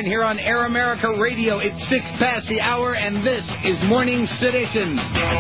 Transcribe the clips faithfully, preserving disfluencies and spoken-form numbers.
Stern here on Air America Radio. It's six past the hour, and this is Morning Sedition.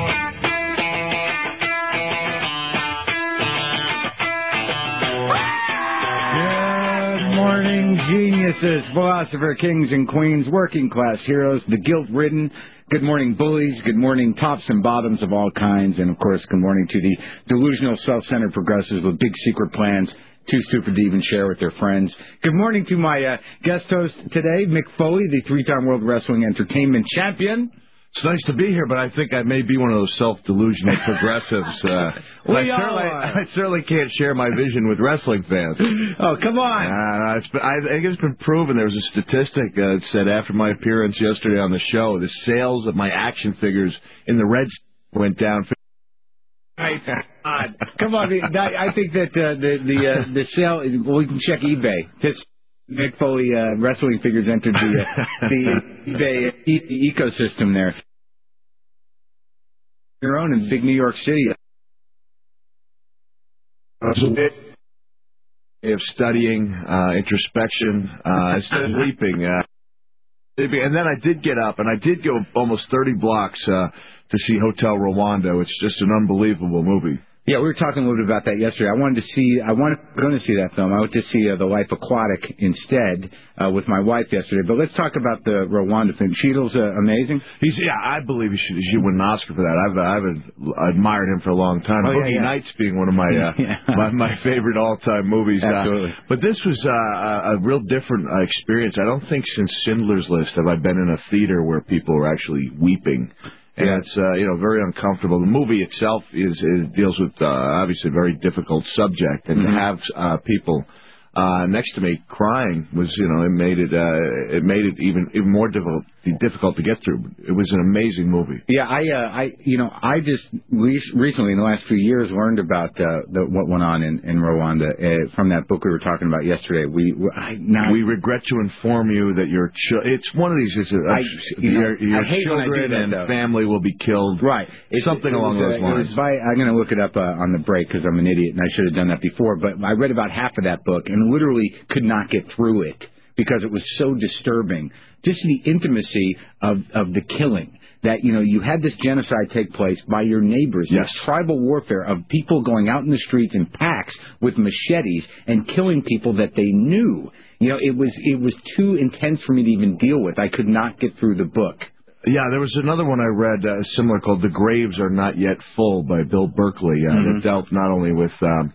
Good morning, geniuses, philosopher, kings and queens, working class heroes, the guilt-ridden. Good morning, bullies. Good morning, tops and bottoms of all kinds. And, of course, good morning to the delusional, self-centered progressives with big secret plans, too stupid to even share with their friends. Good morning to my uh, guest host today, Mick Foley, the three-time World Wrestling Entertainment Champion. It's nice to be here, but I think I may be one of those self-delusional progressives. Uh, we I, certainly, I certainly can't share my vision with wrestling fans. Oh, come on. Uh, it's been, I think it's been proven. There was a statistic uh, that said after my appearance yesterday on the show, the sales of my action figures in the Reds went down. Right. God. Come on. I think that uh, the the uh, the sale, well, we can check eBay. Just Mick Foley uh, wrestling figures entered the, uh, the eBay e- ecosystem there. Your own in big New York City. Of studying, uh, introspection, uh, instead of sleeping. Uh, and then I did get up, and I did go almost thirty blocks uh, to see Hotel Rwanda. It's just an unbelievable movie. Yeah, we were talking a little bit about that yesterday. I wanted to see, I wanted going to see that film. I went to see uh, The Life Aquatic instead uh, with my wife yesterday. But let's talk about the Rwanda film. Cheadle's uh, amazing. He's yeah, I believe he should he should win an Oscar for that. I've I've admired him for a long time. Oh, Boogie yeah, yeah. Nights being one of my uh, yeah. my, my favorite all time movies. Absolutely. Uh, but this was uh, a real different uh, experience. I don't think since Schindler's List have I been in a theater where people were actually weeping. And yeah. it's, uh, you know, very uncomfortable. The movie itself is, is deals with, uh, obviously a very difficult subject. And mm-hmm. to have uh, people uh, next to me crying was, you know, it made it uh, it made it even even more difficult difficult to get through. It was an amazing movie. Yeah, I, uh, I, you know, I just re- recently in the last few years learned about uh, the, what went on in, in Rwanda uh, from that book we were talking about yesterday. We, we, I, now, we regret to inform you that your ch- it's one of these. Is uh, I, you your, know, your I hate children that, and though. family will be killed. Right, it's, something it along was, those uh, lines. It was by, I'm going to look it up uh, on the break because I'm an idiot and I should have done that before. But I read about half of that book and literally could not get through it because it was so disturbing. Just the intimacy of, of the killing. That, you know, you had this genocide take place by your neighbors. Yes. This tribal warfare of people going out in the streets in packs with machetes and killing people that they knew. You know, it was it was too intense for me to even deal with. I could not get through the book. Yeah, there was another one I read uh, similar called The Graves Are Not Yet Full by Bill Berkeley uh, mm-hmm. that dealt not only with... Um,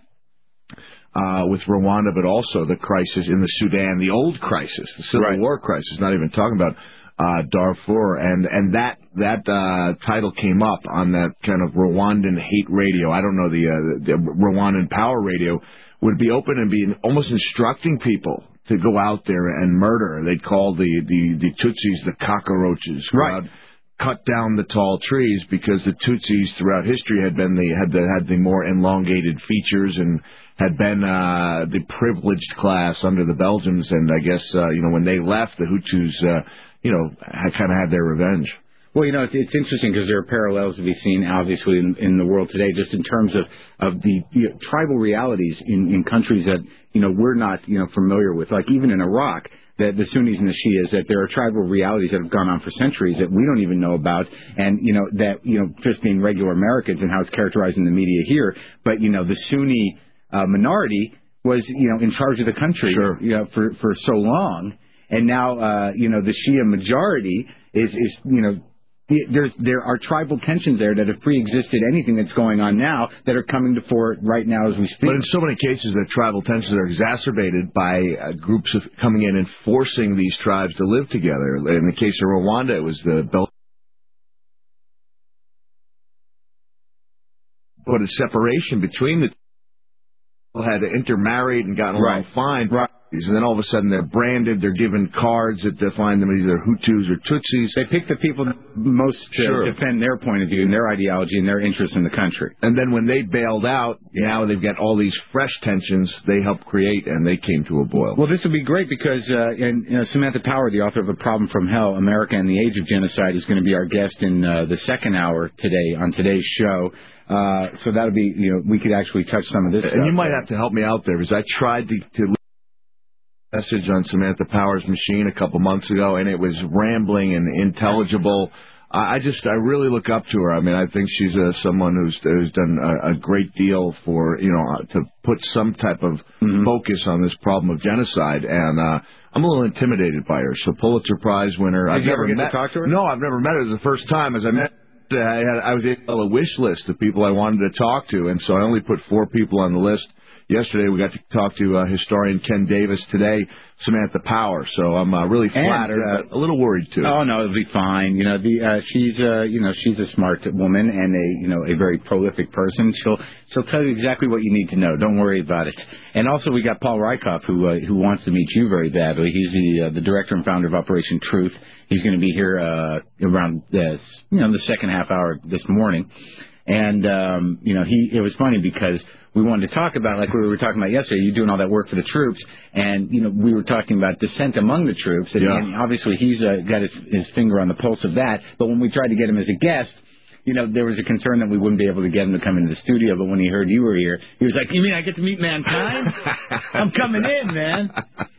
Uh, with Rwanda, but also the crisis in the Sudan, the old crisis, the Civil right. War crisis, not even talking about uh, Darfur. And, and that that uh, title came up on that kind of Rwandan hate radio. I don't know, the, uh, the Rwandan power radio would be open and be almost instructing people to go out there and murder. They'd call the, the, the Tutsis the cockroaches. Right. Cut down the tall trees because the Tutsis throughout history had been the had the had the more elongated features and had been uh, the privileged class under the Belgians, and I guess uh, you know when they left, the Hutus uh, you know had, kind of had their revenge. Well, you know, it's, it's interesting because there are parallels to be seen, obviously, in, in the world today, just in terms of, of the you know, tribal realities in, in countries that, you know, we're not, you know, familiar with. Like even in Iraq, that the Sunnis and the Shias, that there are tribal realities that have gone on for centuries that we don't even know about. And, you know, that, you know, just being regular Americans and how it's characterized in the media here. But, you know, the Sunni uh, minority was, you know, in charge of the country sure. you know, for, for so long. And now, uh, you know, the Shia majority is, is you know, There's, there are tribal tensions there that have pre-existed anything that's going on now that are coming to fore right now as we speak. But in so many cases, the tribal tensions are exacerbated by uh, groups of coming in and forcing these tribes to live together. In the case of Rwanda, it was the Bel- put a separation between the people had intermarried and gotten along right. fine. Right. And then all of a sudden they're branded, they're given cards that define them as either Hutus or Tutsis. They pick the people most to sure. defend their point of view and their ideology and their interests in the country. And then when they bailed out, yeah. now they've got all these fresh tensions they helped create, and they came to a boil. Well, this would be great because uh, and, you know, Samantha Power, the author of A Problem from Hell, America and the Age of Genocide, is going to be our guest in uh, the second hour today on today's show. Uh, so that'll be, you know, we could actually touch some of this and stuff. you might have to help me out there because I tried to... to message on Samantha Power's machine a couple months ago, and it was rambling and intelligible. I just, I really look up to her. I mean, I think she's uh, someone who's who's done a, a great deal for, you know, to put some type of mm-hmm. focus on this problem of genocide. And uh, I'm a little intimidated by her. So Pulitzer Prize winner. Did I've you never ever get met, to talk to her? No, I've never met her. It was the first time. As I met, I, had, I was able a wish list of people I wanted to talk to, and so I only put four people on the list. Yesterday, we got to talk to uh, historian Ken Davis. Today, Samantha Power. So I'm uh, really flattered, and, uh, but a little worried too. Oh no, it'll be fine. You know, the uh, she's uh, you know she's a smart woman and a you know a very prolific person. She'll she'll tell you exactly what you need to know. Don't worry about it. And also, we got Paul Rieckhoff, who uh, who wants to meet you very badly. He's the uh, the director and founder of Operation Truth. He's going to be here uh, around this you know the second half hour this morning. And um, you know, he it was funny because we wanted to talk about, like we were talking about yesterday, you doing all that work for the troops, and, you know, we were talking about dissent among the troops, and, yeah. and obviously he's uh, got his, his finger on the pulse of that, but when we tried to get him as a guest, you know, there was a concern that we wouldn't be able to get him to come into the studio, but when he heard you were here, he was like, you mean I get to meet mankind? I'm coming in, man.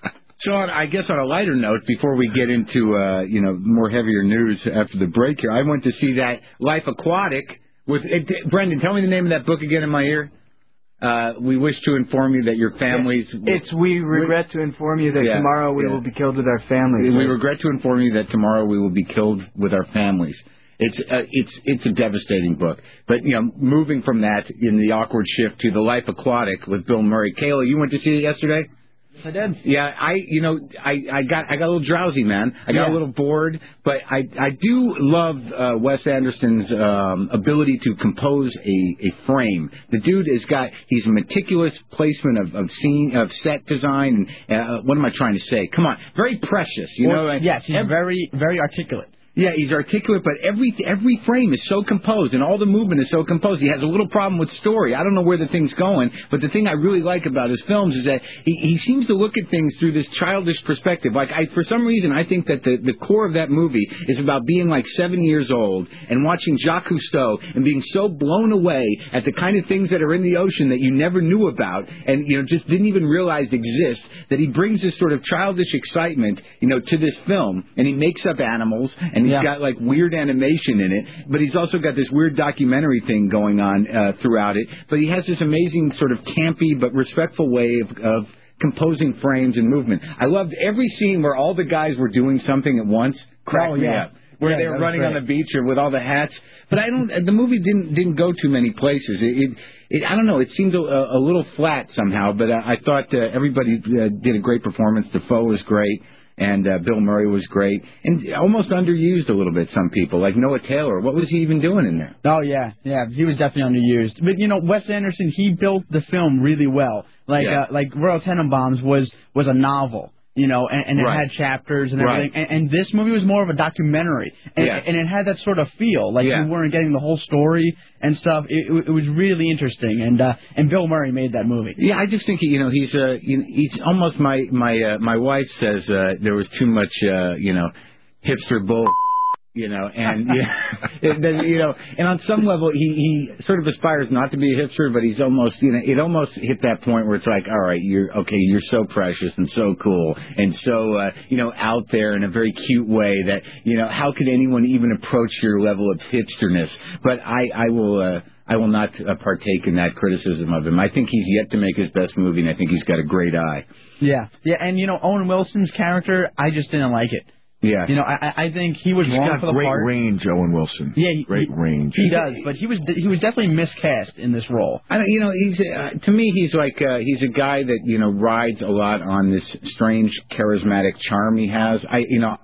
So on, I guess on a lighter note, before we get into, uh, you know, more heavier news after the break here, I went to see that Life Aquatic with, uh, Brendan, tell me the name of that book again in my ear. Uh, we wish to inform you that your families... It's we regret to inform you that yeah, tomorrow we yeah. will be killed with our families. We regret to inform you that tomorrow we will be killed with our families. It's uh, it's it's a devastating book. But, you know, moving from that in the awkward shift to The Life Aquatic with Bill Murray. Kayla, you went to see it yesterday? I did. Yeah, I you know I, I got I got a little drowsy, man. I got yeah. a little bored, but I I do love uh, Wes Anderson's um, ability to compose a, a frame. The dude has got he's a meticulous placement of of scene of set design. And uh, what am I trying to say? Come on, very precious. You well, know, yes, he's every, very very articulate. Yeah, he's articulate, but every every frame is so composed, and all the movement is so composed. He has a little problem with story. I don't know where the thing's going, but the thing I really like about his films is that he, he seems to look at things through this childish perspective. Like, I, for some reason, I think that the, the core of that movie is about being like seven years old and watching Jacques Cousteau and being so blown away at the kind of things that are in the ocean that you never knew about and, you know, just didn't even realize exist, that he brings this sort of childish excitement, you know, to this film, and he makes up animals, and he's yeah. got like weird animation in it, but he's also got this weird documentary thing going on uh, throughout it. But he has this amazing sort of campy but respectful way of, of composing frames and movement. I loved every scene where all the guys were doing something at once. Cracked oh, me yeah. up. Where yeah, they were running great. on the beach or with all the hats. But I don't. The movie didn't didn't go too many places. It, it, it I don't know. It seemed a, a little flat somehow. But I, I thought uh, everybody uh, did a great performance. Defoe was great. And uh, Bill Murray was great, and almost underused a little bit. Some people, like Noah Taylor, what was he even doing in there? Oh yeah, yeah, he was definitely underused. But you know, Wes Anderson, he built the film really well. Like yeah. uh, like Royal Tenenbaums was was a novel, you know, and, and it right. had chapters and everything. Right. And, and this movie was more of a documentary, and, yeah. and it had that sort of feel, like yeah. you weren't getting the whole story and stuff. It, it was really interesting, and uh, and Bill Murray made that movie. Yeah, I just think you know he's uh, he's almost my my uh, my wife says uh, there was too much uh, you know hipster bull. You know, and yeah, it, you know, and on some level, he, he sort of aspires not to be a hipster, but he's almost, you know, it almost hit that point where it's like, all right, you're okay, you're so precious and so cool and so, uh, you know, out there in a very cute way that, you know, how could anyone even approach your level of hipsterness? But I, I will, uh, I will not uh, partake in that criticism of him. I think he's yet to make his best movie, and I think he's got a great eye. Yeah, yeah, and you know, Owen Wilson's character, I just didn't like it. Yeah, you know, I, I think he was He's wrong got for the great part. range, Owen Wilson. Yeah, he, great he, range. He does, but he was he was definitely miscast in this role. I don't, you know, he's uh, to me he's like uh, he's a guy that you know rides a lot on this strange charismatic charm he has. I you know.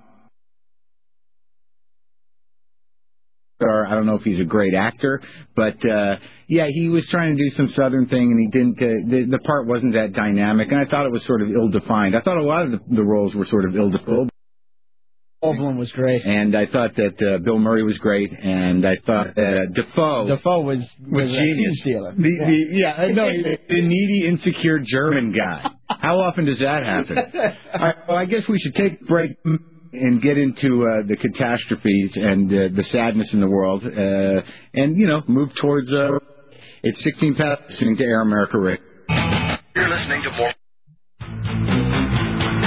Or I don't know if he's a great actor, but uh, yeah, he was trying to do some Southern thing, and he didn't. Uh, the, the part wasn't that dynamic, and I thought it was sort of ill-defined. I thought a lot of the, the roles were sort of ill-defined. Oldblum was great, and I thought that uh, Bill Murray was great, and I thought that uh, Defoe, Defoe was was, was genius. Dealer. The, the, yeah, no, the needy, insecure German guy. How often does that happen? All right, well, I guess we should take a break and get into uh, the catastrophes and uh, the sadness in the world, uh, and you know, move towards. Uh, it's sixteen past listening to Air America Radio. You're listening to more.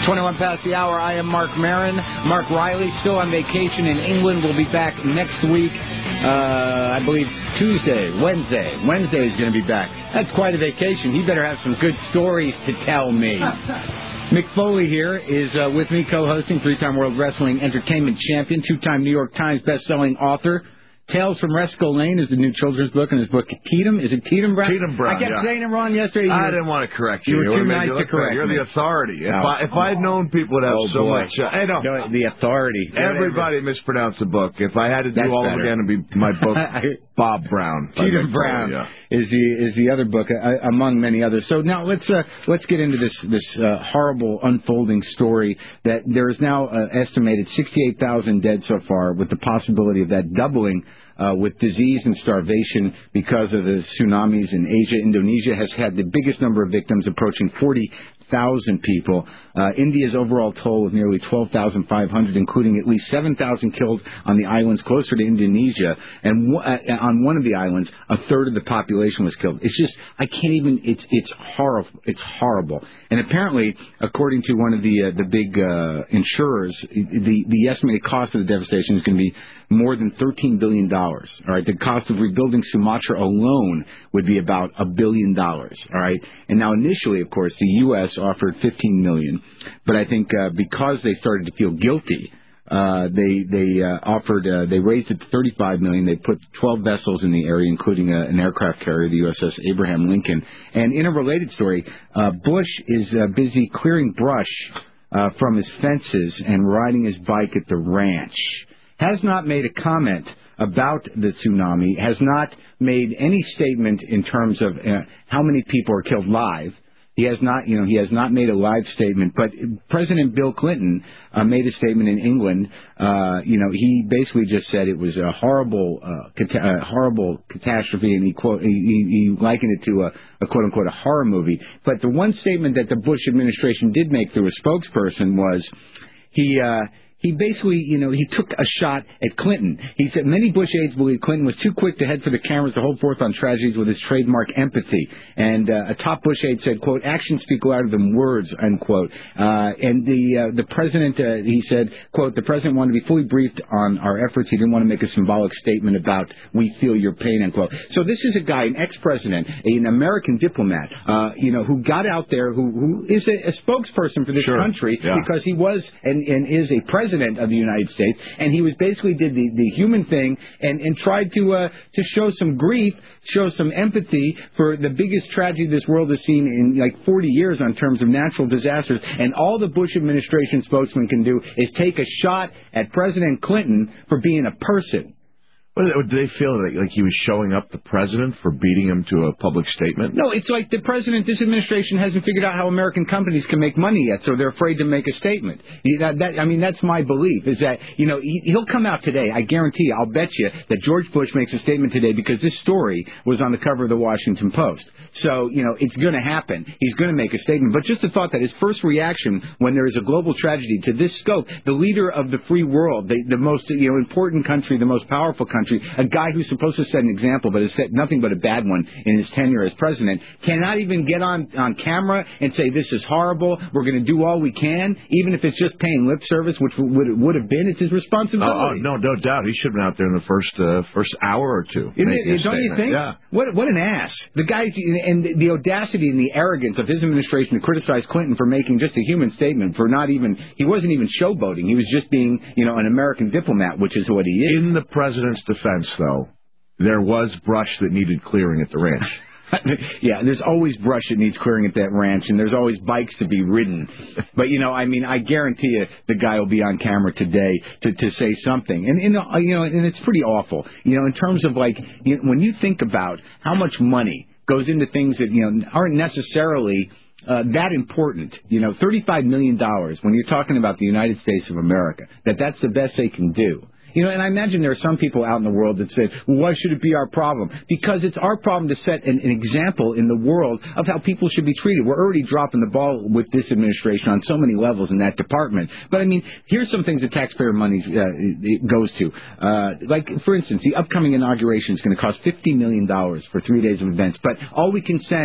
twenty-one past the hour. I am Mark Maron. Mark Riley, still on vacation in England, will be back next week. Uh, I believe Tuesday, Wednesday. Wednesday is going to be back. That's quite a vacation. He better have some good stories to tell me. Mick Foley here is uh, with me, co-hosting, three-time World Wrestling Entertainment Champion, two-time New York Times best-selling author. Tales from Resco Lane is the new children's book, and his book, Tatum. Is it Tatum Brown? Tatum Brown, I kept yeah. saying it wrong yesterday. I didn't want to correct you. You were you too nice to correct You're me. the authority. If, No. I, if I'd known people would have Oh, so boy. much... Uh, I know. No, the authority. Everybody mispronounced the book. If I had to do That's all better. over again, it'd be my book, Bob Brown. Tatum Brown yeah. is the is the other book, uh, among many others. So now let's uh, let's get into this this uh, horrible unfolding story that there is now uh, estimated sixty-eight thousand dead so far, with the possibility of that doubling uh, with disease and starvation because of the tsunamis in Asia. Indonesia has had the biggest number of victims, approaching forty thousand people. Uh, India's overall toll of nearly twelve thousand five hundred, including at least seven thousand killed on the islands closer to Indonesia. And w- uh, on one of the islands, a third of the population was killed. It's just, I can't even, it's it's horrible. It's horrible. And apparently, according to one of the uh, the big uh, insurers, the, the estimated cost of the devastation is going to be more than thirteen billion dollars. All right, the cost of rebuilding Sumatra alone would be about a billion dollars. All right, and now initially, of course, the U S offered fifteen million dollars, but I think uh, because they started to feel guilty, uh, they they uh, offered uh, they raised it to thirty-five million dollars. They put twelve vessels in the area, including a, an aircraft carrier, the U S S Abraham Lincoln. And in a related story, uh, Bush is uh, busy clearing brush uh, from his fences and riding his bike at the ranch. Has not made a comment about the tsunami, has not made any statement in terms of uh, how many people are killed live. He has not, you know, he has not made a live statement. But President Bill Clinton uh, made a statement in England. Uh, you know, he basically just said it was a horrible, uh, cata- uh, horrible catastrophe, and he quote, he, he likened it to a, a quote unquote a horror movie. But the one statement that the Bush administration did make through a spokesperson was he. Uh, He basically, you know, he took a shot at Clinton. He said many Bush aides believe Clinton was too quick to head for the cameras to hold forth on tragedies with his trademark empathy. And uh, a top Bush aide said, quote, actions speak louder than words, unquote. Uh, and the uh, the president, uh, he said, quote, the president wanted to be fully briefed on our efforts. He didn't want to make a symbolic statement about we feel your pain, unquote. So this is a guy, an ex-president, an American diplomat, uh, you know, who got out there, who, who is a, a spokesperson for this Sure. country Yeah. because he was and, and is a president of the United States, and he was basically did the, the human thing and, and tried to uh, to show some grief, show some empathy for the biggest tragedy this world has seen in like forty years on terms of natural disasters. And all the Bush administration spokesman can do is take a shot at President Clinton for being a person. What, did they feel like, like he was showing up the president for beating him to a public statement? No, it's like the president, this administration hasn't figured out how American companies can make money yet, so they're afraid to make a statement. You know, that, I mean, that's my belief, is that, you know, he, he'll come out today. I guarantee you, I'll bet you that George Bush makes a statement today because this story was on the cover of the Washington Post. So, you know, it's going to happen. He's going to make a statement. But just the thought that his first reaction when there is a global tragedy to this scope, the leader of the free world, the, the most, you know, important country, the most powerful country, a guy who's supposed to set an example but has set nothing but a bad one in his tenure as president, cannot even get on, on camera and say this is horrible, we're going to do all we can, even if it's just paying lip service, which would would have been, it's his responsibility. Oh, oh no, no doubt. He should have been out there in the first uh, first hour or two. Isn't it, don't you think? Yeah. What what an ass. The guy's, and the audacity and the arrogance of his administration to criticize Clinton for making just a human statement, for not even, he wasn't even showboating. He was just being, you know, an American diplomat, which is what he is. In the president's defense, though, there was brush that needed clearing at the ranch. Yeah, there's always brush that needs clearing at that ranch, and there's always bikes to be ridden. But, you know, I mean, I guarantee you the guy will be on camera today to, to say something. And, and, uh, you know, and it's pretty awful. You know, in terms of, like, you know, when you think about how much money goes into things that, you know, aren't necessarily uh, that important, you know, thirty-five million dollars when you're talking about the United States of America, that that's the best they can do. You know, and I imagine there are some people out in the world that say, well, why should it be our problem? Because it's our problem to set an, an example in the world of how people should be treated. We're already dropping the ball with this administration on so many levels in that department. But, I mean, here's some things that taxpayer money uh, it goes to. Uh, like, for instance, the upcoming inauguration is going to cost fifty million dollars for three days of events. But all we can send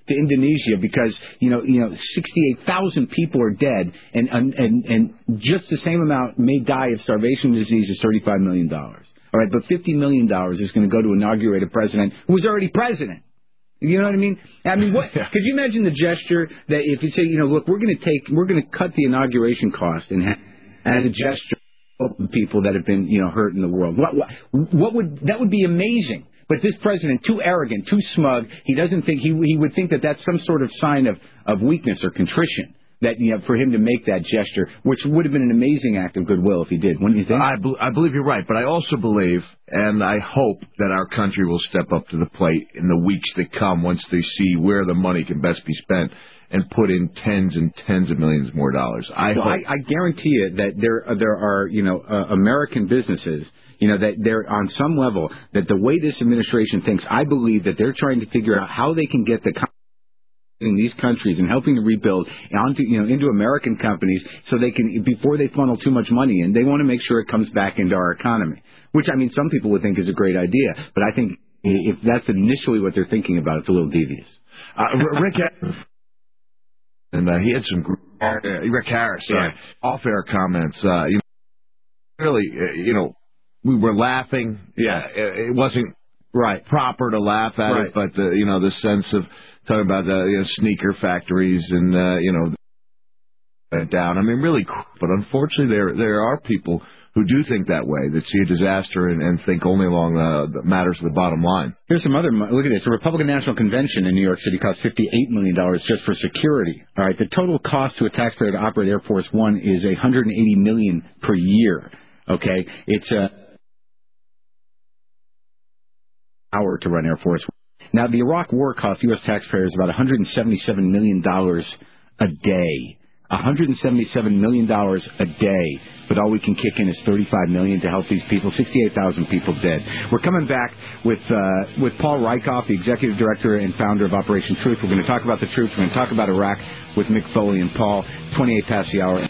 to Indonesia because, you know, you know, sixty-eight thousand people are dead, and, and, and, and just the same amount may die of starvation disease as thirty-five million dollars. All right, but fifty million dollars is going to go to inaugurate a president who was already president. You know what I mean? I mean, what? Could you imagine the gesture that if you say, you know, look, we're going to take, we're going to cut the inauguration cost and ha- as a gesture of people that have been, you know, hurt in the world. What, what, what would that would be amazing? But this president, too arrogant, too smug, he doesn't think he he would think that that's some sort of sign of of weakness or contrition. That, you know, for him to make that gesture, which would have been an amazing act of goodwill if he did, wouldn't you think? I, be- I believe you're right, but I also believe, and I hope that our country will step up to the plate in the weeks that come once they see where the money can best be spent and put in tens and tens of millions more dollars. I well, hope. I, I guarantee you that there there are, you know, uh, American businesses, you know, that they're on some level that the way this administration thinks, I believe that they're trying to figure out how they can get the in these countries and helping to rebuild onto, you know, into American companies so they can, before they funnel too much money in, they want to make sure it comes back into our economy, which, I mean, some people would think is a great idea, but I think if that's initially what they're thinking about, it's a little devious. Uh, Rick, and uh, he had some, uh, Rick Harris, uh, yeah. off-air comments, uh, you know, really, uh, you know, we were laughing. Yeah. It, it wasn't right proper to laugh at right. it, but, the, you know, the sense of, talking about the you know, sneaker factories and uh, you know down. I mean, really, but unfortunately, there there are people who do think that way, that see a disaster and, and think only along uh, the matters of the bottom line. Here's some other. Look at this: the Republican National Convention in New York City cost fifty-eight million dollars just for security. All right, the total cost to a taxpayer to operate Air Force One is one hundred eighty million dollars per year. Okay, it's a hour to run Air Force One. Now, the Iraq War cost U S taxpayers about one hundred seventy-seven million dollars a day. one hundred seventy-seven million dollars a day. But all we can kick in is thirty-five million dollars to help these people. sixty-eight thousand people dead. We're coming back with uh, with Paul Rieckhoff, the executive director and founder of Operation Truth. We're going to talk about the troops. We're going to talk about Iraq with Mick Foley and Paul. twenty-eight past the hour.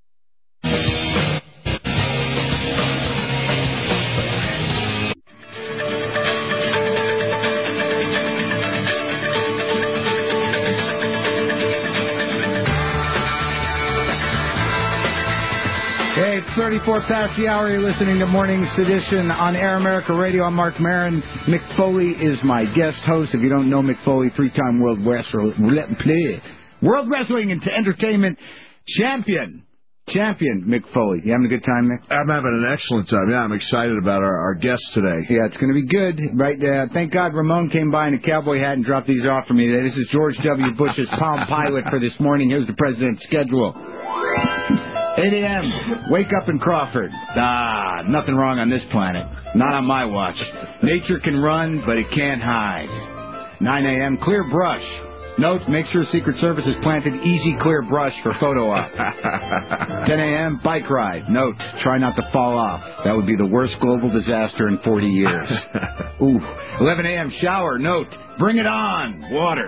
Hey, it's thirty-four past the hour. You're listening to Morning Sedition on Air America Radio. I'm Mark Maron. Mick Foley is my guest host. If you don't know Mick Foley, three-time World Wrestling, World Wrestling and Entertainment champion. Champion, Mick Foley. You having a good time, Mick? I'm having an excellent time. Yeah, I'm excited about our, our guest today. Yeah, it's going to be good. Right? Uh, thank God Ramon came by in a cowboy hat and dropped these off for me. This is George W. Bush's Palm Pilot for this morning. Here's the president's schedule. eight a.m. Wake up in Crawford. Ah, nothing wrong on this planet. Not on my watch. Nature can run, but it can't hide. nine a.m. Clear brush. Note, make sure Secret Service has planted easy clear brush for photo op. ten a.m. Bike ride. Note, try not to fall off. That would be the worst global disaster in forty years. Ooh. eleven a.m. Shower. Note, bring it on.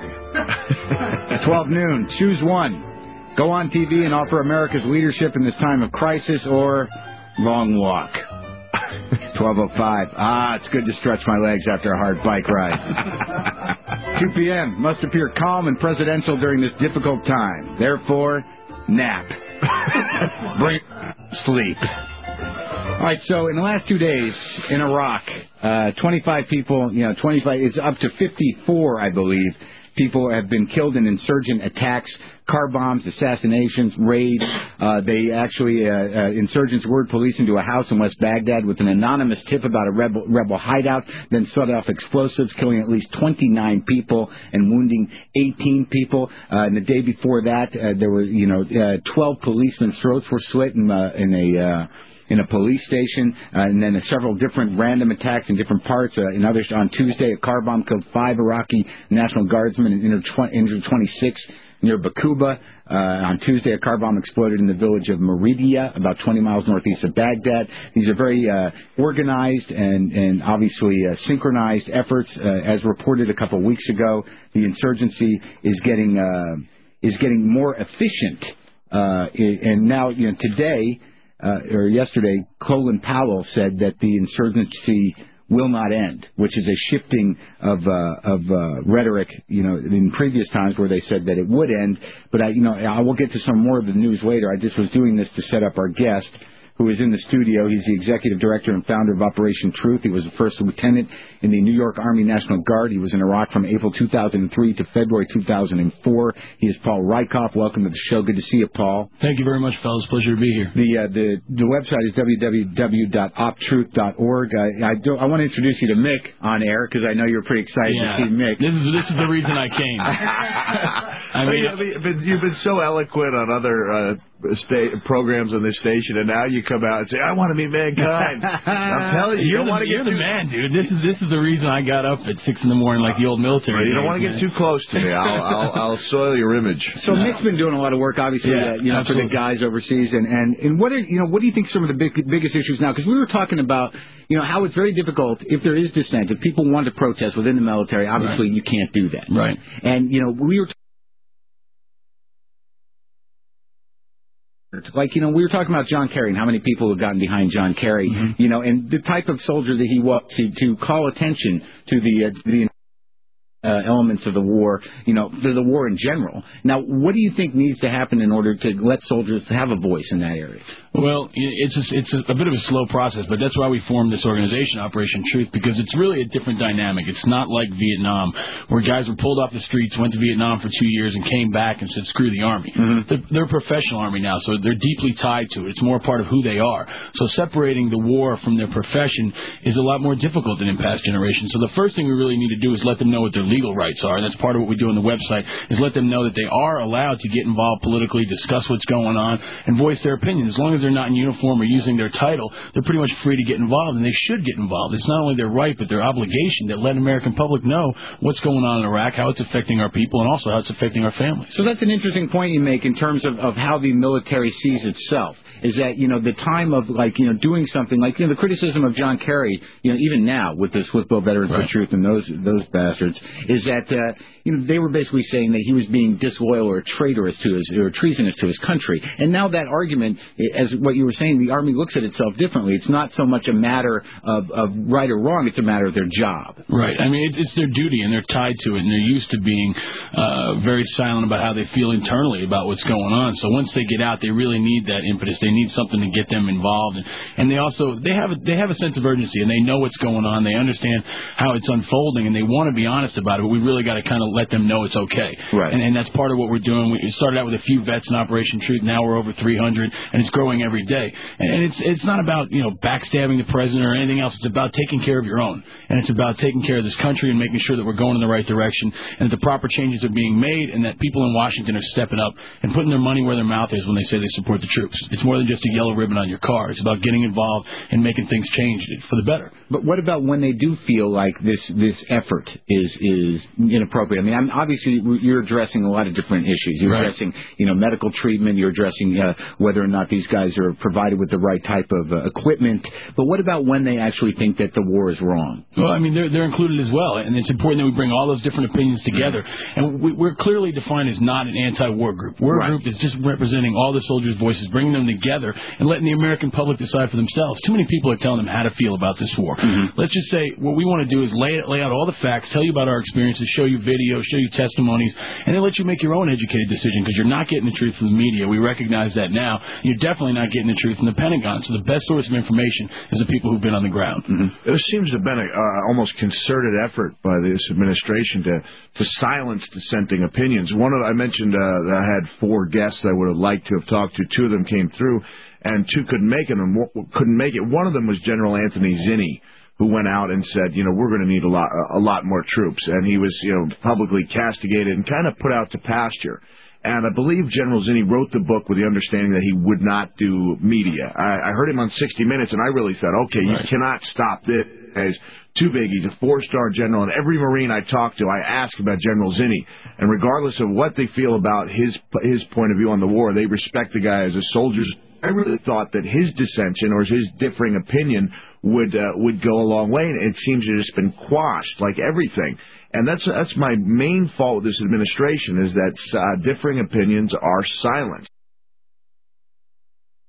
Water. twelve noon. Choose one. Go on T V and offer America's leadership in this time of crisis, or long walk. twelve oh five. Ah, it's good to stretch my legs after a hard bike ride. two p.m. Must appear calm and presidential during this difficult time. Therefore, nap. Bring sleep. All right, so in the last two days in Iraq, uh, twenty-five people, you know, twenty-five, it's up to fifty-four, I believe, people have been killed in insurgent attacks, car bombs, assassinations, raids. Uh, they actually, uh, uh, insurgents lured police into a house in West Baghdad with an anonymous tip about a rebel, rebel hideout, then set off explosives, killing at least twenty-nine people and wounding eighteen people. Uh, and the day before that, uh, there were, you know, uh, twelve policemen's throats were slit in, uh, in a... Uh, in a police station, uh, and then uh, several different random attacks in different parts. Uh, in others, on Tuesday, a car bomb killed five Iraqi National Guardsmen and injured twenty-six near Bakuba. Uh, on Tuesday, a car bomb exploded in the village of Meridia, about twenty miles northeast of Baghdad. These are very uh, organized and, and obviously uh, synchronized efforts. Uh, as reported a couple of weeks ago, the insurgency is getting uh, is getting more efficient. Uh, and now, you know, today... Uh, or yesterday, Colin Powell said that the insurgency will not end, which is a shifting of uh, of uh, rhetoric, you know, in previous times where they said that it would end. But I, you know, I will get to some more of the news later. I just was doing this to set up our guest, who is in the studio. He's the executive director and founder of Operation Truth. He was a first lieutenant in the New York Army National Guard. He was in Iraq from April two thousand three to February two thousand four. He is Paul Rieckhoff. Welcome to the show. Good to see you, Paul. Thank you very much, fellas. Pleasure to be here. The uh, the the website is w w w dot op truth dot org. I I, do, I want to introduce you to Mick on air because I know you're pretty excited yeah. to see Mick. This is this is the reason I came. I mean, I mean, but you've been so eloquent on other uh, sta- programs on this station, and now you come out and say, "I want to meet mankind." I'm telling you, you you're don't the, want to you're get the too... man, dude. This is this is the reason I got up at six in the morning like the old military. Well, you don't days, want to man. get too close to me. I'll I'll, I'll soil your image. So no. Mick's been doing a lot of work, obviously, yeah, uh, you know, absolutely. for the guys overseas. And, and, and what are you know what do you think some of the big, biggest issues now? Because we were talking about you know how it's very difficult if there is dissent. If people want to protest within the military, obviously right. you can't do that. Right. And you know we were. Like, you know, we were talking about John Kerry and how many people have gotten behind John Kerry, mm-hmm. you know, and the type of soldier that he was to, to call attention to the uh, the uh, elements of the war, you know, to the war in general. Now, what do you think needs to happen in order to let soldiers have a voice in that area? Well, it's a, it's a, a bit of a slow process, but that's why we formed this organization, Operation Truth, because it's really a different dynamic. It's not like Vietnam, where guys were pulled off the streets, went to Vietnam for two years, and came back and said, screw the Army. Mm-hmm. They're, they're a professional Army now, so they're deeply tied to it. It's more part of who they are. So separating the war from their profession is a lot more difficult than in past generations. So the first thing we really need to do is let them know what their legal rights are, and that's part of what we do on the website, is let them know that they are allowed to get involved politically, discuss what's going on, and voice their opinion. As long as they're not in uniform or using their title, they're pretty much free to get involved, and they should get involved. It's not only their right, but their obligation to let the American public know what's going on in Iraq, how it's affecting our people, and also how it's affecting our families. So that's an interesting point you make in terms of, of how the military sees itself, is that, you know, the time of, like, you know, doing something, like, you know, the criticism of John Kerry, you know, even now with the Swift Boat Veterans right. for Truth and those those bastards, is that, uh, you know, they were basically saying that he was being disloyal or traitorous to his, or treasonous to his country. And now that argument, as what you were saying, the Army looks at itself differently. It's not so much a matter of, of right or wrong, it's a matter of their job. Right. I mean, it's their duty, and they're tied to it, and they're used to being uh, very silent about how they feel internally about what's going on. So once they get out, they really need that impetus. They need something to get them involved, and, and they also they have a, they have a sense of urgency, and they know what's going on. They understand how it's unfolding, and they want to be honest about it. But we really got to kind of let them know it's okay. Right. And, and that's part of what we're doing. We started out with a few vets in Operation Truth. Now we're over three hundred, and it's growing every day. And, and it's it's not about you know backstabbing the president or anything else. It's about taking care of your own, and it's about taking care of this country and making sure that we're going in the right direction, and that the proper changes are being made, and that people in Washington are stepping up and putting their money where their mouth is when they say they support the troops. It's more than just a yellow ribbon on your car. It's about getting involved and making things change for the better. But what about when they do feel like this this effort is is inappropriate? I mean, I'm, obviously you're addressing a lot of different issues. You're right. addressing you know medical treatment. You're addressing uh, whether or not these guys are provided with the right type of uh, equipment. But what about when they actually think that the war is wrong? Well, I mean, they're they're included as well, and it's important that we bring all those different opinions together. And we, we're clearly defined as not an anti-war group. We're right. a group that's just representing all the soldiers' voices, bringing them together, and letting the American public decide for themselves. Too many people are telling them how to feel about this war. Mm-hmm. Let's just say what we want to do is lay lay out all the facts, tell you about our experiences, show you videos, show you testimonies, and then let you make your own educated decision, because you're not getting the truth from the media. We recognize that now. You're definitely not getting the truth from the Pentagon. So the best source of information is the people who've been on the ground. Mm-hmm. There seems to have been an uh, almost concerted effort by this administration to to silence dissenting opinions. One of I mentioned uh, that I had four guests I would have liked to have talked to. Two of them came through, and two couldn't make it. And couldn't make it. One of them was General Anthony Zinni, who went out and said, you know, we're going to need a lot a lot more troops, and he was, you know, publicly castigated and kind of put out to pasture. And I believe General Zinni wrote the book with the understanding that he would not do media. I, I heard him on sixty minutes, and I really thought, okay, right. you cannot stop this. He's too big. He's a four-star general, and every Marine I talk to, I ask about General Zinni. And regardless of what they feel about his his point of view on the war, they respect the guy as a soldier. I really thought that his dissension or his differing opinion would uh, would go a long way, and it seems to have just been quashed like everything. And that's that's my main fault with this administration, is that uh, differing opinions are silenced.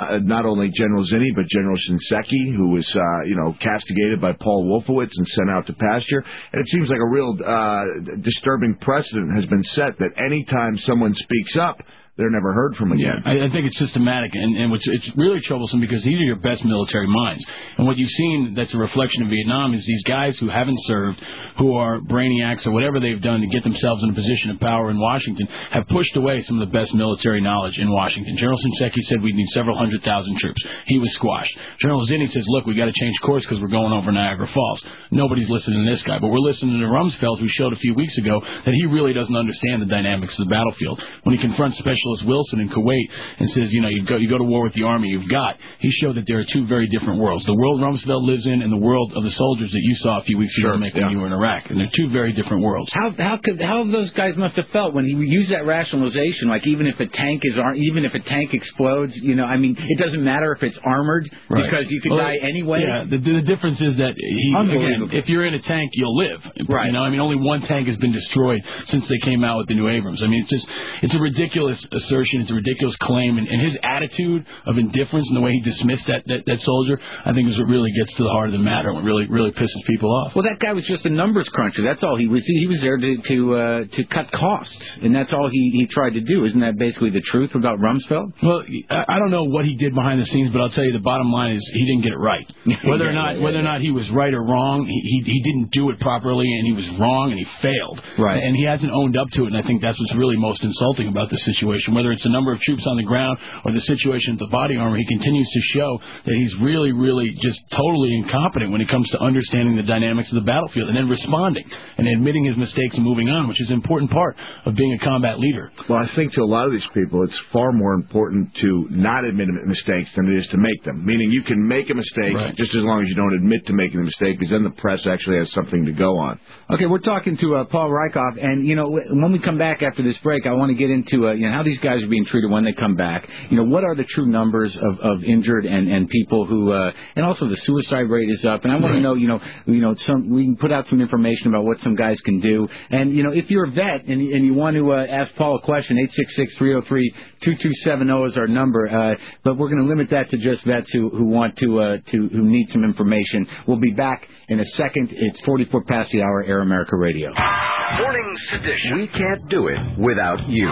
uh, not only General Zinni, but General Shinseki, who was, uh, you know, castigated by Paul Wolfowitz and sent out to pasture. And it seems like a real uh, disturbing precedent has been set that any time someone speaks up, they're never heard from again. Yeah, I, I think it's systematic, and, and it's, it's really troublesome because these are your best military minds. And what you've seen that's a reflection of Vietnam is these guys who haven't served, who are brainiacs or whatever they've done to get themselves in a position of power in Washington, have pushed away some of the best military knowledge in Washington. General Shinseki said we'd need several hundred thousand troops. He was squashed. General Zinni says, look, we got to change course because we're going over Niagara Falls. Nobody's listening to this guy, but we're listening to Rumsfeld, who showed a few weeks ago that he really doesn't understand the dynamics of the battlefield. When he confronts Specialist Wilson in Kuwait and says, you know, you go, you go to war with the army you've got, he showed that there are two very different worlds. The world Rumsfeld lives in and the world of the soldiers that you saw a few weeks ago sure, make yeah. when you were in Iraq. And they're two very different worlds. How how could how those guys must have felt when he used that rationalization? Like even if a tank is ar- even if a tank explodes, you know, I mean, it doesn't matter if it's armored right. because you could well, die anyway. Yeah, the, the difference is that he, again, if you're in a tank, you'll live. Right. You know, I mean, only one tank has been destroyed since they came out with the new Abrams. I mean, it's just it's a ridiculous assertion. It's a ridiculous claim, and, and his attitude of indifference and the way he dismissed that, that that soldier, I think, is what really gets to the heart of the matter. What really really pisses people off. Well, that guy was just a numbers cruncher. That's all he was. He was there to to uh, to cut costs, and that's all he, he tried to do. Isn't that basically the truth about Rumsfeld? Well, I don't know what he did behind the scenes, but I'll tell you the bottom line is he didn't get it right. Whether or not yeah, yeah, whether or yeah. not he was right or wrong, he, he he didn't do it properly, and he was wrong, and he failed. Right. And he hasn't owned up to it, and I think that's what's really most insulting about this situation. Whether it's the number of troops on the ground or the situation with the body armor, he continues to show that he's really, really just totally incompetent when it comes to understanding the dynamics of the battlefield and then responding and admitting his mistakes and moving on, which is an important part of being a combat leader. Well, I think to a lot of these people, it's far more important to not admit mistakes than it is to make them. Meaning you can make a mistake right. just as long as you don't admit to making the mistake, because then the press actually has something to go on. Okay, we're talking to uh, Paul Rieckhoff, and, you know, when we come back after this break, I want to get into, uh, you know, how these guys are being treated when they come back. You know, what are the true numbers of, of injured and, and people who, uh, and also the suicide rate is up, and I want right. to know, you know, you know, some, we can put out some information about what some guys can do, and, you know, if you're a vet and, and you want to uh, ask Paul a question, eight six six, three oh three, two two seven oh is our number, uh, but we're going to limit that to just vets who, who want to, uh, to, who need some information. We'll be back in a second. It's forty-four past the hour, Air America Radio. Morning Sedition. We can't do it without you.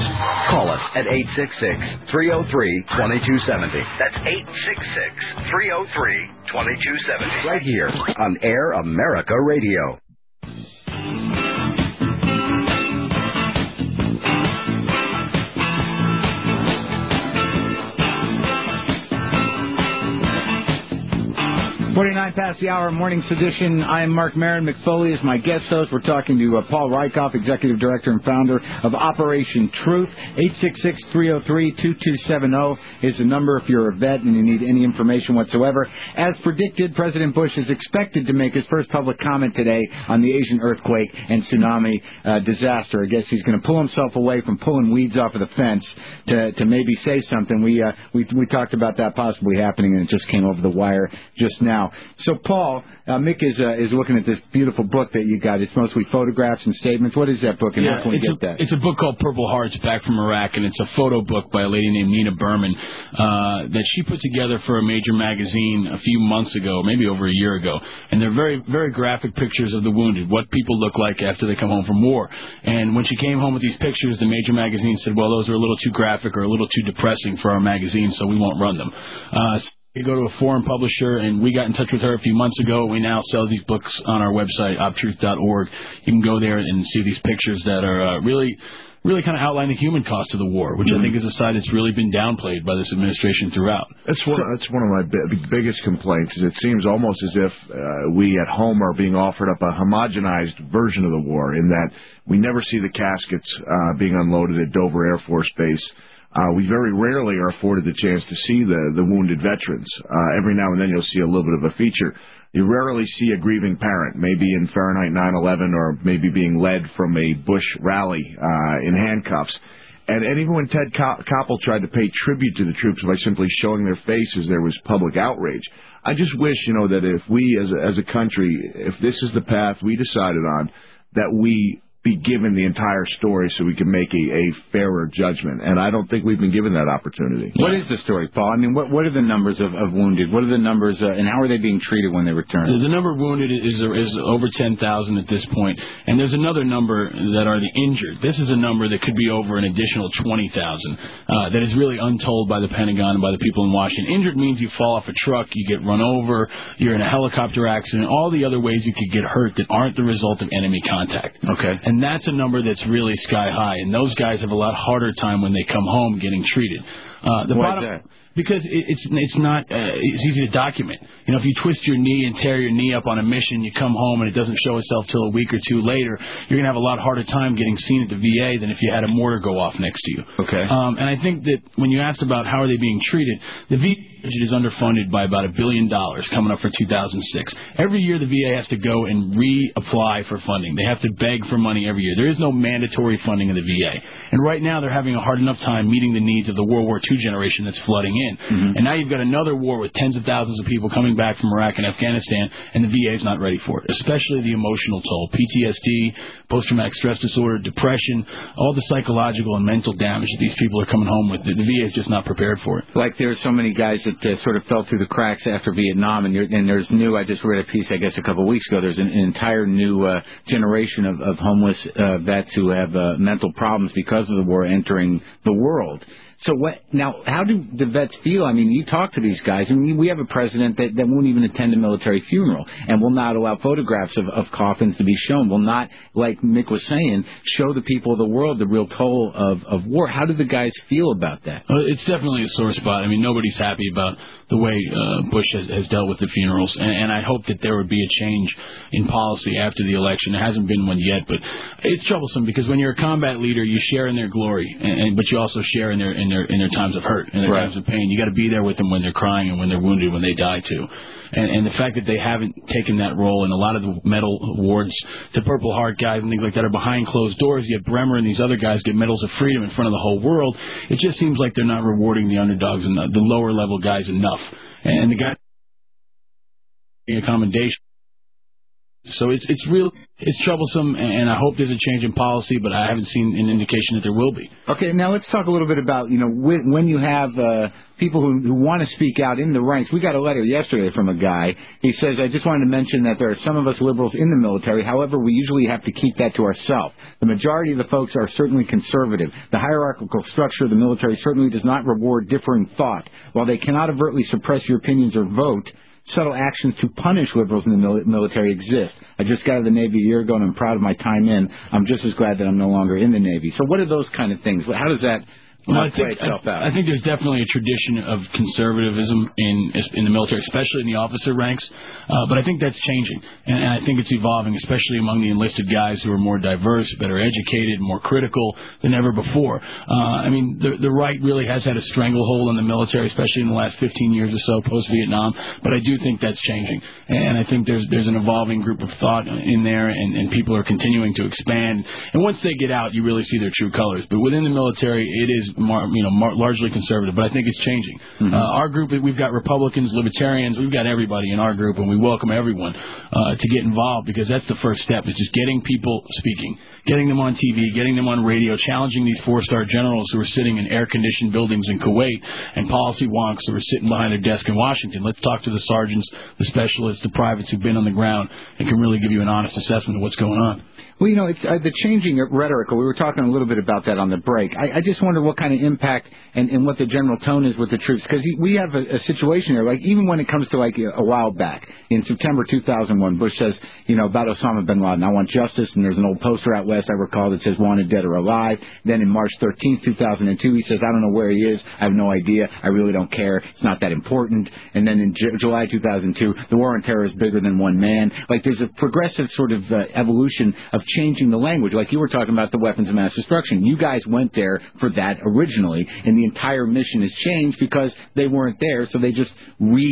Call us at eight six six, three oh three, two two seven oh. That's eight six six, three oh three, two two seven oh. Right here on Air America Radio. forty-nine past the hour, Morning Sedition. I am Mark Maron. McFoley is my guest host. We're talking to uh, Paul Rieckhoff, Executive Director and Founder of Operation Truth. eight six six, three oh three, two two seven oh is the number if you're a vet and you need any information whatsoever. As predicted, President Bush is expected to make his first public comment today on the Asian earthquake and tsunami uh, disaster. I guess he's going to pull himself away from pulling weeds off of the fence to, to maybe say something. We, uh, we, we talked about that possibly happening, and it just came over the wire just now. So, Paul, uh, Mick is uh, is looking at this beautiful book that you got. It's mostly photographs and statements. What is that book, and yeah, how can we it's get a, that? It's a book called Purple Hearts, Back from Iraq, and it's a photo book by a lady named Nina Berman uh, that she put together for a major magazine a few months ago, maybe over a year ago. And they're very, very graphic pictures of the wounded, what people look like after they come home from war. And when she came home with these pictures, the major magazine said, well, those are a little too graphic or a little too depressing for our magazine, so we won't run them. Uh, You go to a foreign publisher, and we got in touch with her a few months ago. We now sell these books on our website, op truth dot org. You can go there and see these pictures that are uh, really, really kind of outline the human cost of the war, which mm-hmm. I think is a side that's really been downplayed by this administration throughout. That's one, that's one of my b- biggest complaints, is it seems almost as if uh, we at home are being offered up a homogenized version of the war, in that we never see the caskets uh, being unloaded at Dover Air Force Base. Uh, we very rarely are afforded the chance to see the, the wounded veterans. Uh, every now and then you'll see a little bit of a feature. You rarely see a grieving parent, maybe in Fahrenheit nine eleven, or maybe being led from a Bush rally uh, in handcuffs. And, and even when Ted Koppel tried to pay tribute to the troops by simply showing their faces, there was public outrage. I just wish, you know, that if we as a, as a country, if this is the path we decided on, that we be given the entire story so we can make a, a fairer judgment. And I don't think we've been given that opportunity. What is the story, Paul? I mean, what what are the numbers of, of wounded? What are the numbers, uh, and how are they being treated when they return? The number of wounded is is over ten thousand at this point, and there's another number that are the injured. This is a number that could be over an additional twenty thousand. Uh, that is really untold by the Pentagon and by the people in Washington. Injured means you fall off a truck, you get run over, you're in a helicopter accident, all the other ways you could get hurt that aren't the result of enemy contact. Okay. And that's a number that's really sky high, and those guys have a lot harder time when they come home getting treated. Uh, the Why bottom, is that? Because it, it's it's not uh, it's easy to document. You know, if you twist your knee and tear your knee up on a mission, you come home and it doesn't show itself till a week or two later, you're gonna have a lot harder time getting seen at the V A than if you had a mortar go off next to you. Okay. Um, and I think that when you asked about how are they being treated, the V A budget is underfunded by about a billion dollars coming up for two thousand six. Every year the V A has to go and reapply for funding. They have to beg for money every year. There is no mandatory funding in the V A. And right now they're having a hard enough time meeting the needs of the World War Two generation that's flooding in. Mm-hmm. And now you've got another war with tens of thousands of people coming back from Iraq and Afghanistan, and the V A is not ready for it, especially the emotional toll. P T S D, post-traumatic stress disorder, depression, all the psychological and mental damage that these people are coming home with. The V A is just not prepared for it. Like there's so many guys that uh, sort of fell through the cracks after Vietnam, and, you're, and there's new, I just read a piece, I guess, a couple of weeks ago, there's an, an entire new uh, generation of, of homeless uh, vets who have uh, mental problems because of the war entering the world. So what now? How do the vets feel? I mean, you talk to these guys, and we have a president that, that won't even attend a military funeral, and will not allow photographs of, of coffins to be shown. Will not, like Mick was saying, show the people of the world the real toll of, of war. How do the guys feel about that? Uh, it's definitely a sore spot. I mean, nobody's happy about the way uh, Bush has, has dealt with the funerals, and, and I hope that there would be a change in policy after the election. There hasn't been one yet, but it's troublesome because when you're a combat leader, you share in their glory, and, and but you also share in their in their in their times of hurt, in their right. times of pain. You got to be there with them when they're crying and when they're wounded, when they die too. And, and the fact that they haven't taken that role, and a lot of the medal awards to Purple Heart guys and things like that are behind closed doors, yet Bremer and these other guys get medals of freedom in front of the whole world, it just seems like they're not rewarding the underdogs and the, the lower level guys enough. And the guy accommodation. So it's it's real it's troublesome, and I hope there's a change in policy, but I haven't seen an indication that there will be. Okay, now let's talk a little bit about, you know, when, when you have uh, people who, who want to speak out in the ranks. We got a letter yesterday from a guy. He says, I just wanted to mention that there are some of us liberals in the military. However, we usually have to keep that to ourselves. The majority of the folks are certainly conservative. The hierarchical structure of the military certainly does not reward differing thought. While they cannot overtly suppress your opinions or vote, subtle actions to punish liberals in the mil- military exist. I just got out of the Navy a year ago, and I'm proud of my time in. I'm just as glad that I'm no longer in the Navy. So what are those kind of things? How does that Well, I play think, itself I, out? I think there's definitely a tradition of conservatism in in the military, especially in the officer ranks. Uh, but I think that's changing, and, and I think it's evolving, especially among the enlisted guys who are more diverse, better educated, more critical than ever before. Uh, I mean, the, the right really has had a stranglehold on the military, especially in the last fifteen years or so post-Vietnam. But I do think that's changing, and I think there's there's an evolving group of thought in there, and, and people are continuing to expand. And once they get out, you really see their true colors. But within the military, it is more, you know, more, largely conservative, but I think it's changing. Mm-hmm. Uh, our group, we've got Republicans, Libertarians, we've got everybody in our group, and we welcome everyone uh, to get involved, because that's the first step, is just getting people speaking, getting them on T V, getting them on radio, challenging these four-star generals who are sitting in air-conditioned buildings in Kuwait, and policy wonks who are sitting behind their desk in Washington. Let's talk to the sergeants, the specialists, the privates who've been on the ground and can really give you an honest assessment of what's going on. Well, you know, it's uh, the changing rhetoric. We were talking a little bit about that on the break. I, I just wonder what kind of impact and, and what the general tone is with the troops, because we have a, a situation here, like even when it comes to like a, a while back, in September two thousand one, Bush says, you know, about Osama bin Laden, I want justice, and there's an old poster out west, I recall, that says wanted dead or alive. Then in March thirteenth, two thousand two, he says, I don't know where he is, I have no idea, I really don't care, it's not that important. And then in J- July two thousand two, the war on terror is bigger than one man. Like there's a progressive sort of uh, evolution of changing the language, like you were talking about the weapons of mass destruction. You guys went there for that originally, and the entire mission has changed because they weren't there, so they just re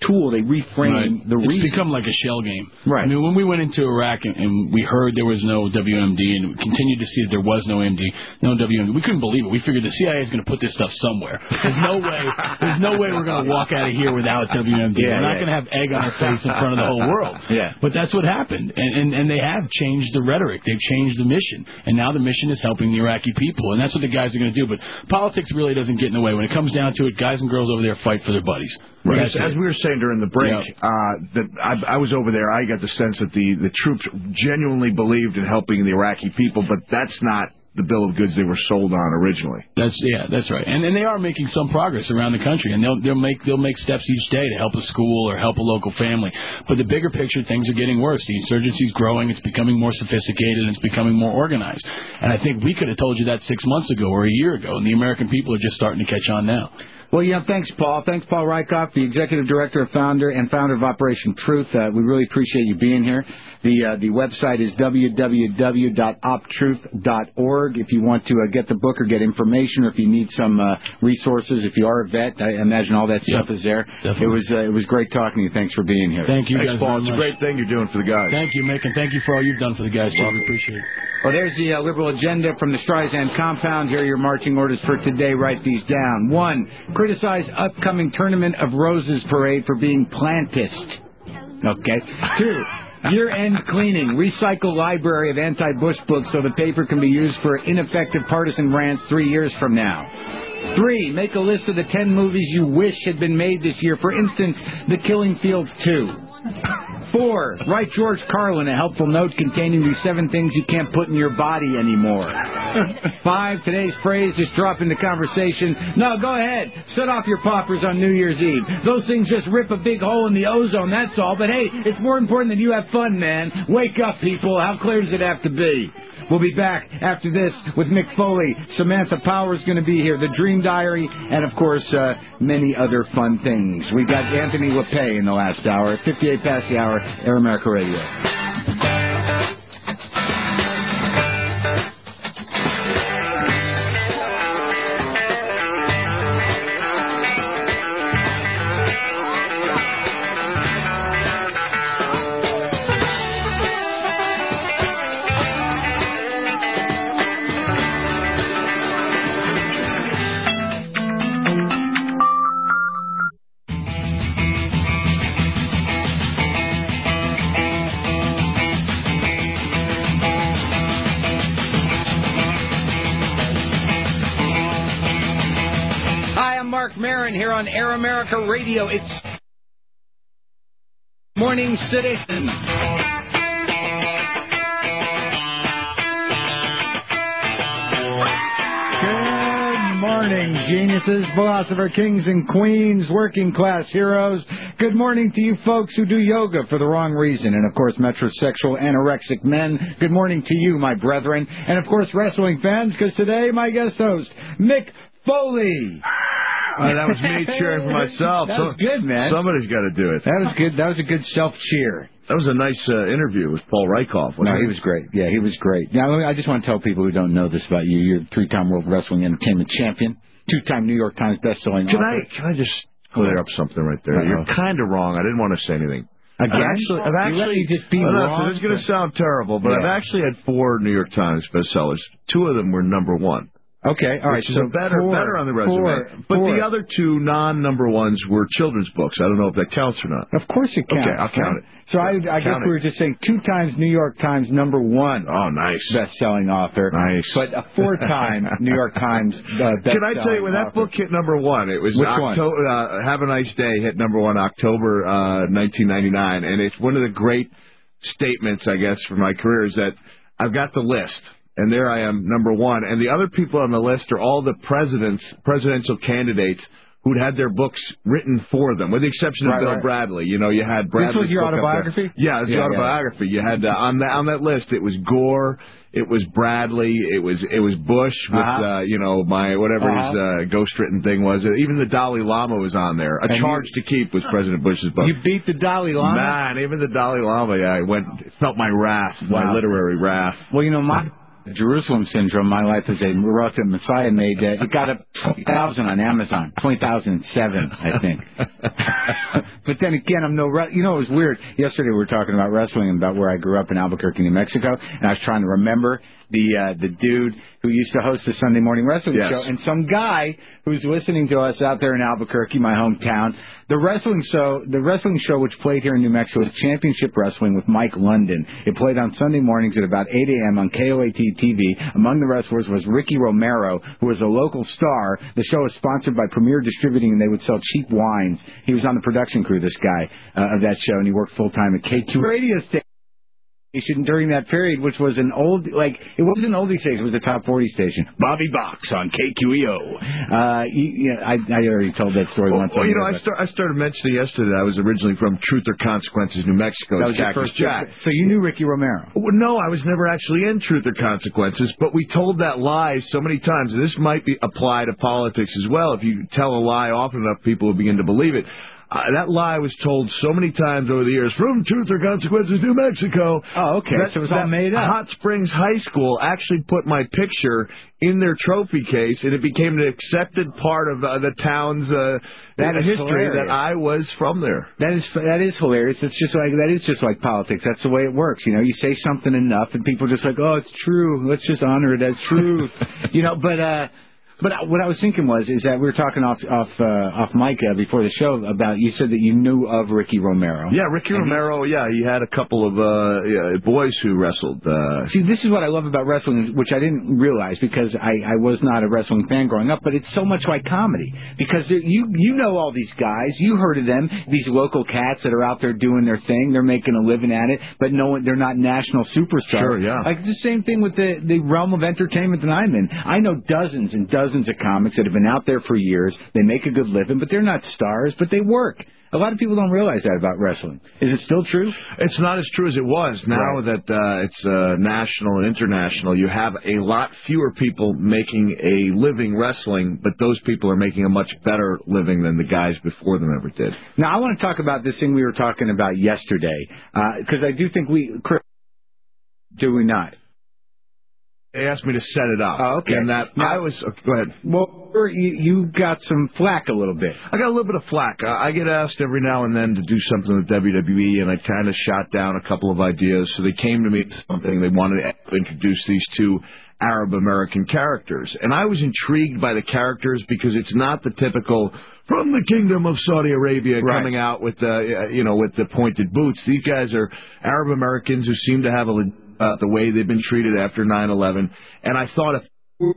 tool. They reframe right. the reason. It's become like a shell game. Right. I mean, when we went into Iraq and, and we heard there was no W M D and we continued to see that there was no M D, no W M D, we couldn't believe it. We figured the C I A is going to put this stuff somewhere. There's no way. There's no way we're going to walk out of here without W M D. Yeah, we're not yeah. going to have egg on our face in front of the whole world. Yeah. But that's what happened, and, and and they have changed the rhetoric. They've changed the mission, and now the mission is helping the Iraqi people, and that's what the guys are going to do. But politics really doesn't get in the way. When it comes down to it, guys and girls over there fight for their buddies. Right. That's As, as it. we were saying during the break, Yep. uh, that I, I was over there. I got the sense that the, the troops genuinely believed in helping the Iraqi people, but that's not the bill of goods they were sold on originally. That's yeah, that's right. And and they are making some progress around the country, and they'll they'll make they'll make steps each day to help a school or help a local family. But the bigger picture, things are getting worse. The insurgency's growing. It's becoming more sophisticated. And it's becoming more organized. And I think we could have told you that six months ago or a year ago, and the American people are just starting to catch on now. Well, yeah, thanks, Paul. Thanks, Paul Rykoff, the executive director, of founder, and founder of Operation Truth. Uh, we really appreciate you being here. The uh, the website is w w w dot op truth dot org if you want to uh, get the book or get information, or if you need some uh, resources. If you are a vet, I imagine all that stuff Yep, is there. definitely. It was uh, it was great talking to you. Thanks for being here. Thank you, Thanks, guys. Paul. very It's a much. great thing you're doing for the guys. Thank you, Mick, and thank you for all you've done for the guys, too. We appreciate it. Well, there's the uh, liberal agenda from the Streisand compound. Here are your marching orders for today. Write these down. One, criticize upcoming Tournament of Roses parade for being plantist. Okay. Two, year-end cleaning. Recycle library of anti-Bush books so the paper can be used for ineffective partisan rants three years from now. Three, make a list of the ten movies you wish had been made this year. For instance, The Killing Fields two. Four, write George Carlin a helpful note containing the seven things you can't put in your body anymore. Five, today's phrase just drop into conversation. No, go ahead. Set off your poppers on New Year's Eve. Those things just rip a big hole in the ozone, that's all. But hey, it's more important that you have fun, man. Wake up, people. How clear does it have to be? We'll be back after this with Mick Foley. Samantha Power's going to be here, The Dream Diary, and, of course, uh, many other fun things. We got Anthony LePay in the last hour, fifty-eight past the hour, Air America Radio. Mark Maron here on Air America Radio. It's Morning Citizen. Good morning, geniuses, philosopher, kings and queens, working class heroes. Good morning to you folks who do yoga for the wrong reason. And, of course, metrosexual anorexic men. Good morning to you, my brethren. And, of course, wrestling fans, because today my guest host, Mick Foley. Uh, that was me cheering for myself. That was good, man. Somebody's got to do it. That was good. That was a good self-cheer. That was a nice uh, interview with Paul Rykoff. No, he was great. Yeah, he was great. Now, I just want to tell people who don't know this about you. You're a three-time World Wrestling Entertainment Champion, two-time New York Times best-selling Can author. I, can I just clear up something right there? Uh-oh. You're kind of wrong. I didn't want to say anything. Again? I've actually, I've You actually let me just be well, no, wrong, so this is going to sound terrible, but Yeah. I've actually had four New York Times bestsellers. Two of them were number one. Okay, all right. Which is so a better, four, better on the resume. Four, but four. the other two non-number ones were children's books. I don't know if that counts or not. Of course it counts. Okay, I'll count it. So I, I guess Count we it. were just saying two times New York Times number one Oh, nice. best-selling author. Nice. But a four-time New York Times uh, best-selling Can I tell you, when that author. book hit number one, it was Which one? October, uh, Have a Nice Day hit number one October uh, nineteen ninety-nine, and it's one of the great statements, I guess, for my career is that I've got the list. And there I am, number one. And the other people on the list are all the presidents, presidential candidates who'd had their books written for them, with the exception of Right, Bill right. Bradley. You know, you had Bradley's was your book up there. autobiography? Yeah, it's Yeah, the yeah. autobiography. You had uh, on that on that list. It was Gore. It was Bradley. It was it was Bush with Uh-huh. uh, you know my whatever his Uh-huh. uh, ghost-written thing was. Even the Dalai Lama was on there. A And Charge you- to Keep was President Bush's book. You beat the Dalai Lama? Man, even the Dalai Lama, yeah, I went felt my wrath, my Wow. literary wrath. Well, you know, my Jerusalem Syndrome, My Life as a Reluctant Messiah, made uh, it got up twenty thousand on Amazon, twenty thousand seven, I think. But then again, I'm no, you know, it was weird. Yesterday we were talking about wrestling and about where I grew up in Albuquerque, New Mexico, and I was trying to remember the uh, the dude who used to host the Sunday morning wrestling yes. show, and some guy who's listening to us out there in Albuquerque, my hometown. The wrestling show, the wrestling show which played here in New Mexico was Championship Wrestling with Mike London. It played on Sunday mornings at about eight a.m. on K O A T T V. Among the wrestlers was Ricky Romero, who was a local star. The show was sponsored by Premier Distributing, and they would sell cheap wines. He was on the production crew, this guy, uh, of that show, and he worked full-time at K Q radio station during that period, which was an old, like, it wasn't an oldie station, it was a top forty station. Bobby Box on K Q E O. Uh, you, you know, I, I already told that story well, once. Well, you know, I, start, I started mentioning yesterday that I was originally from Truth or Consequences, New Mexico. That was your first Jack. So you knew Ricky Romero? Well, no, I was never actually in Truth or Consequences, but we told that lie so many times, and this might be apply to politics as well. If you tell a lie often enough, people will begin to believe it. Uh, that lie was told so many times over the years from Truth or Consequences, New Mexico. Oh, okay. That, so it was all made up. Hot Springs High School actually put my picture in their trophy case, and it became an accepted part of uh, the town's uh, that is history hilarious. that I was from there. That is that is hilarious. It's just like that is just like politics. That's the way it works. You know, you say something enough, and people are just like, oh, it's true. Let's just honor it as truth. you know, but. uh But what I was thinking was, is that we were talking off off uh, off mic uh, before the show about, you said that you knew of Ricky Romero. Yeah, Ricky Romero, yeah, he had a couple of uh, yeah, boys who wrestled. Uh... See, this is what I love about wrestling, which I didn't realize because I, I was not a wrestling fan growing up, but it's so much like comedy. Because you you know all these guys, you heard of them, these local cats that are out there doing their thing, they're making a living at it, but no one, they're not national superstars. Sure, yeah. Like the same thing with the, the realm of entertainment that I'm in. I know dozens and dozens of comics that have been out there for years. They make a good living, but they're not stars, but they work. A lot of people don't realize that about wrestling. Is it still true? It's not as true as it was. Now right. that uh, it's uh, national and international, you have a lot fewer people making a living wrestling, but those people are making a much better living than the guys before them ever did. Now, I want to talk about this thing we were talking about yesterday, because uh, I do think we... Chris, do we not? They asked me to set it up. Oh, okay. And that now, I was... Oh, go ahead. Well, you, you got some flack a little bit. I got a little bit of flack. I, I get asked every now and then to do something with W W E, and I kind of shot down a couple of ideas. So they came to me with something. They wanted to introduce these two Arab-American characters. And I was intrigued by the characters because it's not the typical... from the Kingdom of Saudi Arabia, right. coming out with the, you know, with the pointed boots. These guys are Arab Americans who seem to have a, uh, the way they've been treated after nine eleven. And I thought if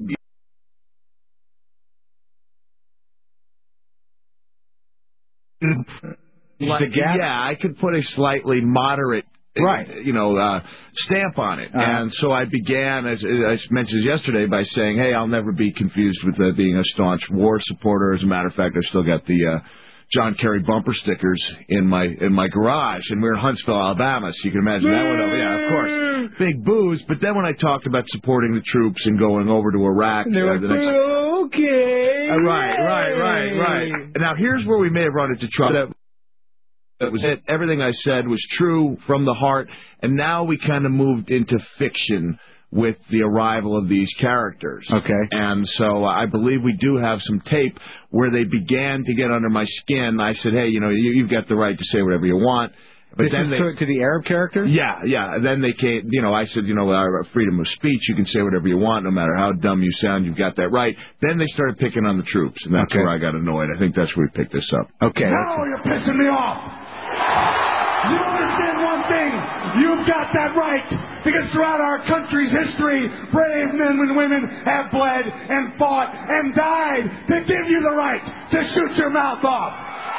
like, yeah, I could put a slightly moderate, right, you know, uh, stamp on it. Uh-huh. And so I began, as I mentioned yesterday, by saying, hey, I'll never be confused with uh, being a staunch war supporter. As a matter of fact, I've still got the uh, John Kerry bumper stickers in my in my garage, and we're in Huntsville, Alabama, so you can imagine that one. Yeah, of course, big boos. But then when I talked about supporting the troops and going over to Iraq, they're uh, like, the next... okay, uh, right, right, right, right. Now here's where we may have run into trouble. That That was it. Everything I said was true from the heart, and now we kind of moved into fiction with the arrival of these characters. Okay. And so I believe we do have some tape where they began to get under my skin. I said, hey, you know, you, you've got the right to say whatever you want. But this then is they, to, to the Arab characters? Yeah, yeah. Then they came, you know, I said, you know, uh, freedom of speech, you can say whatever you want, no matter how dumb you sound, you've got that right. Then they started picking on the troops, and that's okay. where I got annoyed. I think that's where we picked this up. Okay. Now you're pissing me off. You understand one thing? You've got that right, because throughout our country's history, brave men and women have bled and fought and died to give you the right to shoot your mouth off.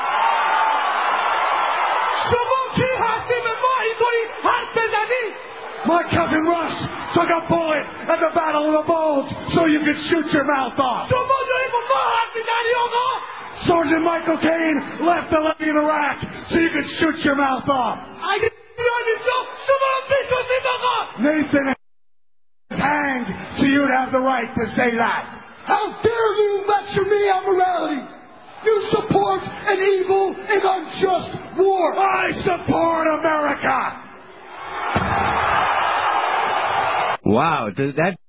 My cousin Rush took a bullet at the Battle of the Bulge so you could shoot your mouth off. Sergeant Michael Caine left the leg in Iraq so you could shoot your mouth off. Nathan is hanged so you'd have the right to say that. How dare you lecture me on morality? You support an evil and unjust war. I support America. Wow, that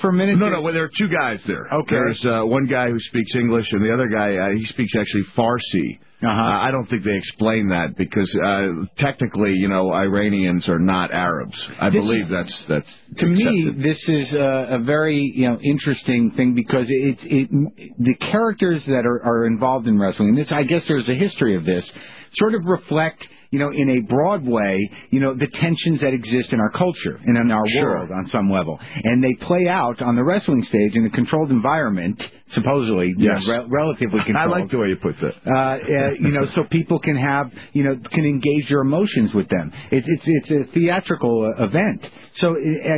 for a minute? No, no. Well, there are two guys there. Okay. There's uh, one guy who speaks English, and the other guy uh, he speaks actually Farsi. Uh-huh. Uh, I don't think they explain that because uh, technically, you know, Iranians are not Arabs. I This believe is, that's that's to me. accepted. This is uh, a very you know interesting thing because it, it the characters that are, are involved in wrestling. And this, I guess, there's a history of this. Sort of reflect, you know, in a broad way, you know, the tensions that exist in our culture and in our Sure. world on some level. And they play out on the wrestling stage in a controlled environment, supposedly, you Yes. know, re- relatively controlled. I like the way you put that. Uh, uh, you know, so people can have, you know, can engage your emotions with them. It's it's it's a theatrical uh, event. So, uh,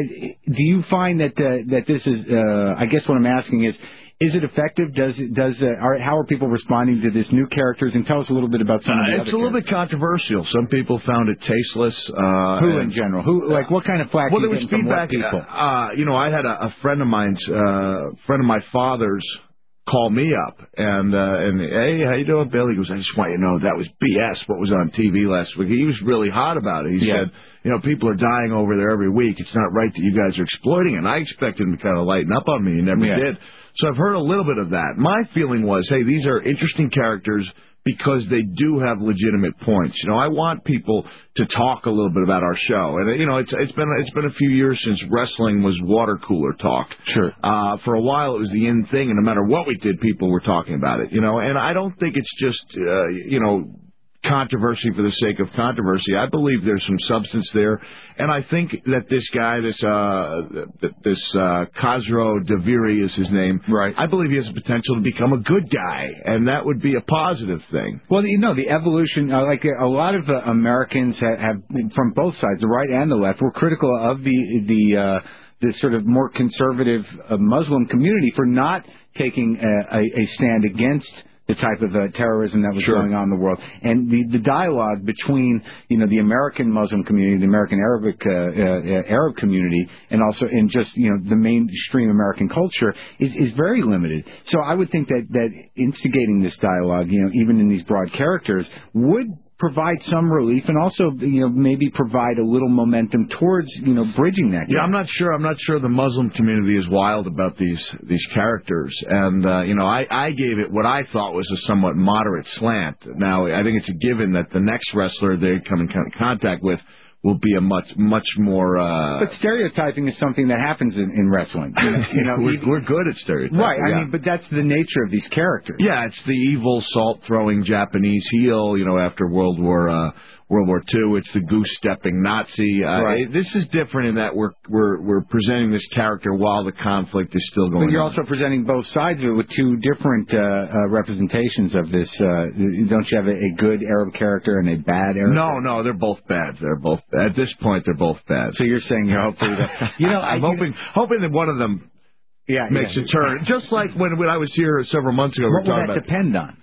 do you find that uh, that this is? Uh, I guess what I'm asking is. Is it effective? Does it, does uh, are, how are people responding to this new characters? And tell us a little bit about some of the Uh, other it's a little bit characters. controversial. Some people found it tasteless. Uh, Who and- in general? Who like what kind of flack? Well, are there you was getting from what feedback. people? Uh, you know, I had a, a friend of mine's, uh, friend of my father's, call me up and uh, and hey, how you doing, Bill? He goes, I just want you to know that was B S. What was on T V last week? He was really hot about it. He Yeah. said, you know, people are dying over there every week. It's not right that you guys are exploiting it. And I expected him to kind of lighten up on me. He never Yeah. did. So I've heard a little bit of that. My feeling was, hey, these are interesting characters because they do have legitimate points. You know, I want people to talk a little bit about our show, and you know, it's it's been it's been a few years since wrestling was water cooler talk. Sure. Uh, for a while, it was the in thing, and no matter what we did, people were talking about it. You know, and I don't think it's just uh, you know. controversy for the sake of controversy. I believe there's some substance there, and I think that this guy, this uh, this uh, Khosrow Daviri is his name. Right. I believe he has the potential to become a good guy, and that would be a positive thing. Well, you know, the evolution, uh, like a lot of uh, Americans have, have, from both sides, the right and the left, were critical of the the uh, the sort of more conservative uh, Muslim community for not taking a, a, a stand against the type of uh, terrorism that was Sure. going on in the world, and the, the dialogue between you know the American Muslim community, the American Arabic uh, uh, Arab community, and also in just you know the mainstream American culture is is very limited. So I would think that that instigating this dialogue, you know, even in these broad characters, would provide some relief and also, you know, maybe provide a little momentum towards, you know, bridging that gap. Yeah, I'm not sure. I'm not sure the Muslim community is wild about these these characters, and uh, you know, I, I gave it what I thought was a somewhat moderate slant. Now, I think it's a given that the next wrestler they come in con- contact with will be a much much more. Uh, But stereotyping is something that happens in, in wrestling. You know, you know, we're, even- we're good at stereotyping. right. I yeah. mean, but that's the nature of these characters. Yeah, it's the evil salt-throwing Japanese heel, you know, after World War uh, World War Two. It's the goose-stepping Nazi. Uh, Right. it- this is different in that we're we're we're presenting this character while the conflict is still going on. But you're also presenting both sides of it with two different uh, uh, representations of this. Uh, don't you have a, a good Arab character and a bad Arab? No, no, they're both bad. They're both at this point. They're both bad. So you're saying you're hopefully that you know I'm I, hoping hoping that one of them yeah makes yeah. a turn. Just like when when I was here several months ago, we What were will talking that about depend on?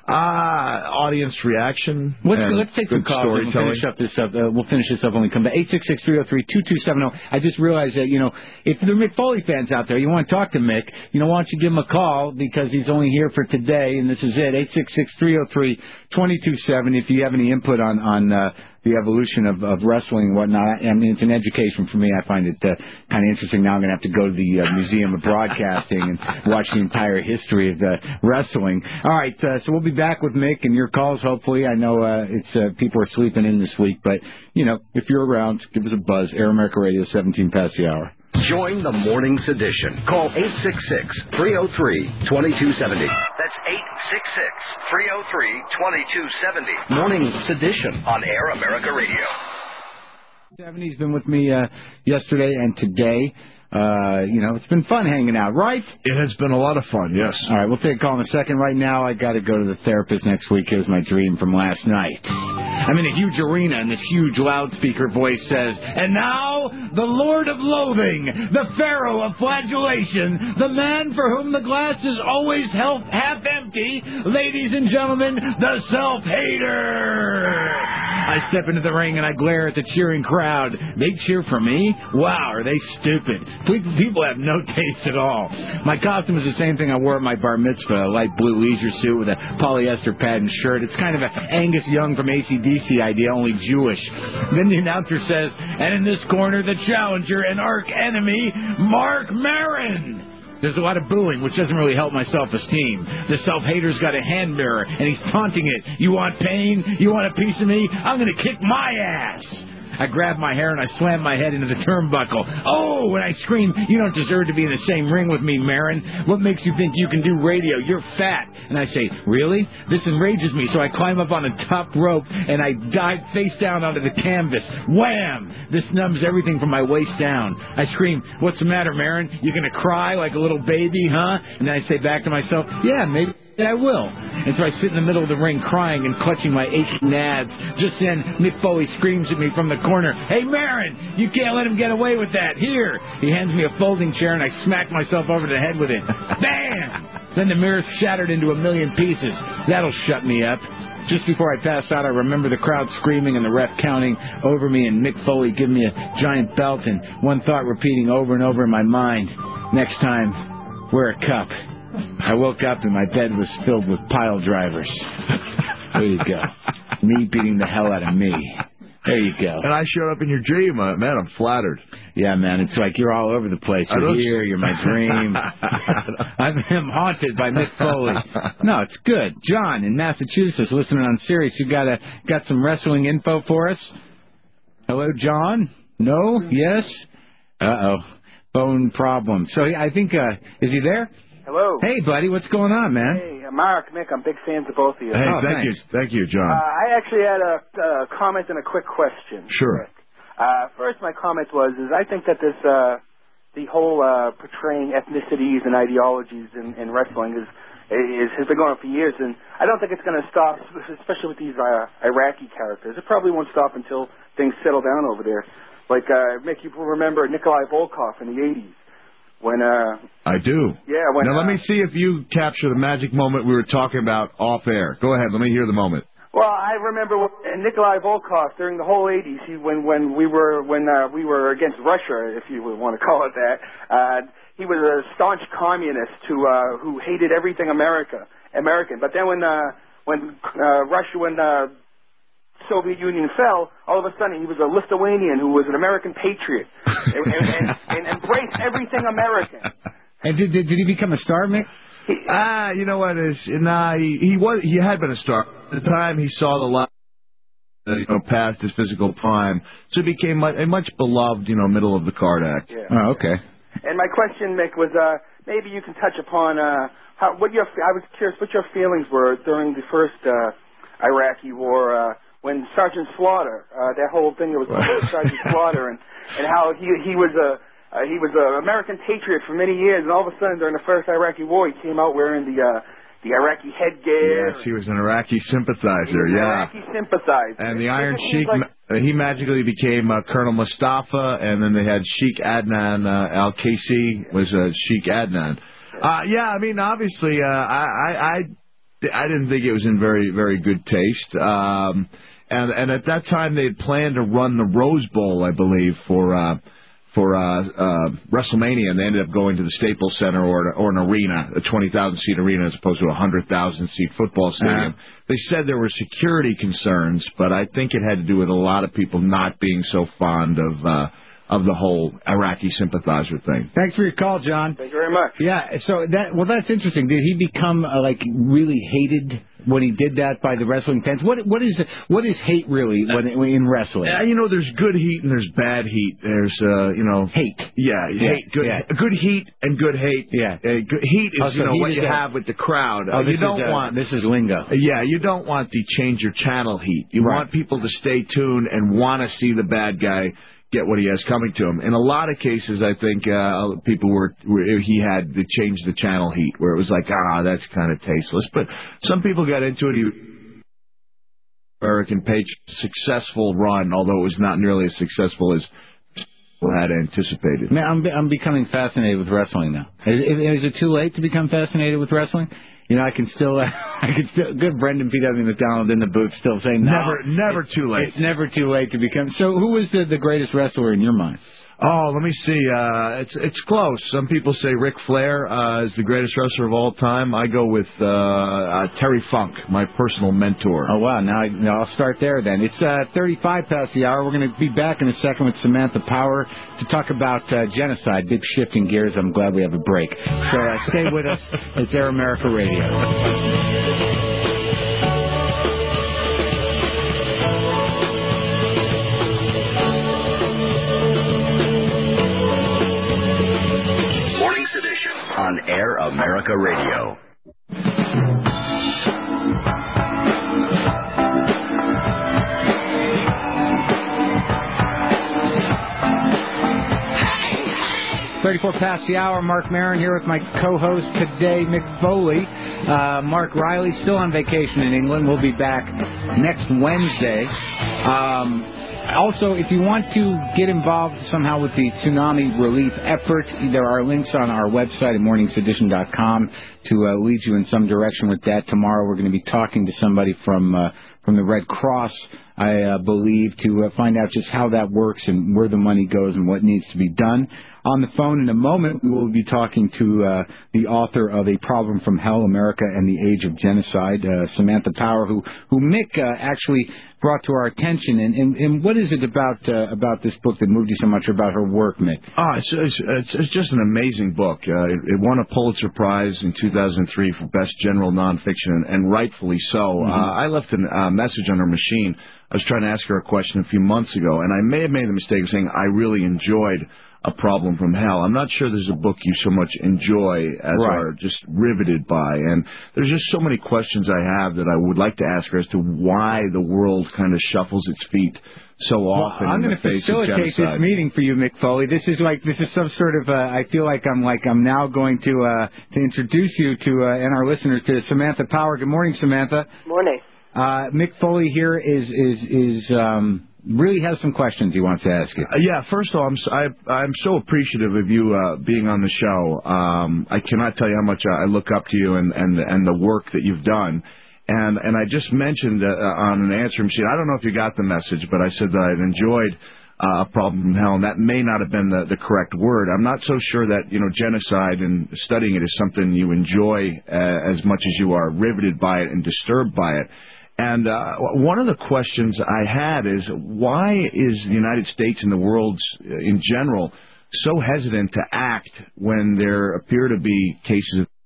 uh, audience reaction. Let's and let's take some good calls. And we'll storytelling. finish up this up. Uh, we'll finish this up when we come back. Eight six six three zero three two two seven zero. I just realized that you know if there are Mick Foley fans out there, you want to talk to Mick, you know, why don't you give him a call because he's only here for today, and this is it. Eight six six three zero three two two seven. If you have any input on on. Uh, the evolution of, of wrestling and whatnot. I mean, it's an education for me. I find it uh, kind of interesting. Now I'm going to have to go to the uh, Museum of Broadcasting and watch the entire history of the wrestling. All right, uh, so we'll be back with Mick and your calls, hopefully. I know uh, it's uh, people are sleeping in this week, but, you know, if you're around, give us a buzz. Air America Radio, seventeen past the hour. Join the Morning Sedition. Call eight six six three zero three two two seven zero. That's eight six six three zero three two two seven zero. Morning Sedition on Air America Radio. He's been with me uh, yesterday and today. Uh, you know, it's been fun hanging out, right? It has been a lot of fun, yes. All right, we'll take a call in a second. Right now, I got to go to the therapist next week. Here's my dream from last night. I'm in a huge arena, and this huge loudspeaker voice says, "And now, the Lord of Loathing, the Pharaoh of Flagellation, the man for whom the glass is always half empty, ladies and gentlemen, the Self-Hater." I step into the ring and I glare at the cheering crowd. They cheer for me? Wow, are they stupid? People have no taste at all. My costume is the same thing I wore at my bar mitzvah, a light blue leisure suit with a polyester patterned shirt. It's kind of an Angus Young from A C D C idea, only Jewish. Then the announcer says, and in this corner, the challenger and arch enemy, Mark Maron. There's a lot of booing, which doesn't really help my self-esteem. The self-hater's got a hand mirror, and he's taunting it. You want pain? You want a piece of me? I'm going to kick my ass. I grab my hair and I slam my head into the turnbuckle. Oh, and I scream, you don't deserve to be in the same ring with me, Maron. What makes you think you can do radio? You're fat. And I say, really? This enrages me, so I climb up on a top rope and I dive face down onto the canvas. Wham! This numbs everything from my waist down. I scream, what's the matter, Maron? You gonna cry like a little baby, huh? And then I say back to myself, yeah, maybe I will. And so I sit in the middle of the ring crying and clutching my aching nads. Just then, Mick Foley screams at me from the corner, hey, Maron, you can't let him get away with that. Here. He hands me a folding chair and I smack myself over the head with it. Bam! Then the mirror shattered into a million pieces. That'll shut me up. Just before I passed out, I remember the crowd screaming and the ref counting over me and Mick Foley giving me a giant belt and one thought repeating over and over in my mind, next time, wear a cup. I woke up and my bed was filled with pile drivers. There you go. Me beating the hell out of me. There you go. And I showed up in your dream. Uh, man, I'm flattered. Yeah, man, it's like you're all over the place. You're here, you're my dream. I'm haunted by Mick Foley. No, it's good. John in Massachusetts, listening on Sirius. You got a, got some wrestling info for us? Hello, John? No? Yes? Uh-oh. Phone problem. So I think, uh, is he there? Hello. Hey, buddy, what's going on, man? Hey, Mark, Mick, I'm big fans of both of you. Hey, oh, thank thanks. you. Thank you, John. Uh, I actually had a uh, comment and a quick question. Sure. Mick. Uh, first, my comment was, is I think that this, uh, the whole uh, portraying ethnicities and ideologies in, in wrestling is, is has been going on for years, and I don't think it's going to stop, especially with these uh, Iraqi characters. It probably won't stop until things settle down over there. Like, uh, Mick, you remember Nikolai Volkov in the eighties. When, uh... I do. Yeah, when... Now, let uh, me see if you capture the magic moment we were talking about off air. Go ahead. Let me hear the moment. Well, I remember when Nikolai Volkov during the whole eighties, he, when, when we were, when, uh, we were against Russia, if you would want to call it that, uh, he was a staunch communist who, uh, who hated everything America, American. But then when, uh, when, uh, Russia, when, uh, Soviet Union fell, all of a sudden he was a Lithuanian who was an American patriot and, and, and, and embraced everything American. And did, did, did he become a star, Mick? Ah, uh, you know what? Is nah, he, he was he had been a star at the time. He saw the light, uh, you know, past his physical prime, so he became a much beloved, you know, middle of the card act. Yeah. Oh, okay. And my question, Mick, was uh, maybe you can touch upon uh, how what your I was curious what your feelings were during the first uh, Iraqi war. Uh, When Sergeant Slaughter, uh, that whole thing that was going on Sergeant Slaughter, and, and how he he was a uh, he was an American patriot for many years, and all of a sudden during the first Iraqi war, he came out wearing the uh, the Iraqi headgear. Yes, he was an Iraqi sympathizer. He was yeah, an Iraqi sympathizer. And the Iron he Sheik, like, ma- he magically became uh, Colonel Mustafa, and then they had Sheik Adnan uh, Al Qaisi was uh, Sheik Adnan. Uh, yeah, I mean, obviously, uh, I, I I I didn't think it was in very very good taste. Um, And, and at that time, they had planned to run the Rose Bowl, I believe, for uh, for uh, uh, WrestleMania, and they ended up going to the Staples Center or, or an arena, a twenty thousand seat arena, as opposed to a one hundred thousand seat football stadium. Uh-huh. They said there were security concerns, but I think it had to do with a lot of people not being so fond of uh, of the whole Iraqi sympathizer thing. Thanks for your call, John. Thank you very much. Yeah, so that well, that's interesting. Did he become uh, like really hated when he did that by the wrestling fans? What what is what is hate really when, when in wrestling? Uh, you know, there's good heat and there's bad heat. There's uh, you know, hate. Yeah, yeah hate. Good, yeah. good heat and good hate. Yeah, uh, good, heat is oh, so you know heat what you a, have with the crowd. Oh, uh, this you don't is, uh, want this is lingo. Yeah, you don't want the change your channel heat. You right. want people to stay tuned and want to see the bad guy get what he has coming to him. In a lot of cases, I think uh, people were, were he had to change the channel heat, where it was like, ah, that's kind of tasteless. But some people got into it. He, American Patriot successful run, although it was not nearly as successful as people had anticipated. Man, I'm I'm becoming fascinated with wrestling now. Is, is it too late to become fascinated with wrestling? you know, I can still, uh, I can still, good Brendan P. W. McDonald in the booth still saying, no, never, never it's, too late. It's never too late to become. So, who was the, the greatest wrestler in your mind? Oh, let me see. Uh, it's it's close. Some people say Ric Flair uh, is the greatest wrestler of all time. I go with uh, uh, Terry Funk, my personal mentor. Oh, wow. Now, I, now I'll start there then. It's uh, thirty-five past the hour. We're going to be back in a second with Samantha Power to talk about uh, genocide. Big shift in gears. I'm glad we have a break. So uh, stay with us. It's Air America Radio. On Air America Radio. thirty-four past the hour. Mark Maron here with my co-host today, Mick Foley. Uh, Mark Riley still on vacation in England. We'll be back next Wednesday. Um, Also, if you want to get involved somehow with the tsunami relief effort, there are links on our website at mornings edition dot com to uh, lead you in some direction with that. Tomorrow we're going to be talking to somebody from uh, from the Red Cross, I uh, believe, to uh, find out just how that works and where the money goes and what needs to be done. On the phone in a moment, we will be talking to uh, the author of A Problem from Hell, America and the Age of Genocide, uh, Samantha Power, who, who Mick uh, actually brought to our attention. And, and, and what is it about uh, about this book that moved you so much, or about her work, Mick? Oh, it's, it's, it's just an amazing book. Uh, it, it won a Pulitzer Prize in two thousand three for Best General Nonfiction, and, and rightfully so. Mm-hmm. Uh, I left a uh, message on her machine. I was trying to ask her a question a few months ago, and I may have made the mistake of saying I really enjoyed A Problem from Hell. I'm not sure there's a book you so much enjoy as right. are just riveted by. And there's just so many questions I have that I would like to ask her as to why the world kind of shuffles its feet so often. Well, I'm going to facilitate this meeting for you, Mick Foley. This is like this is some sort of. Uh, I feel like I'm like I'm now going to uh, to introduce you to uh, and our listeners to Samantha Power. Good morning, Samantha. Morning. Uh, Mick Foley here is is is. Um, really has some questions he wants to ask you. Uh, yeah, first of all, I'm so, I, I'm so appreciative of you uh, being on the show. Um, I cannot tell you how much I look up to you and, and, and the work that you've done. And and I just mentioned uh, on an answering machine, I don't know if you got the message, but I said that I'd enjoyed uh, A Problem from Hell, and that may not have been the, the correct word. I'm not so sure that, you know, genocide and studying it is something you enjoy uh, as much as you are riveted by it and disturbed by it. And uh, one of the questions I had is, why is the United States and the world in general so hesitant to act when there appear to be cases of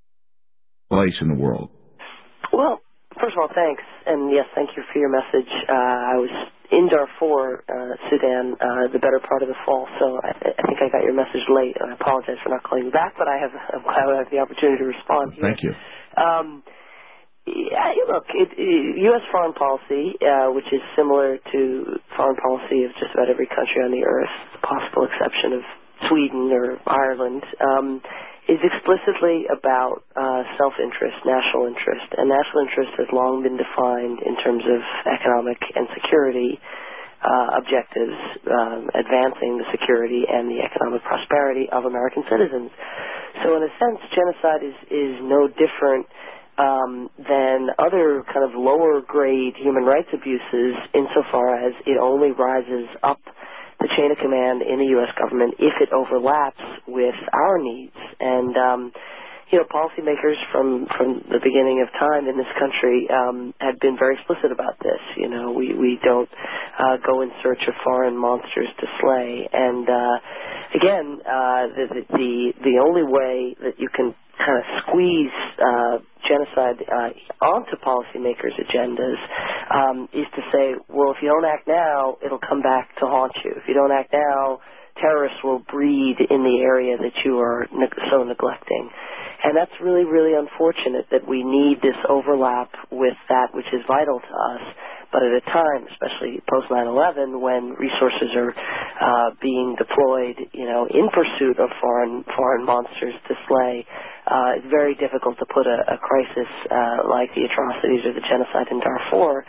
place in the world? Well, first of all, thanks. And yes, thank you for your message. Uh, I was in Darfur, uh, Sudan, uh, the better part of the fall, so I, I think I got your message late. I apologize for not calling you back, but I have, I'm glad I have the opportunity to respond here. Thank you. Um, Yeah, look, it, it, U S foreign policy, uh, which is similar to foreign policy of just about every country on the earth, the possible exception of Sweden or Ireland, um, is explicitly about uh, self-interest, national interest. And national interest has long been defined in terms of economic and security uh, objectives, um, advancing the security and the economic prosperity of American citizens. So in a sense, genocide is, is no different Um, than other kind of lower grade human rights abuses, insofar as it only rises up the chain of command in the U S government if it overlaps with our needs. And um, you know, policymakers from from the beginning of time in this country um, have been very explicit about this. You know, we we don't uh, go in search of foreign monsters to slay. And uh, again, uh, the, the the only way that you can kind of squeeze uh, genocide uh, onto policymakers' agendas um, is to say, well, if you don't act now, it'll come back to haunt you. If you don't act now, terrorists will breed in the area that you are ne- so neglecting. And that's really, really unfortunate that we need this overlap with that which is vital to us. But at a time, especially post nine eleven, when resources are uh, being deployed, you know, in pursuit of foreign foreign monsters to slay, uh, it's very difficult to put a, a crisis uh, like the atrocities or the genocide in Darfur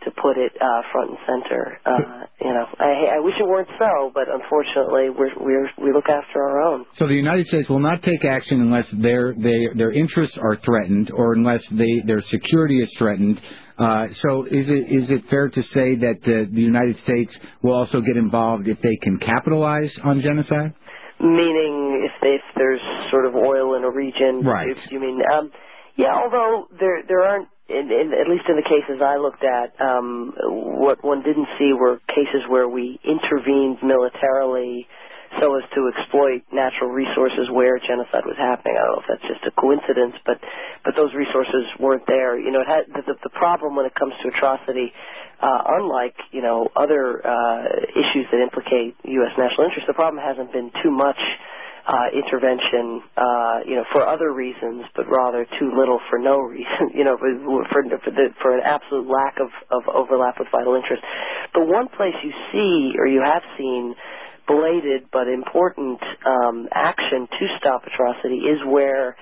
to put it uh, front and center. Uh, you know, I, I wish it weren't so, but unfortunately, we're, we're, we look after our own. So the United States will not take action unless their they, their interests are threatened or unless they, their security is threatened. Uh, so is it is it fair to say that uh, the United States will also get involved if they can capitalize on genocide? Meaning, if, they, if there's sort of oil in a region, right? If, you mean, um, yeah. Although there there aren't. In, in, at least in the cases I looked at, um, what one didn't see were cases where we intervened militarily so as to exploit natural resources where genocide was happening. I don't know if that's just a coincidence, but but those resources weren't there. You know, it had, the, the problem when it comes to atrocity, uh, unlike you know other uh, issues that implicate U S national interest, the problem hasn't been too much Uh, intervention, uh, you know, for other reasons, but rather too little for no reason, you know, for for, for, the, for an absolute lack of, of overlap with vital interest. The one place you see, or you have seen, belated but important um, action to stop atrocity is where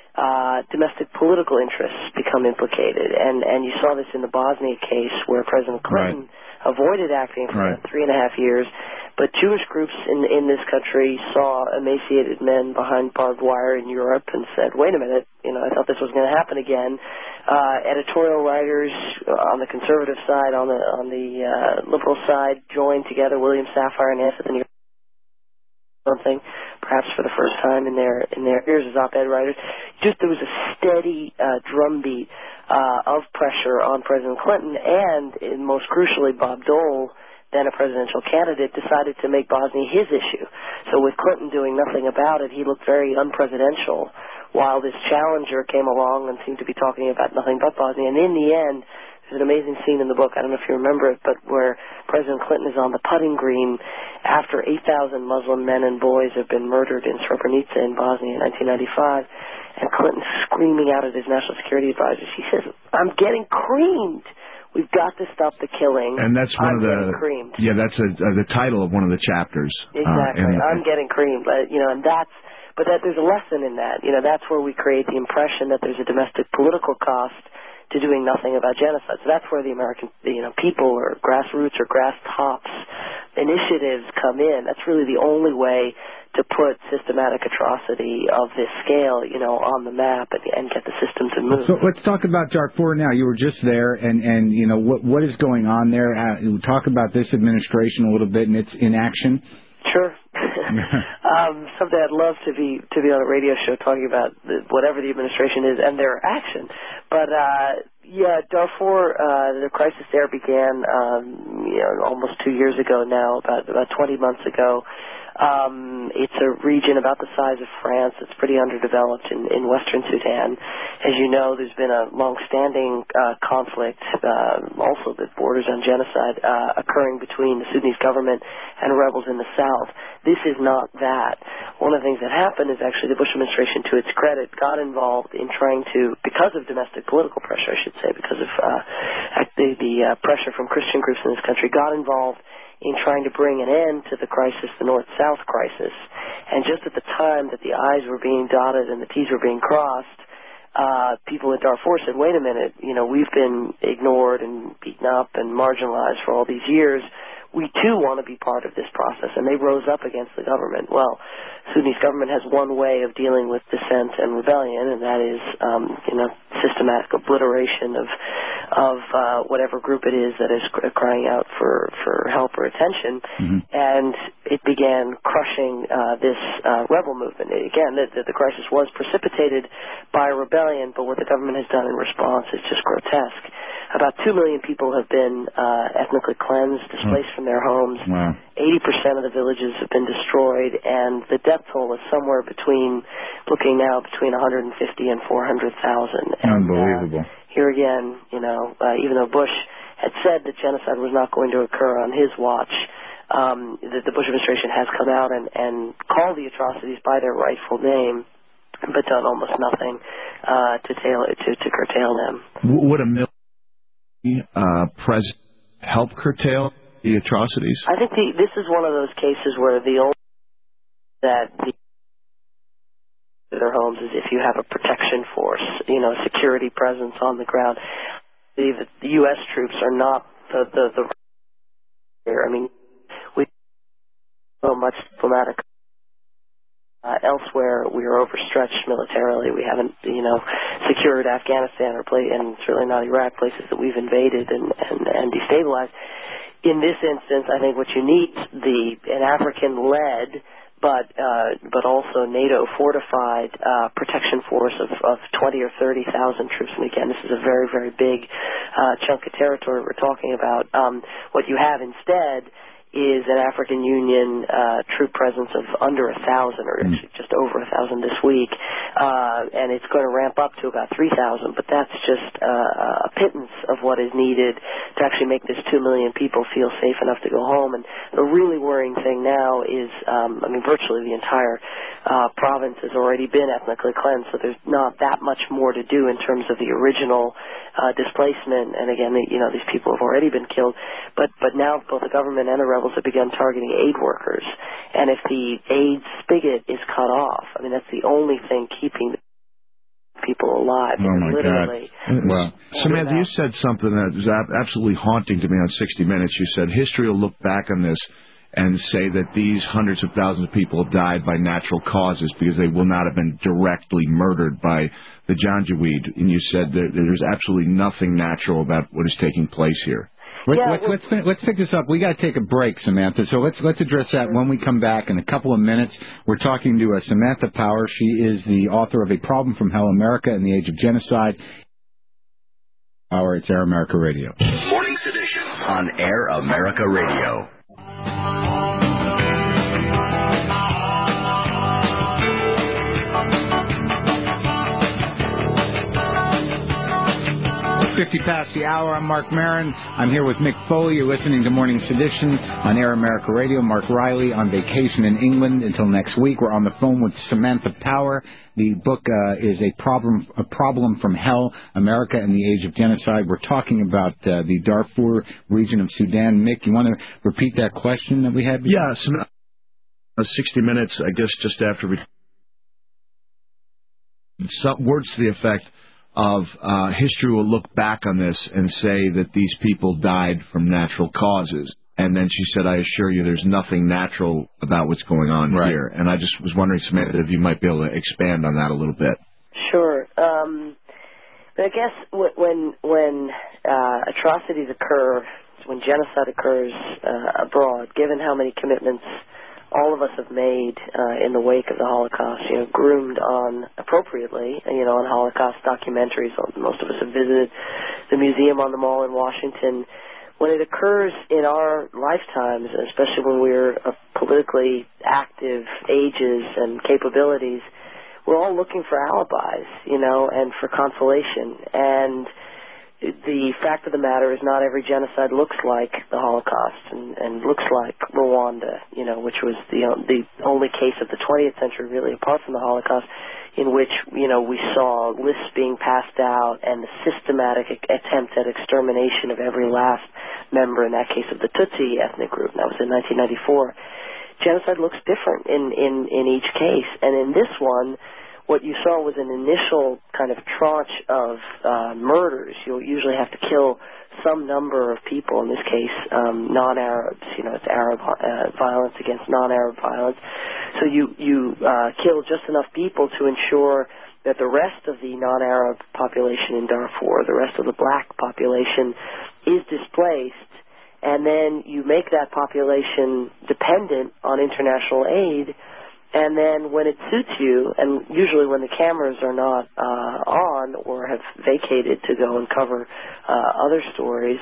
uh, domestic political interests become implicated, and and you saw this in the Bosnia case where President Clinton right. avoided acting for right. three and a half years. But Jewish groups in in this country saw emaciated men behind barbed wire in Europe and said, wait a minute, you know, I thought this was going to happen again. Uh, editorial writers on the conservative side, on the on the uh, liberal side, joined together, William Safire and Anseth, the New York something, perhaps for the first time in their in their ears as op-ed writers. Just there was a steady uh, drumbeat uh, of pressure on President Clinton and, and most crucially, Bob Dole, then a presidential candidate, decided to make Bosnia his issue. So with Clinton doing nothing about it, he looked very unpresidential, while this challenger came along and seemed to be talking about nothing but Bosnia. And in the end, there's an amazing scene in the book, I don't know if you remember it, but where President Clinton is on the putting green after eight thousand Muslim men and boys have been murdered in Srebrenica in Bosnia in nineteen ninety-five, and Clinton's screaming out at his national security advisors. He says, I'm getting creamed. We've got to stop the killing. And that's one I'm of the getting creamed. Yeah, that's a, uh, the title of one of the chapters. Exactly. Uh, and, I'm getting creamed. But, you know, and that's but that there's a lesson in that. You know, that's where we create the impression that there's a domestic political cost to doing nothing about genocide. So that's where the American, you know, people or grassroots or grass tops initiatives come in. That's really the only way to put systematic atrocity of this scale, you know, on the map and, and get the system to move. So let's talk about Darfur now. You were just there, and, and you know, what what is going on there? Uh, talk about this administration a little bit and its inaction. Sure. um, someday I'd love to be to be on a radio show talking about the, whatever the administration is and their action. But uh, yeah, Darfur, uh, the crisis there began um, you know, almost two years ago now, about about twenty months ago. Um, it's a region about the size of France. It's pretty underdeveloped in, in western Sudan. As you know, there's been a long-standing uh, conflict, uh, also that borders on genocide, uh, occurring between the Sudanese government and rebels in the south. This is not that. One of the things that happened is actually the Bush administration, to its credit, got involved in trying to, because of domestic political pressure, I should say, because of uh, the, the uh, pressure from Christian groups in this country, got involved in trying to bring an end to the crisis, the North-South crisis. And just at the time that the I's were being dotted and the T's were being crossed, uh, people in Darfur said, wait a minute, you know, we've been ignored and beaten up and marginalized for all these years. We, too, want to be part of this process. And they rose up against the government. Well, Sudanese government has one way of dealing with dissent and rebellion, and that is, um, you know, systematic obliteration of of uh, whatever group it is that is cr- crying out for, for help or attention. Mm-hmm. And it began crushing uh, this uh, rebel movement. Again, the, the, the crisis was precipitated by a rebellion, but what the government has done in response is just grotesque. About two million people have been uh, ethnically cleansed, displaced mm. from their homes. Wow. eighty percent of the villages have been destroyed, and the death toll is somewhere between, looking now, between one hundred fifty and four hundred thousand. Unbelievable. And, uh, here again, you know, uh, even though Bush had said that genocide was not going to occur on his watch, um, the, the Bush administration has come out and, and called the atrocities by their rightful name, but done almost nothing uh, to, tail, to, to curtail them. Would a military uh, president help curtail the atrocities? I think the, this is one of those cases where the only that the their homes is if you have a protection force, you know, security presence on the ground. The, the U S troops are not the the, the here. I mean, we so much diplomatic. Uh, elsewhere, we are overstretched militarily. We haven't, you know, secured Afghanistan or play, and certainly not Iraq, places that we've invaded and, and, and destabilized. In this instance, I think what you need the an African-led, but uh, but also NATO fortified uh, protection force of, of twenty or thirty thousand troops. And again, this is a very very big uh, chunk of territory we're talking about. Um, what you have instead is an African Union uh, troop presence of under a thousand, or actually just over a thousand this week, uh, and it's going to ramp up to about three thousand. But that's just uh, a pittance of what is needed to actually make this two million people feel safe enough to go home. And the really worrying thing now is, um, I mean, virtually the entire uh, province has already been ethnically cleansed, so there's not that much more to do in terms of the original uh, displacement. And again, you know, these people have already been killed, but but now both the government and the rebels have begun targeting aid workers. And if the aid spigot is cut off, I mean, that's the only thing keeping people alive. Oh, my literally. God. Well, Samantha, you said something that was absolutely haunting to me on sixty minutes. You said history will look back on this and say that these hundreds of thousands of people died by natural causes because they will not have been directly murdered by the Janjaweed. And you said that there's absolutely nothing natural about what is taking place here. Let, yeah, let's, well, let's let's pick this up. We got to take a break, Samantha. So let's let's address that when we come back in a couple of minutes. We're talking to uh, Samantha Power. She is the author of A Problem from Hell: America in the Age of Genocide. Our it's Air America Radio. Morning Sedition on Air America Radio. fifty past the hour. I'm Mark Maron. I'm here with Mick Foley. You're listening to Morning Sedition on Air America Radio. Mark Riley on vacation in England until next week. We're on the phone with Samantha Power. The book uh, is a problem, a problem from hell, America in the Age of Genocide. We're talking about uh, the Darfur region of Sudan. Mick, you want to repeat that question that we had before? Yeah, some, uh, sixty minutes, I guess, just after we... Some words to the effect of uh, history will look back on this and say that these people died from natural causes. And then she said, I assure you there's nothing natural about what's going on right. here. And I just was wondering, Samantha, if you might be able to expand on that a little bit. Sure. Um, but I guess when, when uh, atrocities occur, when genocide occurs uh, abroad, given how many commitments all of us have made uh, in the wake of the Holocaust, you know, groomed on appropriately, you know, on Holocaust documentaries. Most of us have visited the Museum on the Mall in Washington. When it occurs in our lifetimes, especially when we're of politically active ages and capabilities, we're all looking for alibis, you know, and for consolation. And the fact of the matter is not every genocide looks like the Holocaust and, and looks like Rwanda, you know, which was the the only case of the twentieth century, really, apart from the Holocaust, in which, you know, we saw lists being passed out and the systematic attempt at extermination of every last member, in that case of the Tutsi ethnic group. And that was in nineteen ninety-four. Genocide looks different in, in, in each case. And in this one, what you saw was an initial kind of tranche of uh, murders. You'll usually have to kill some number of people, in this case, um, non-Arabs. You know, it's Arab uh, violence against non-Arab violence. So you, you uh, kill just enough people to ensure that the rest of the non-Arab population in Darfur, the rest of the black population, is displaced. And then you make that population dependent on international aid. And then when it suits you, and usually when the cameras are not uh, on or have vacated to go and cover uh, other stories,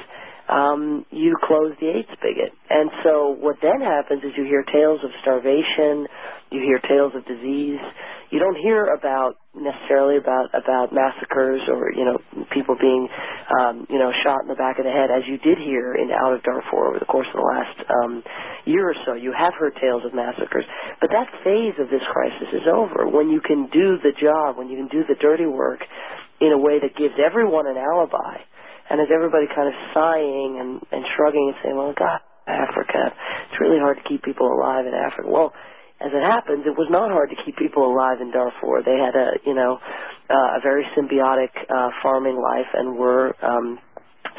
um, you close the aid spigot. And so what then happens is you hear tales of starvation, you hear tales of disease. You don't hear about necessarily about about massacres or, you know, people being, um, you know, shot in the back of the head, as you did hear in out of Darfur over the course of the last um, year or so. You have heard tales of massacres. But that phase of this crisis is over. When you can do the job, when you can do the dirty work in a way that gives everyone an alibi, and as everybody kind of sighing and, and shrugging and saying, well, God, Africa, it's really hard to keep people alive in Africa. Well, as it happens, it was not hard to keep people alive in Darfur. They had a, you know, uh, a very symbiotic uh, farming life and were um,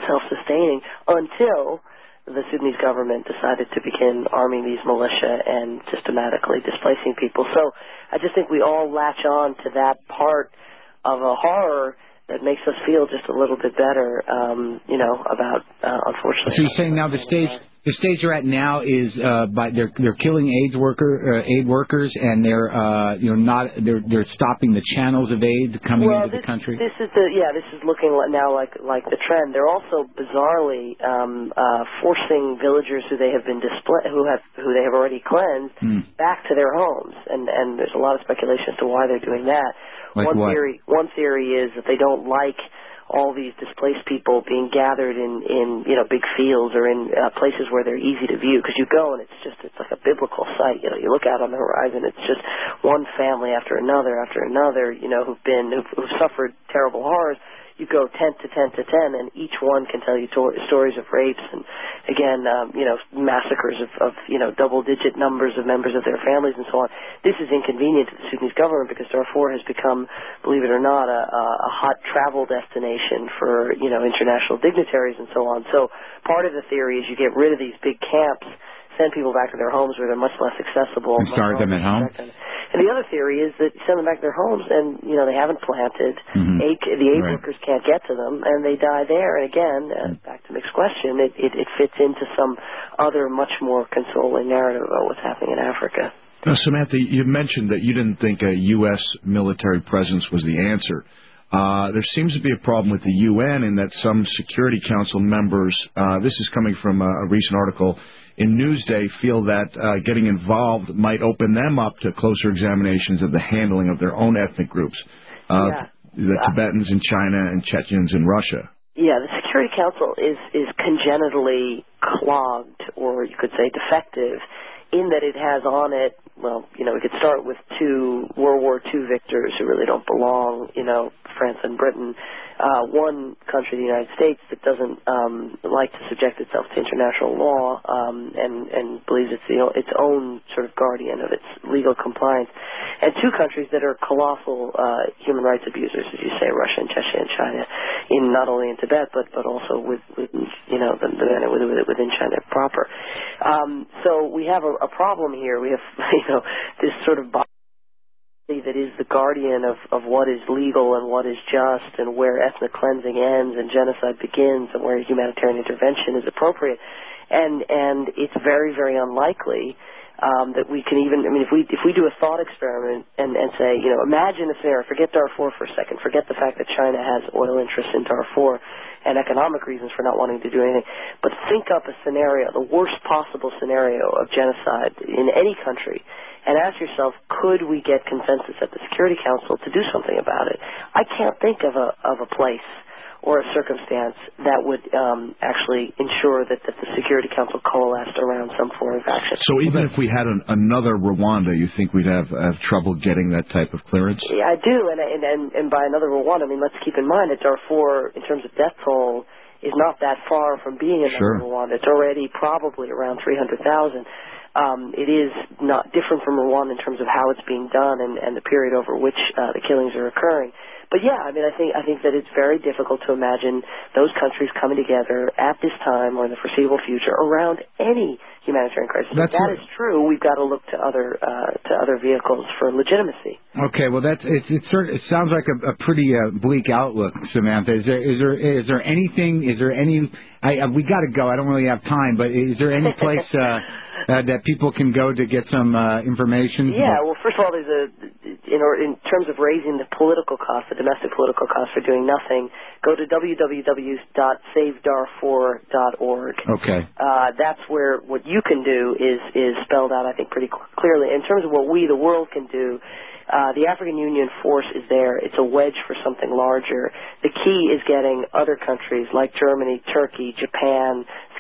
self-sustaining until the Sudanese government decided to begin arming these militia and systematically displacing people. So I just think we all latch on to that part of a horror that makes us feel just a little bit better, um, you know, about, uh, unfortunately. So you're saying now the stage the stage you're at now is uh, by they're they're killing AIDS worker uh, aid workers, and they're uh, you know not they're they're stopping the channels of aid coming well, into this, the country. This is the yeah. This is looking now like like the trend. They're also bizarrely um, uh, forcing villagers who they have been display who have who they have already cleansed mm. back to their homes, and and there's a lot of speculation as to why they're doing that. Like one what? theory one theory is that they don't like all these displaced people being gathered in, in you know, big fields or in uh, places where they're easy to view. Because you go and it's just, it's like a biblical sight. You know, you look out on the horizon, it's just one family after another after another, you know, who've been, who've, who've suffered terrible horrors. You go tent to tent to tent, and each one can tell you to- stories of rapes and, again, um, you know, massacres of, of, you know, double-digit numbers of members of their families and so on. This is inconvenient to the Sudanese government because Darfur has become, believe it or not, a, a hot travel destination for, you know, international dignitaries and so on. So part of the theory is you get rid of these big camps, send people back to their homes where they're much less accessible. And start them at home? And the other theory is that you send them back to their homes and, you know, they haven't planted. Mm-hmm. Aid, the aid right. workers can't get to them, and they die there. And again, uh, back to Mick's question, it, it, it fits into some other much more consoling narrative about what's happening in Africa. Now, Samantha, you mentioned that you didn't think a U S military presence was the answer. Uh, there seems to be a problem with the U N in that some Security Council members, uh, this is coming from a, a recent article in Newsday, feel that uh, getting involved might open them up to closer examinations of the handling of their own ethnic groups, uh, yeah. the yeah. Tibetans in China and Chechens in Russia. Yeah, the Security Council is, is congenitally clogged, or you could say defective, in that it has on it, well, you know, we could start with two World War Two victors who really don't belong, you know, France and Britain. Uh, one country, the United States, that doesn't um, like to subject itself to international law um, and, and believes it's the, its own sort of guardian of its legal compliance. And two countries that are colossal uh, human rights abusers, as you say, Russia and Chechnya and China, in not only in Tibet, but, but also with, with you know, the, the men within, within China proper. Um, so we have a, a problem here. We have, you know, this sort of body that is the guardian of, of what is legal and what is just and where ethnic cleansing ends and genocide begins and where humanitarian intervention is appropriate. And and it's very, very unlikely um, that we can even, I mean, if we if we do a thought experiment and, and say, you know, imagine a scenario, forget Darfur for a second, forget the fact that China has oil interests in Darfur and economic reasons for not wanting to do anything, but think up a scenario, the worst possible scenario of genocide in any country, and ask yourself, could we get consensus at the Security Council to do something about it? I can't think of a of a place or a circumstance that would um, actually ensure that, that the Security Council coalesced around some form of action. So even if we had an, another Rwanda, you think we'd have, have trouble getting that type of clearance? Yeah, I do, and, and, and, and by another Rwanda, I mean, let's keep in mind that Darfur, in terms of death toll, is not that far from being another sure. Rwanda. It's already probably around three hundred thousand. Um, it is not different from Rwanda in terms of how it's being done and, and the period over which uh, the killings are occurring. But yeah, I mean, I think I think that it's very difficult to imagine those countries coming together at this time or in the foreseeable future around any humanitarian crisis. If that is true, we've got to look to other uh, to other vehicles for legitimacy. Okay, well, that's it's it's sort of, it sounds like a, a pretty uh, bleak outlook, Samantha. Is there is there is there anything? Is there any? I, uh, we got to go. I don't really have time, but is there any place uh, uh, that people can go to get some uh, information? Yeah. Well, first of all, there's a in, or, in terms of raising the political cost, the domestic political cost for doing nothing, go to w w w dot save darfur dot org. Okay. Uh, that's where what you can do is is spelled out, I think, pretty clearly. In terms of what we, the world, can do, uh, the African Union force is there. It's a wedge for something larger. The key is getting other countries like Germany, Turkey, Japan,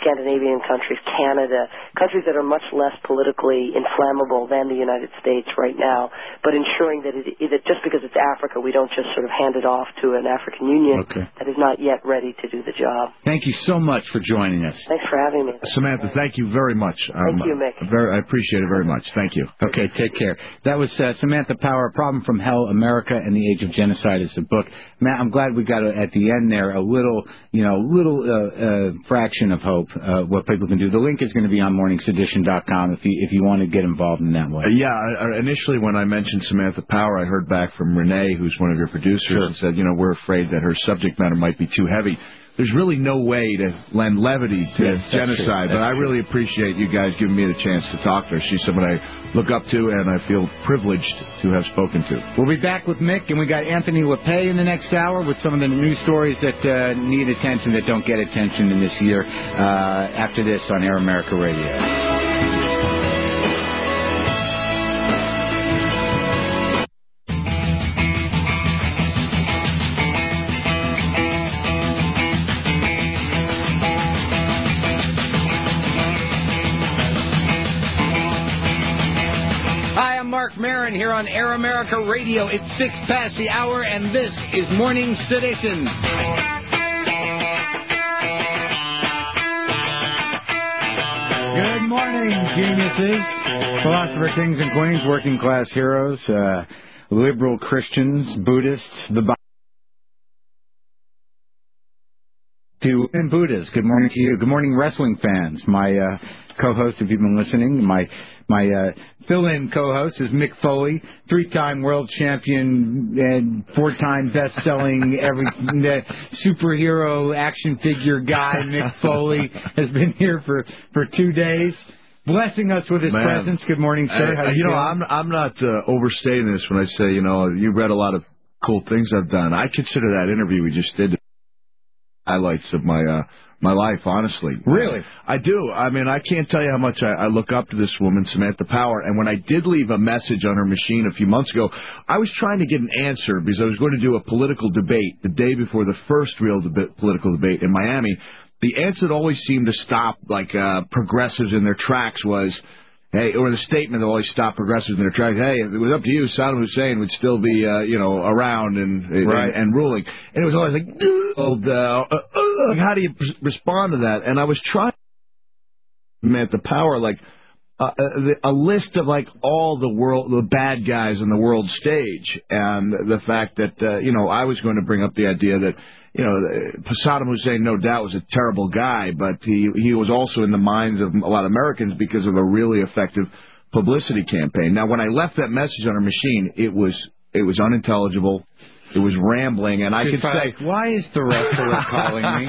Scandinavian countries, Canada, countries that are much less politically inflammable than the United States right now, but ensuring that, it, that just because it's Africa, we don't just sort of hand it off to an African Union okay. that is not yet ready to do the job. Thank you so much for joining us. Thanks for having me. Samantha, thank you very much. Thank um, you, Mick. Very, I appreciate it very much. Thank you. Okay, take care. That was uh, Samantha Power, Problem from Hell, America and the Age of Genocide is the book. Matt, I'm glad we got a, at the end there a little, you know, little uh, uh, fraction of hope, uh, what people can do. The link is going to be on morning sedition dot com if you, if you want to get involved in that way. Uh, yeah, I, initially when I mentioned Samantha Power, I heard back from Renee, who's one of your producers, sure. and said, you know, we're afraid that her subject matter might be too heavy. There's really no way to lend levity to yes, genocide, but I really appreciate you guys giving me the chance to talk to her. She's someone I look up to and I feel privileged to have spoken to. We'll be back with Mick, and we got Anthony LePay in the next hour with some of the news stories that uh, need attention, that don't get attention in this year, uh, after this on Air America Radio. Mark Maron here on Air America Radio. It's six past the hour, and this is Morning Sedition. Good morning, geniuses, philosopher kings and queens, working class heroes, uh, liberal Christians, Buddhists, the Bible. To and Buddhists, good morning to you. Good morning, wrestling fans. My uh, co-host, if you've been listening, my my uh, fill-in co-host is Mick Foley, three-time world champion and four-time best-selling every uh, superhero action figure guy. Mick Foley has been here for, for two days, blessing us with his Man, presence. Good morning, sir. I, How you you know, feeling? I'm I'm not uh, overstating this when I say, you know, you read a lot of cool things I've done. I consider that interview we just did highlights of my uh, my life, honestly. Really? I do. I mean, I can't tell you how much I, I look up to this woman, Samantha Power. And when I did leave a message on her machine a few months ago, I was trying to get an answer because I was going to do a political debate the day before the first real deb- political debate in Miami. The answer that always seemed to stop, like, uh, progressives in their tracks was, hey, or the statement that always stopped progressives in their tracks, hey, if it was up to you, Saddam Hussein would still be, uh, you know, around and, right. and and ruling. And it was always like, oh, uh, uh, how do you p- respond to that? And I was trying to Samantha Power, like, uh, a, a list of, like, all the world, the bad guys on the world stage. And the fact that, uh, you know, I was going to bring up the idea that, you know, Saddam Hussein, no doubt, was a terrible guy, but he he was also in the minds of a lot of Americans because of a really effective publicity campaign. Now, when I left that message on her machine, it was it was unintelligible. It was rambling, and I Just could say, why is the wrestler calling me?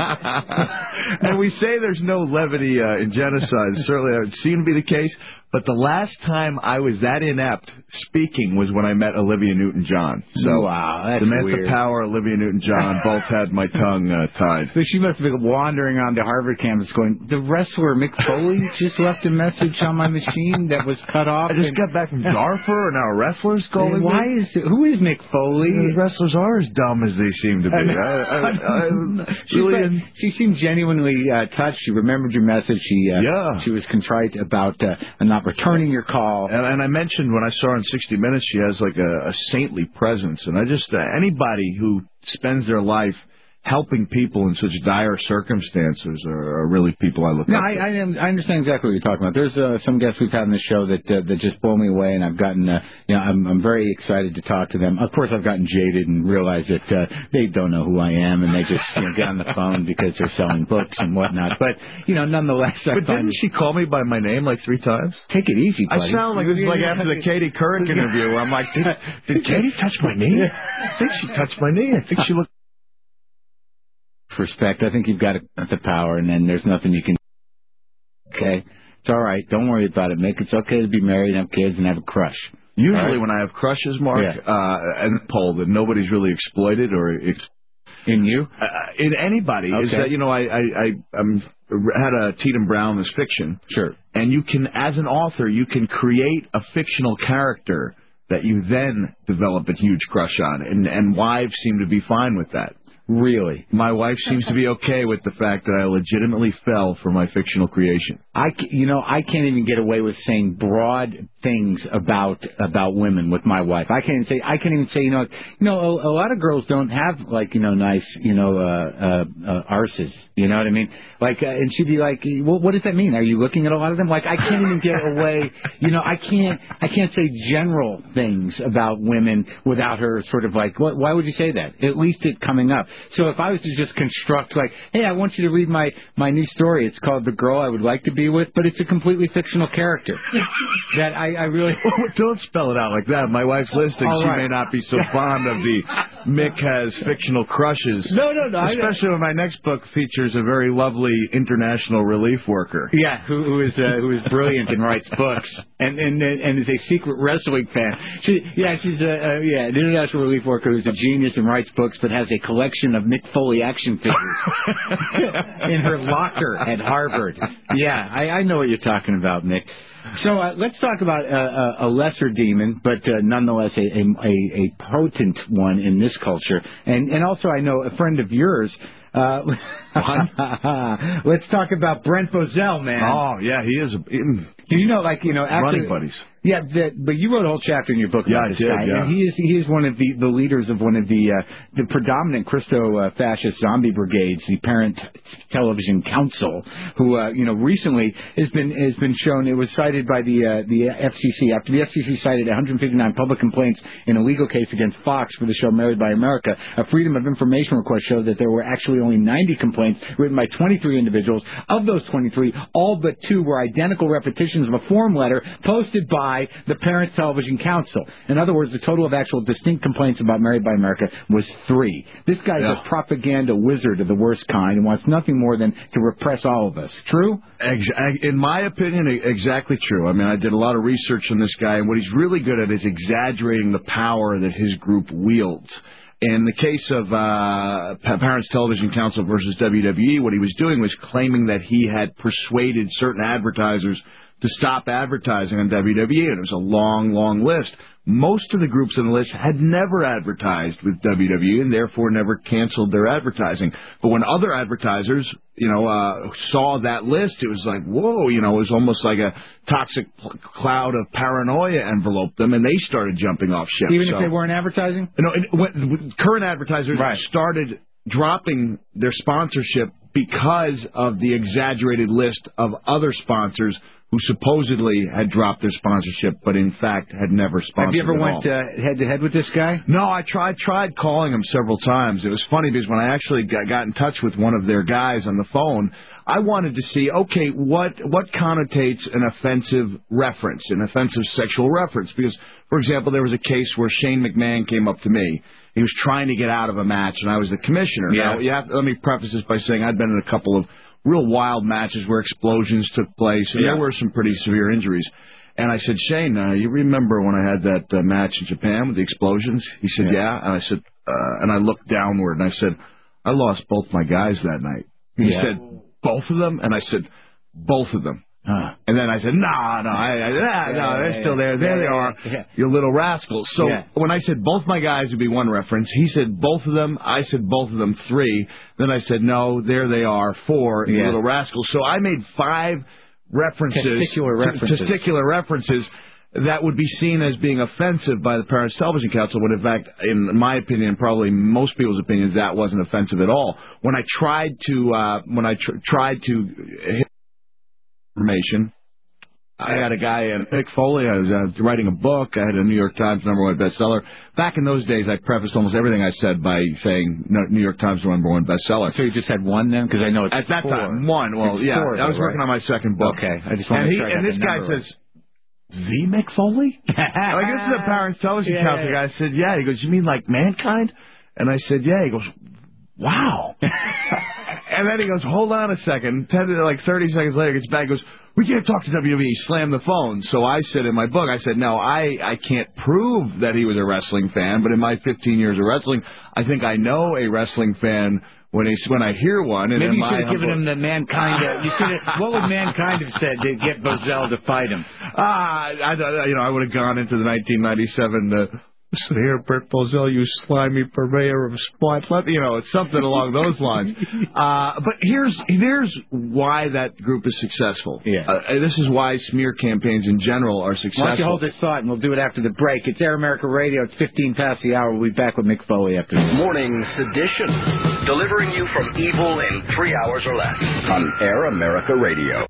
And we say there's no levity uh, in genocide. Certainly, that would seem to be the case. But the last time I was that inept speaking was when I met Olivia Newton-John. So, wow, that's Samantha weird. Power, Olivia Newton-John both had my tongue uh, tied. So she must have been wandering on the Harvard campus going, the wrestler Mick Foley just left a message on my machine that was cut off. I just and... got back from Darfur, and now a wrestler's calling me. Why is who is Mick Foley? The wrestlers are as dumb as they seem to be. I, I, I, really like, she seemed genuinely uh, touched. She remembered your message. She uh, yeah. She was contrite about uh, not returning your call. And, and I mentioned when I saw her in sixty minutes, she has like a, a saintly presence. And I just, uh, anybody who spends their life helping people in such dire circumstances are, are really people I look no, up I, to. I, am, I understand exactly what you're talking about. There's uh, some guests we've had on the show that uh, that just blow me away, and I've gotten, uh, you know, I'm, I'm very excited to talk to them. Of course, I've gotten jaded and realized that uh, they don't know who I am, and they just you know, get on the phone because they're selling books and whatnot. But you know, nonetheless, I but find didn't she call me by my name like three times? Take it easy, buddy. I sound like this is like after the Katie Couric interview where I'm like, did, did Katie touch my knee? I think she touched my knee. I think she looked. Respect. I think you've got the power, and then there's nothing you can. Okay, it's all right. Don't worry about it, Mick. It's okay to be married, and have kids, and have a crush. Usually, right? when I have crushes, Mark, yeah. uh, and Paul, that nobody's really exploited or ex- in you, uh, in anybody, okay. is that you know I I I I'm, had a Tatum Brown as fiction, sure, and you can, as an author, you can create a fictional character that you then develop a huge crush on, and and wives seem to be fine with that. Really? My wife seems to be okay with the fact that I legitimately fell for my fictional creation. I, you know, I can't even get away with saying broad things about about women with my wife. I can't even say, I can't even say, you know, you know, a, a lot of girls don't have like, you know, nice, you know, uh, uh, uh arses. You know what I mean? Like, uh, and she'd be like, well, what does that mean? Are you looking at a lot of them? Like, I can't even get away. You know, I can't, I can't say general things about women without her sort of like, what, why would you say that? At least it coming up. So if I was to just construct like, hey, I want you to read my my new story. It's called The Girl I Would Like to Be With, but it's a completely fictional character. that I, I really don't spell it out like that. My wife's listening. All she right. may not be so fond of the Mick has fictional crushes. No, no, no. Especially when my next book features a very lovely international relief worker. Yeah, who, who is uh, who is brilliant and writes books and and and is a secret wrestling fan. She, yeah, she's a uh, yeah an international relief worker who's a genius and writes books, but has a collection of Mick Foley action figures in her locker at Harvard. Yeah, I, I know what you're talking about, Mick. So uh, let's talk about uh, a lesser demon, but uh, nonetheless a, a, a potent one in this culture. And, and also I know a friend of yours. Uh, let's talk about Brent Bozell, man. Oh, yeah, he is. A, Do you know, like, you know, after... Running buddies. Yeah, the, but you wrote a whole chapter in your book yeah, about this I did, guy, yeah. and he is he is one of the, the leaders of one of the uh, the predominant Christo-fascist zombie brigades, the Parent Television Council, who uh, you know recently has been has been shown. It was cited by the uh, the F C C after the F C C cited one hundred fifty-nine public complaints in a legal case against Fox for the show Married by America. A Freedom of Information request showed that there were actually only ninety complaints written by twenty-three individuals. Of those twenty-three, all but two were identical repetitions of a form letter posted by the Parents Television Council. In other words, the total of actual distinct complaints about Married by America was three. This guy's yeah. a propaganda wizard of the worst kind and wants nothing more than to repress all of us. True? In my opinion, exactly true. I mean, I did a lot of research on this guy, and what he's really good at is exaggerating the power that his group wields. In the case of uh, Parents Television Council versus W W E, what he was doing was claiming that he had persuaded certain advertisers to stop advertising on W W E, and it was a long, long list. Most of the groups on the list had never advertised with W W E and therefore never canceled their advertising. But when other advertisers, you know, uh, saw that list, it was like, whoa, you know, it was almost like a toxic cloud of paranoia enveloped them, and they started jumping off ship. Even so, if they weren't advertising? You know, when, current advertisers right. started dropping their sponsorship because of the exaggerated list of other sponsors who supposedly had dropped their sponsorship, but in fact had never sponsored. Have you ever at went all. uh, head to head with this guy? No, I tried tried calling him several times. It was funny because when I actually got, got in touch with one of their guys on the phone, I wanted to see, okay, what what connotates an offensive reference, an offensive sexual reference? Because, for example, there was a case where Shane McMahon came up to me. He was trying to get out of a match, and I was the commissioner. Yeah. Now, you have, let me preface this by saying I'd been in a couple of real wild matches where explosions took place, and yeah. there were some pretty severe injuries. And I said, Shane, uh, you remember when I had that uh, match in Japan with the explosions? He said, yeah. yeah. And I said, uh, and I looked downward, and I said, I lost both my guys that night. He yeah. said, both of them? And I said, both of them. Huh. And then I said, no, no, I, I, nah, no, yeah, they're yeah, still there. There yeah, they are, yeah. you little rascals. So yeah. when I said both my guys would be one reference, he said both of them. I said both of them three. Then I said, no, there they are, four, yeah. you little rascals. So I made five references, testicular references, t- testicular references that would be seen as being offensive by the Parents Television Council, when in fact, in my opinion, probably most people's opinions, that wasn't offensive at all. When I tried to, uh, when I tr- tried to hit information, I had a guy, uh, Mick Foley. I was uh, writing a book. I had a New York Times number one bestseller. Back in those days, I prefaced almost everything I said by saying no, New York Times number one bestseller. So you just had one then? Because I know it's at that four. time one. Well, it's yeah, four, I was though, working right? on my second book. Okay, I just want and to he, sure I and got this the guy number says, "The Mick Foley?" Like, this is a Parents Television yeah, Council guy. I said, "Yeah." He goes, "You mean like Mankind?" And I said, "Yeah." He goes, "Wow." And then he goes, "Hold on a second." Ten, like thirty seconds later, he gets back. He goes, "We can't talk to W W E." Slam the phone. So I said in my book, I said, "No, I I can't prove that he was a wrestling fan, but in my fifteen years of wrestling, I think I know a wrestling fan." When he, when I hear one, and maybe you my should have given him the Mankind. Uh, you should have. What would Mankind have said to get Bozell to fight him? Ah, I, I, you know, I would have gone into the nineteen ninety-seven uh, Listen here, Brent Bozell, you slimy purveyor of spots. You know, it's something along those lines. Uh, but here's here's why that group is successful. Yeah. Uh, this is why smear campaigns in general are successful. Why don't you hold this thought, and we'll do it after the break. It's Air America Radio. It's fifteen past the hour. We'll be back with Mick Foley after this. Morning Sedition, delivering you from evil in three hours or less on Air America Radio.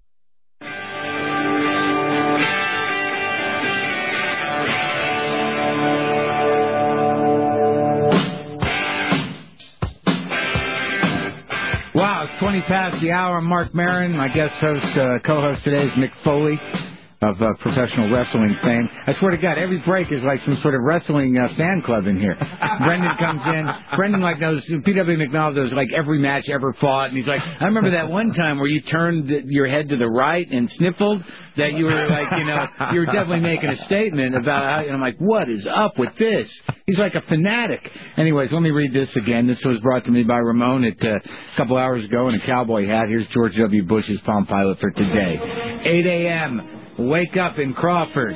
Wow, it's twenty past the hour. I'm Mark Maron. My guest host, uh, co-host today is Mick Foley of uh, professional wrestling fame. I swear to God, every break is like some sort of wrestling uh, fan club in here. Brendan comes in. Brendan like knows, P W McNall knows like every match ever fought, and he's like, I remember that one time where you turned your head to the right and sniffled, that you were like, you know, you were definitely making a statement about how, and I'm like, what is up with this? He's like a fanatic. Anyways, let me read this again. This was brought to me by Ramon at, uh, a couple hours ago in a cowboy hat. Here's George W. Bush's Palm Pilot for today. eight a.m. Wake up in Crawford.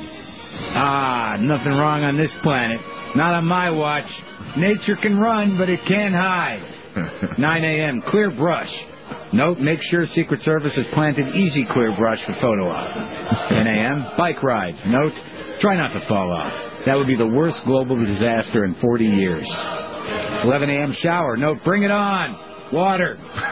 Ah, nothing wrong on this planet. Not on my watch. Nature can run, but it can't hide. nine a.m. Clear brush. Note, make sure Secret Service has planted Easy Clear brush for photo op. ten a.m. Bike rides. Note, try not to fall off. That would be the worst global disaster in forty years. eleven a.m. shower. Note, bring it on. Water.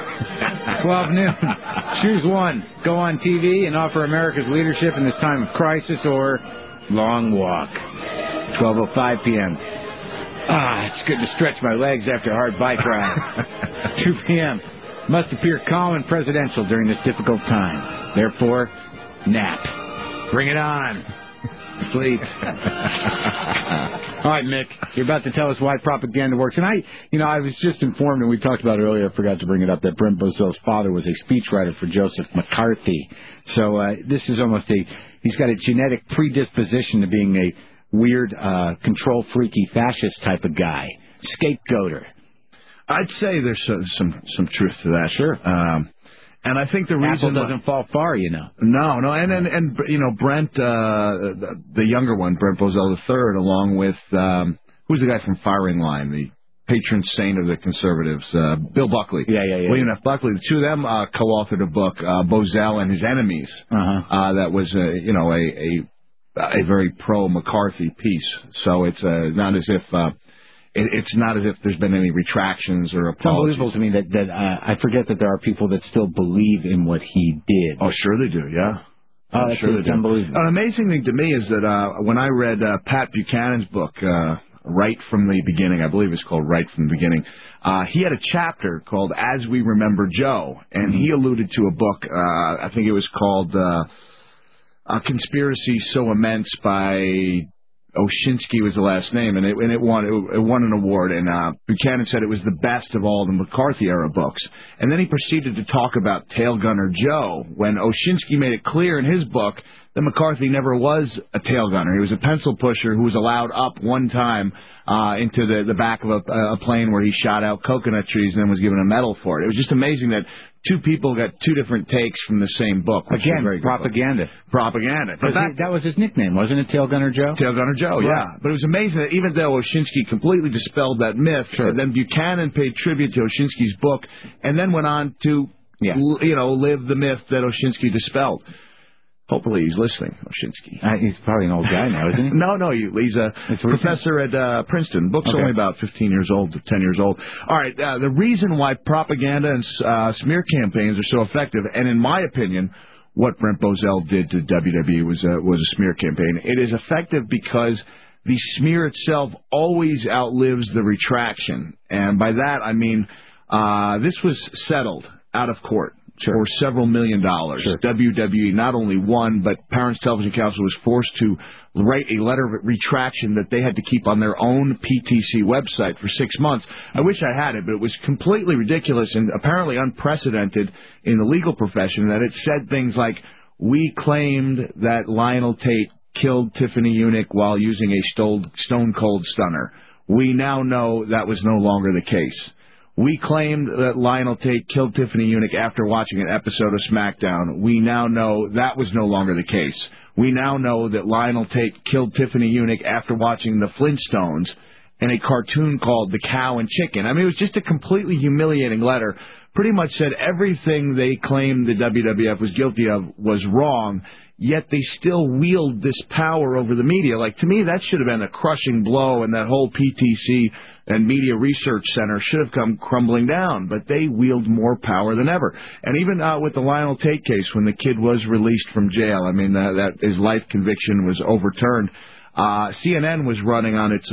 twelve noon. Choose one. Go on T V and offer America's leadership in this time of crisis, or long walk. twelve oh five p.m. Ah, it's good to stretch my legs after a hard bike ride. two p.m. Must appear calm and presidential during this difficult time. Therefore, nap. Bring it on. Sleep. All right, Mick, you're about to tell us why propaganda works. And I, you know, I was just informed, and we talked about it earlier, I forgot to bring it up, that Brent Bozell's father was a speechwriter for Joseph McCarthy. So uh, this is almost a, he's got a genetic predisposition to being a weird, uh, control-freaky fascist type of guy. Scapegoater. I'd say there's some some, some truth to that. Sure. Um, and I think the reason Apple doesn't fall far, you know. No, no, and and, and you know Brent, uh, the, the younger one, Brent Bozell the third, along with um, who's the guy from Firing Line, the patron saint of the conservatives, uh, Bill Buckley. Yeah, yeah, yeah. William F. Buckley. The two of them uh, co-authored a book, uh, Bozell and His Enemies. Uh-huh. Uh, that was, uh, you know, a a, a very pro McCarthy piece. So it's uh, not as if. Uh, It's not as if there's been any retractions or apologies. It's unbelievable to me that, that uh, I forget that there are people that still believe in what he did. Oh, sure they do, yeah. Oh, I'm that's sure they do. unbelievable. An amazing thing to me is that uh, when I read uh, Pat Buchanan's book, uh, Right from the Beginning, I believe it's called Right from the Beginning, uh, he had a chapter called As We Remember Joe, and he alluded to a book, uh, I think it was called uh, A Conspiracy So Immense by... Oshinsky was the last name, and it, and it won it won an award. And uh, Buchanan said it was the best of all the McCarthy era books. And then he proceeded to talk about Tail Gunner Joe, when Oshinsky made it clear in his book that McCarthy never was a tail gunner. He was a pencil pusher who was allowed up one time uh, into the, the back of a, a plane where he shot out coconut trees and then was given a medal for it. It was just amazing that two people got two different takes from the same book. Again, propaganda. Propaganda. But that, that was his nickname, wasn't it, Tail Gunner Joe? Tail Gunner Joe, right. Yeah. But it was amazing that even though Oshinsky completely dispelled that myth, sure. then Buchanan paid tribute to Oshinsky's book and then went on to, yeah. you know, live the myth that Oshinsky dispelled. Hopefully he's listening, Oshinsky. Uh, he's probably an old guy now, isn't he? no, no, he's a professor at uh, Princeton. Book's okay. only about fifteen years old to ten years old. All right, uh, the reason why propaganda and uh, smear campaigns are so effective, and in my opinion, what Brent Bozell did to W W E was a, was a smear campaign. It is effective because the smear itself always outlives the retraction. And by that, I mean uh, this was settled out of court. Sure. For several million dollars. Sure. W W E not only won, but Parents Television Council was forced to write a letter of retraction that they had to keep on their own P T C website for six months. I wish I had it, but it was completely ridiculous and apparently unprecedented in the legal profession that it said things like, we claimed that Lionel Tate killed Tiffany Unick while using a stone cold stunner. We now know that was no longer the case. We claimed that Lionel Tate killed Tiffany Unick after watching an episode of SmackDown. We now know that was no longer the case. We now know that Lionel Tate killed Tiffany Eunuch after watching The Flintstones in a cartoon called The Cow and Chicken. I mean, it was just a completely humiliating letter. Pretty much said everything they claimed the W W F was guilty of was wrong, yet they still wield this power over the media. Like, to me, that should have been a crushing blow, and that whole P T C and Media Research Center should have come crumbling down, but they wield more power than ever. And even uh, with the Lionel Tate case, when the kid was released from jail, I mean, uh, that his life conviction was overturned. Uh, C N N was running on its,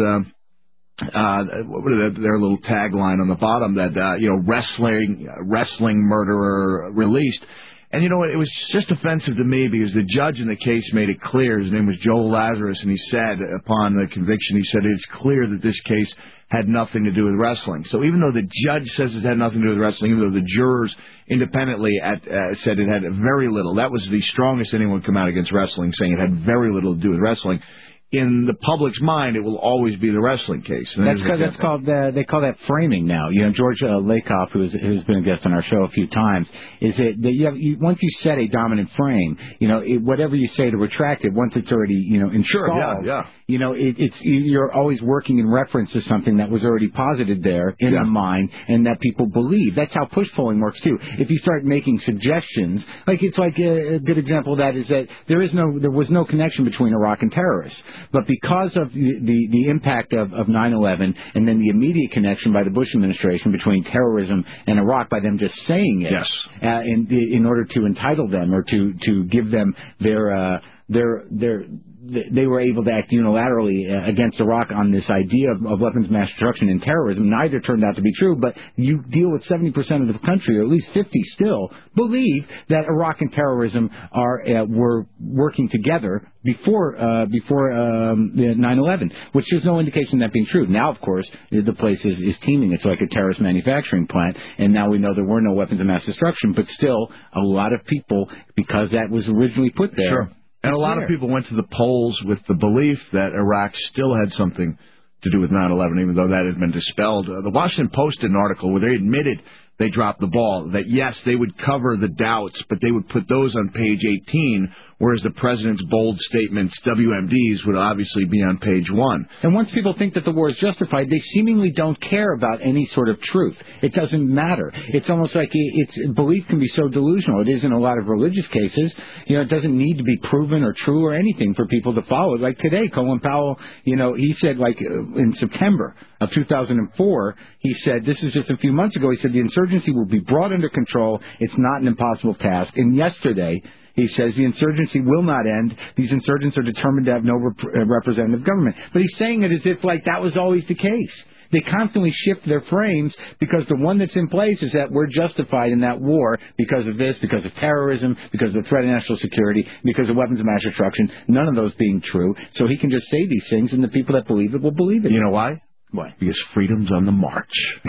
uh, uh, what was their little tagline on the bottom, that, uh, you know, wrestling, wrestling murderer released. And, you know, it was just offensive to me because the judge in the case made it clear. His name was Joel Lazarus, and he said, upon the conviction, he said, it's clear that this case had nothing to do with wrestling. So even though the judge says it had nothing to do with wrestling, even though the jurors independently at, uh, said it had very little, that was the strongest anyone come out against wrestling, saying it had very little to do with wrestling. In the public's mind, it will always be the wrestling case. And that's called, that's called uh, they call that framing now. You know, George uh, Lakoff, who's who's been a guest on our show a few times, is it that you have you, once you set a dominant frame, you know, it, whatever you say to retract it, once it's already you know installed, sure, yeah, yeah. you know, it, it's you're always working in reference to something that was already posited there in yeah. the mind and that people believe. That's how push polling works too. If you start making suggestions, like it's like a, a good example of that is that there is no there was no connection between Iraq and terrorists. But because of the, the, the impact of, of nine eleven and then the immediate connection by the Bush administration between terrorism and Iraq by them just saying it yes. uh, in, in order to entitle them or to, to give them their, uh, their, their, they were able to act unilaterally against Iraq on this idea of, of weapons of mass destruction and terrorism. Neither turned out to be true, but you deal with seventy percent of the country, or at least fifty still, believe that Iraq and terrorism are uh, were working together before uh, before um, nine eleven, which is no indication of that being true. Now, of course, the place is, is teeming. It's like a terrorist manufacturing plant, and now we know there were no weapons of mass destruction, but still a lot of people, because that was originally put there. Sure. And a lot of people went to the polls with the belief that Iraq still had something to do with nine eleven, even though that had been dispelled. Uh, the Washington Post did an article where they admitted they dropped the ball, that yes, they would cover the doubts, but they would put those on page eighteen, whereas the president's bold statements, W M Ds, would obviously be on page one. And once people think that the war is justified, they seemingly don't care about any sort of truth. It doesn't matter. It's almost like it's belief can be so delusional. It is in a lot of religious cases. You know, it doesn't need to be proven or true or anything for people to follow. Like today, Colin Powell, you know, he said, like in September of two thousand four, he said, this is just a few months ago, he said the insurgency will be brought under control. It's not an impossible task. And yesterday, he says the insurgency will not end. These insurgents are determined to have no rep- representative government. But he's saying it as if like that was always the case. They constantly shift their frames because the one that's in place is that we're justified in that war because of this, because of terrorism, because of the threat of national security, because of weapons of mass destruction, none of those being true. So he can just say these things and the people that believe it will believe it. You know why? Why? Because freedom's on the march.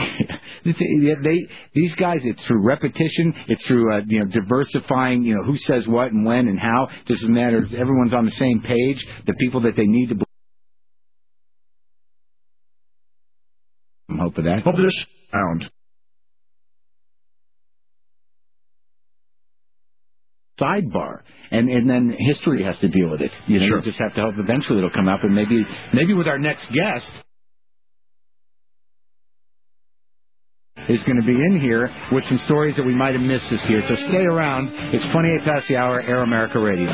they, these guys, it's through repetition, it's through uh, you know diversifying, you know who says what and when and how. It doesn't matter. Everyone's on the same page. The people that they need to believe. I'm hoping that. Hope this sound. Sidebar, and and then history has to deal with it. You know, sure. You just have to hope eventually it'll come up, and maybe maybe with our next guest is going to be in here with some stories that we might have missed this year. So stay around. It's twenty-eight past the hour, Air America Radio.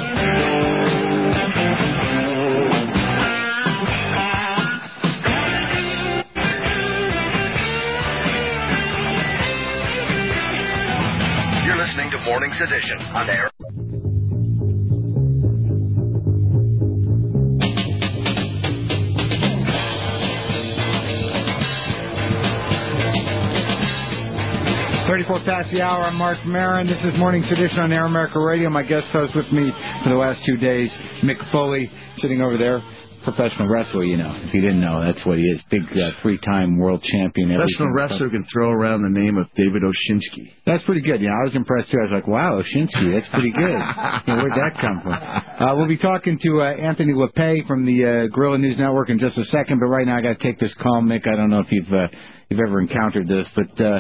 You're listening to Morning's Edition on Air. thirty-four past the hour. I'm Mark Maron. This is Morning's Edition on Air America Radio. My guest host with me for the last two days, Mick Foley, sitting over there. Professional wrestler, you know. If you didn't know, that's what he is. Big uh, three-time world champion. Professional wrestler can throw around the name of David Oshinsky. That's pretty good. You know, I was impressed, too. I was like, wow, Oshinsky, that's pretty good. You know, where'd that come from? Uh, we'll be talking to uh, Anthony LePay from the uh, Guerrilla News Network in just a second, but right now I got to take this call, Mick. I don't know if you've uh, you've ever encountered this, but... Uh,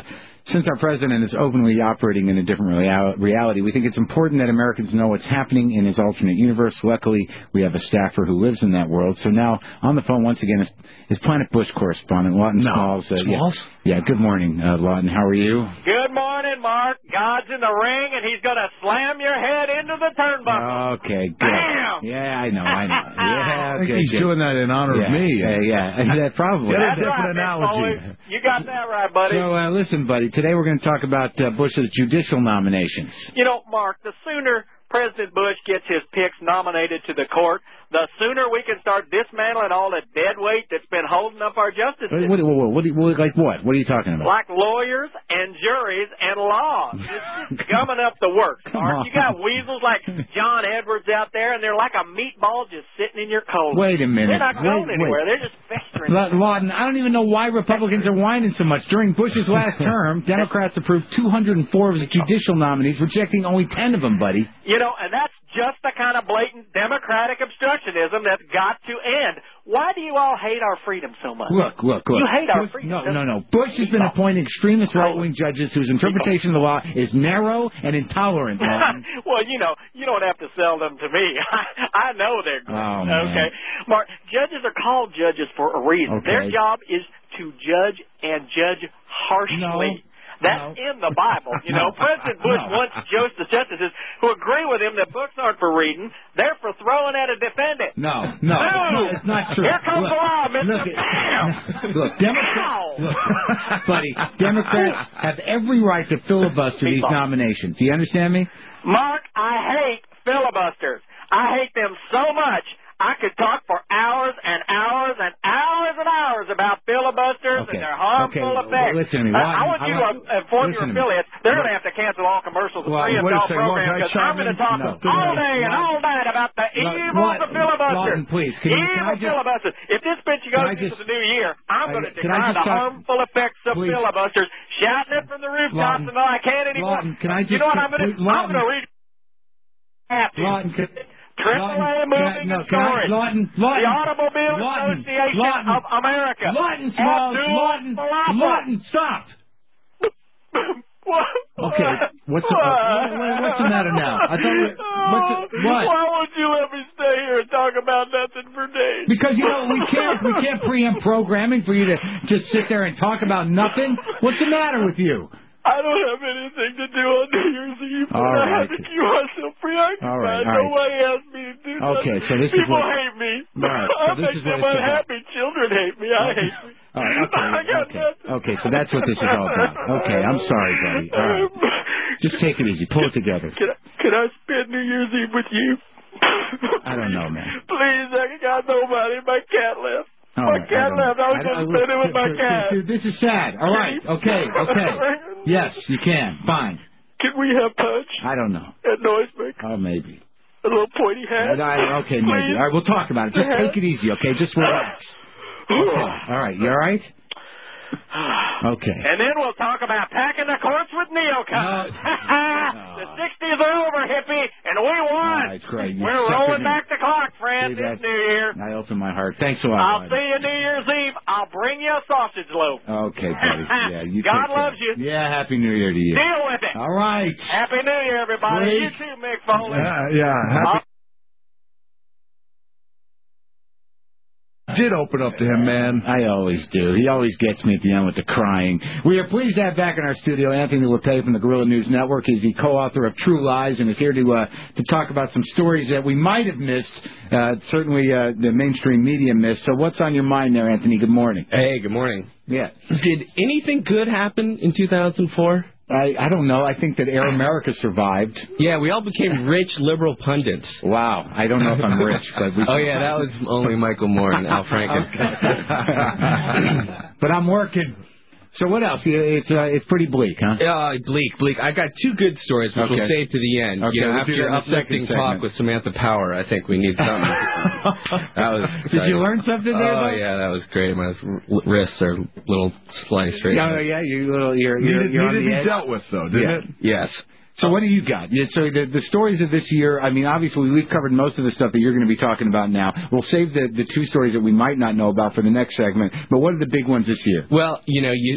since our president is openly operating in a different real- reality, we think it's important that Americans know what's happening in his alternate universe. Luckily, we have a staffer who lives in that world. So now, on the phone once again is, is Planet Bush correspondent Lawton no. Smalls. Uh, Smalls? Yeah. yeah, good morning, uh, Lawton. How are you? Good morning, Mark. God's in the ring, and he's going to slam your head into the turnbuckle. Okay, good. Bam! Yeah, I know, I know. Yeah, I think okay, he's good. doing that in honor yeah, of me. Yeah, yeah, yeah probably. Get a That's different right, analogy. Big Foley. You got that right, buddy. So, uh, listen, buddy, today we're going to talk about uh, Bush's judicial nominations. You know, Mark, the sooner President Bush gets his picks nominated to the court, the sooner we can start dismantling all the dead weight that's been holding up our justice system. What, what, what, what, what, like what? What are you talking about? Like lawyers and juries and laws. It's gumming up the works, Mark. You got weasels like John Edwards out there, and they're like a meatball just sitting in your colon. Wait a minute. They're not going wait, anywhere. wait. They're just festering. La- Lawton, I don't even know why Republicans are whining so much. During Bush's last term, Democrats approved two hundred four of his judicial nominees, rejecting only ten of them, buddy. You know, and that's just the kind of blatant Democratic obstructionism that's got to end. Why do you all hate our freedom so much? Look, look, look. You hate our Bush, freedom. No, no, no. Bush has been appointing extremist right-wing judges whose interpretation of the law is narrow and intolerant, Lawton. Well, you know, you don't have to sell them to me. I, I know they're good. Oh, man. Okay. Mark, judges are called judges for a reason. Okay. Their job is to judge and judge harshly. No. That's No. in the Bible. You know, President Bush No. wants the justices who agree with him that books aren't for reading. They're for throwing at a defendant. No, no, no, it's not true. Here comes look, the law, Mister Look, Bam! look, Democrats, look, buddy, Democrats have every right to filibuster these nominations. Do you understand me? Mark, I hate filibusters. I hate them so much. I could talk for hours and hours and hours and hours about filibusters Okay. and their harmful Okay. effects. Listen to me, Uh, Lawton, I want I you want- to inform listen your to me. affiliates. They're going to have to cancel all commercials and Well, free of wait a all second, Lawton, programs can I because I'm chime going to in? talk No. all day and Lawton. all night about the Lawton, evil of the filibuster. Lawton, please, can you- can evil I just- filibusters. If this bitch Can goes I into just- the new year, I'm I- going to can I decry just the talk- harmful effects of Please. filibusters, shouting it from the rooftops Lawton, until I can't anymore. Lawton, can I you just- know what I'm going to? please, I'm going to Lawton. read. Have to. Lawton, can, Triple A Lawton, Moving can I, no, and can I, Storage. Lawton, Lawton, The Automobile Lawton, Association Lawton, of America. Lawton, Smalls, Abdul Lawton, Falafel. Lawton, stop. What? Okay, what's the, uh, what, what's the matter now? I thought we, what's the, what? Why won't you let me stay here and talk about nothing for days? Because you know we can't we can't preempt programming for you to just sit there and talk about nothing. What's the matter with you? I don't have anything to do on New Year's Eve. All I right. have to keep myself preoccupied. All right, all Nobody asked me to do Okay, nothing. so this is People what- hate me. All right, so I this make is what them it's about. unhappy. Children hate me. I hate me. All right, I okay, got okay, nothing. okay. So that's what this is all about. Okay, I'm sorry, buddy. All right, just take it easy. Pull it together. Can I, can I spend New Year's Eve with you? I don't know, man. Please, I got nobody. My cat left. All my right, I cat don't- left. I was I going don't- to spend it with my dude, cat. dude, this is sad. All right, okay, okay. Yes, you can. Fine. Can we have punch I don't know. at Noisemaker? Oh, maybe. A little pointy hat? I, okay, maybe. Please? All right, we'll talk about it. Just take it easy, okay? Just relax. Okay. All right, you all right? Okay. And then we'll talk about packing the courts with neocons. The sixties are over, hippie, and we won. Oh, that's great. You We're sucker rolling me. back the clock, friend, See this that? New Year. I open my heart. Thanks a lot. I'll buddy. see you New Year's Eve. I'll bring you a sausage loaf. Okay, buddy. Yeah, you God take care. loves you. Yeah, Happy New Year to you. Deal with it. All right. Happy New Year, everybody. Great. You too, Mick Foley. Yeah, yeah. Happy did open up to him, man. I always do. He always gets me at the end with the crying. We are pleased to have back in our studio Anthony Lepay from the Guerrilla News Network. He's the co-author of True Lies and is here to uh, to talk about some stories that we might have missed, uh, certainly uh, the mainstream media missed. So what's on your mind there, Anthony? Good morning. Hey, good morning. Yeah. Did anything good happen in two thousand four? I, I don't know. I think that Air America survived. Yeah, we all became rich liberal pundits. Wow. I don't know if I'm rich, but we Oh, yeah, that was only Michael Moore and Al Franken. But I'm working. So what else? It's uh, it's pretty bleak, huh? Uh, bleak, bleak. I got two good stories, which Okay. we'll save to the end. Okay, you know, we'll after do your that in the uplifting second talk segment. with Samantha Power, I think we need something. That was. Did you learn something there? Oh though? yeah, that was great. My r- wrists are a little sliced right Yeah, now. yeah, you little, you're, you're, Needed, you're on needed the to edge. be dealt with, though, didn't Yeah. it? Yes. So what do you got? Yeah, so the, the stories of this year, I mean, obviously we've covered most of the stuff that you're going to be talking about now. We'll save the, the two stories that we might not know about for the next segment. But what are the big ones this year? Well, you know, you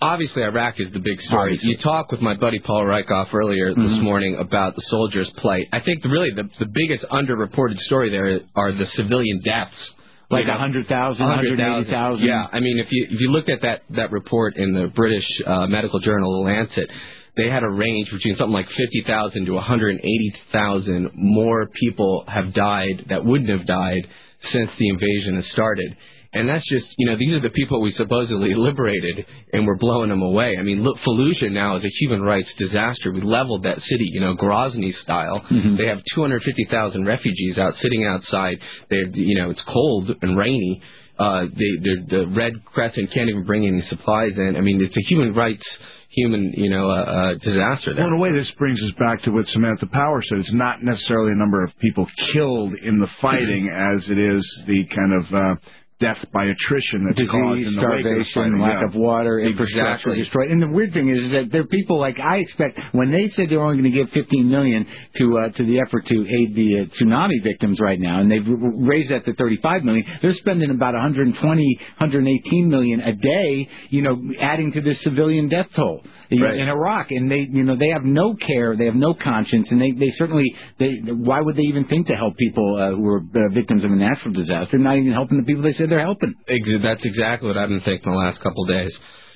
obviously Iraq is the big story. Obviously. You talked with my buddy Paul Rykoff earlier Mm-hmm. this morning about the soldiers' plight. I think the, really the, the biggest underreported story there are the civilian deaths. Like You know, one hundred thousand, one hundred eighty thousand. Yeah, I mean, if you if you looked at that, that report in the British uh, medical journal, The Lancet, they had a range between something like fifty thousand to one hundred eighty thousand more people have died that wouldn't have died since the invasion has started. And that's just, you know, these are the people we supposedly liberated, and we're blowing them away. I mean, look, Fallujah now is a human rights disaster. We leveled that city, you know, Grozny style. Mm-hmm. They have two hundred fifty thousand refugees out sitting outside. They're, you know, it's cold and rainy. Uh, they, the Red Crescent can't even bring any supplies in. I mean, it's a human rights, human, you know, uh, uh, disaster there. Well, in a way, this brings us back to what Samantha Power said. It's not necessarily a number of people killed in the fighting as it is the kind of uh, death by attrition that's caused in Disease, the wake of the starvation, fighting. lack Yeah. of water, infrastructure Exactly. destroyed. And the weird thing is, is that there are people like I expect when they said they're only going to give fifteen million to uh, to the effort to aid the uh, tsunami victims right now, and they've r- raised that to thirty-five million. They're spending about one hundred twenty, one hundred eighteen million a day, you know, adding to this civilian death toll. Right. In Iraq, and they, you know, they have no care, they have no conscience, and they, they certainly, they, why would they even think to help people uh, who are uh, victims of a natural disaster? They're not even helping the people they said they're helping. Ex- That's exactly what I've been thinking the last couple of days.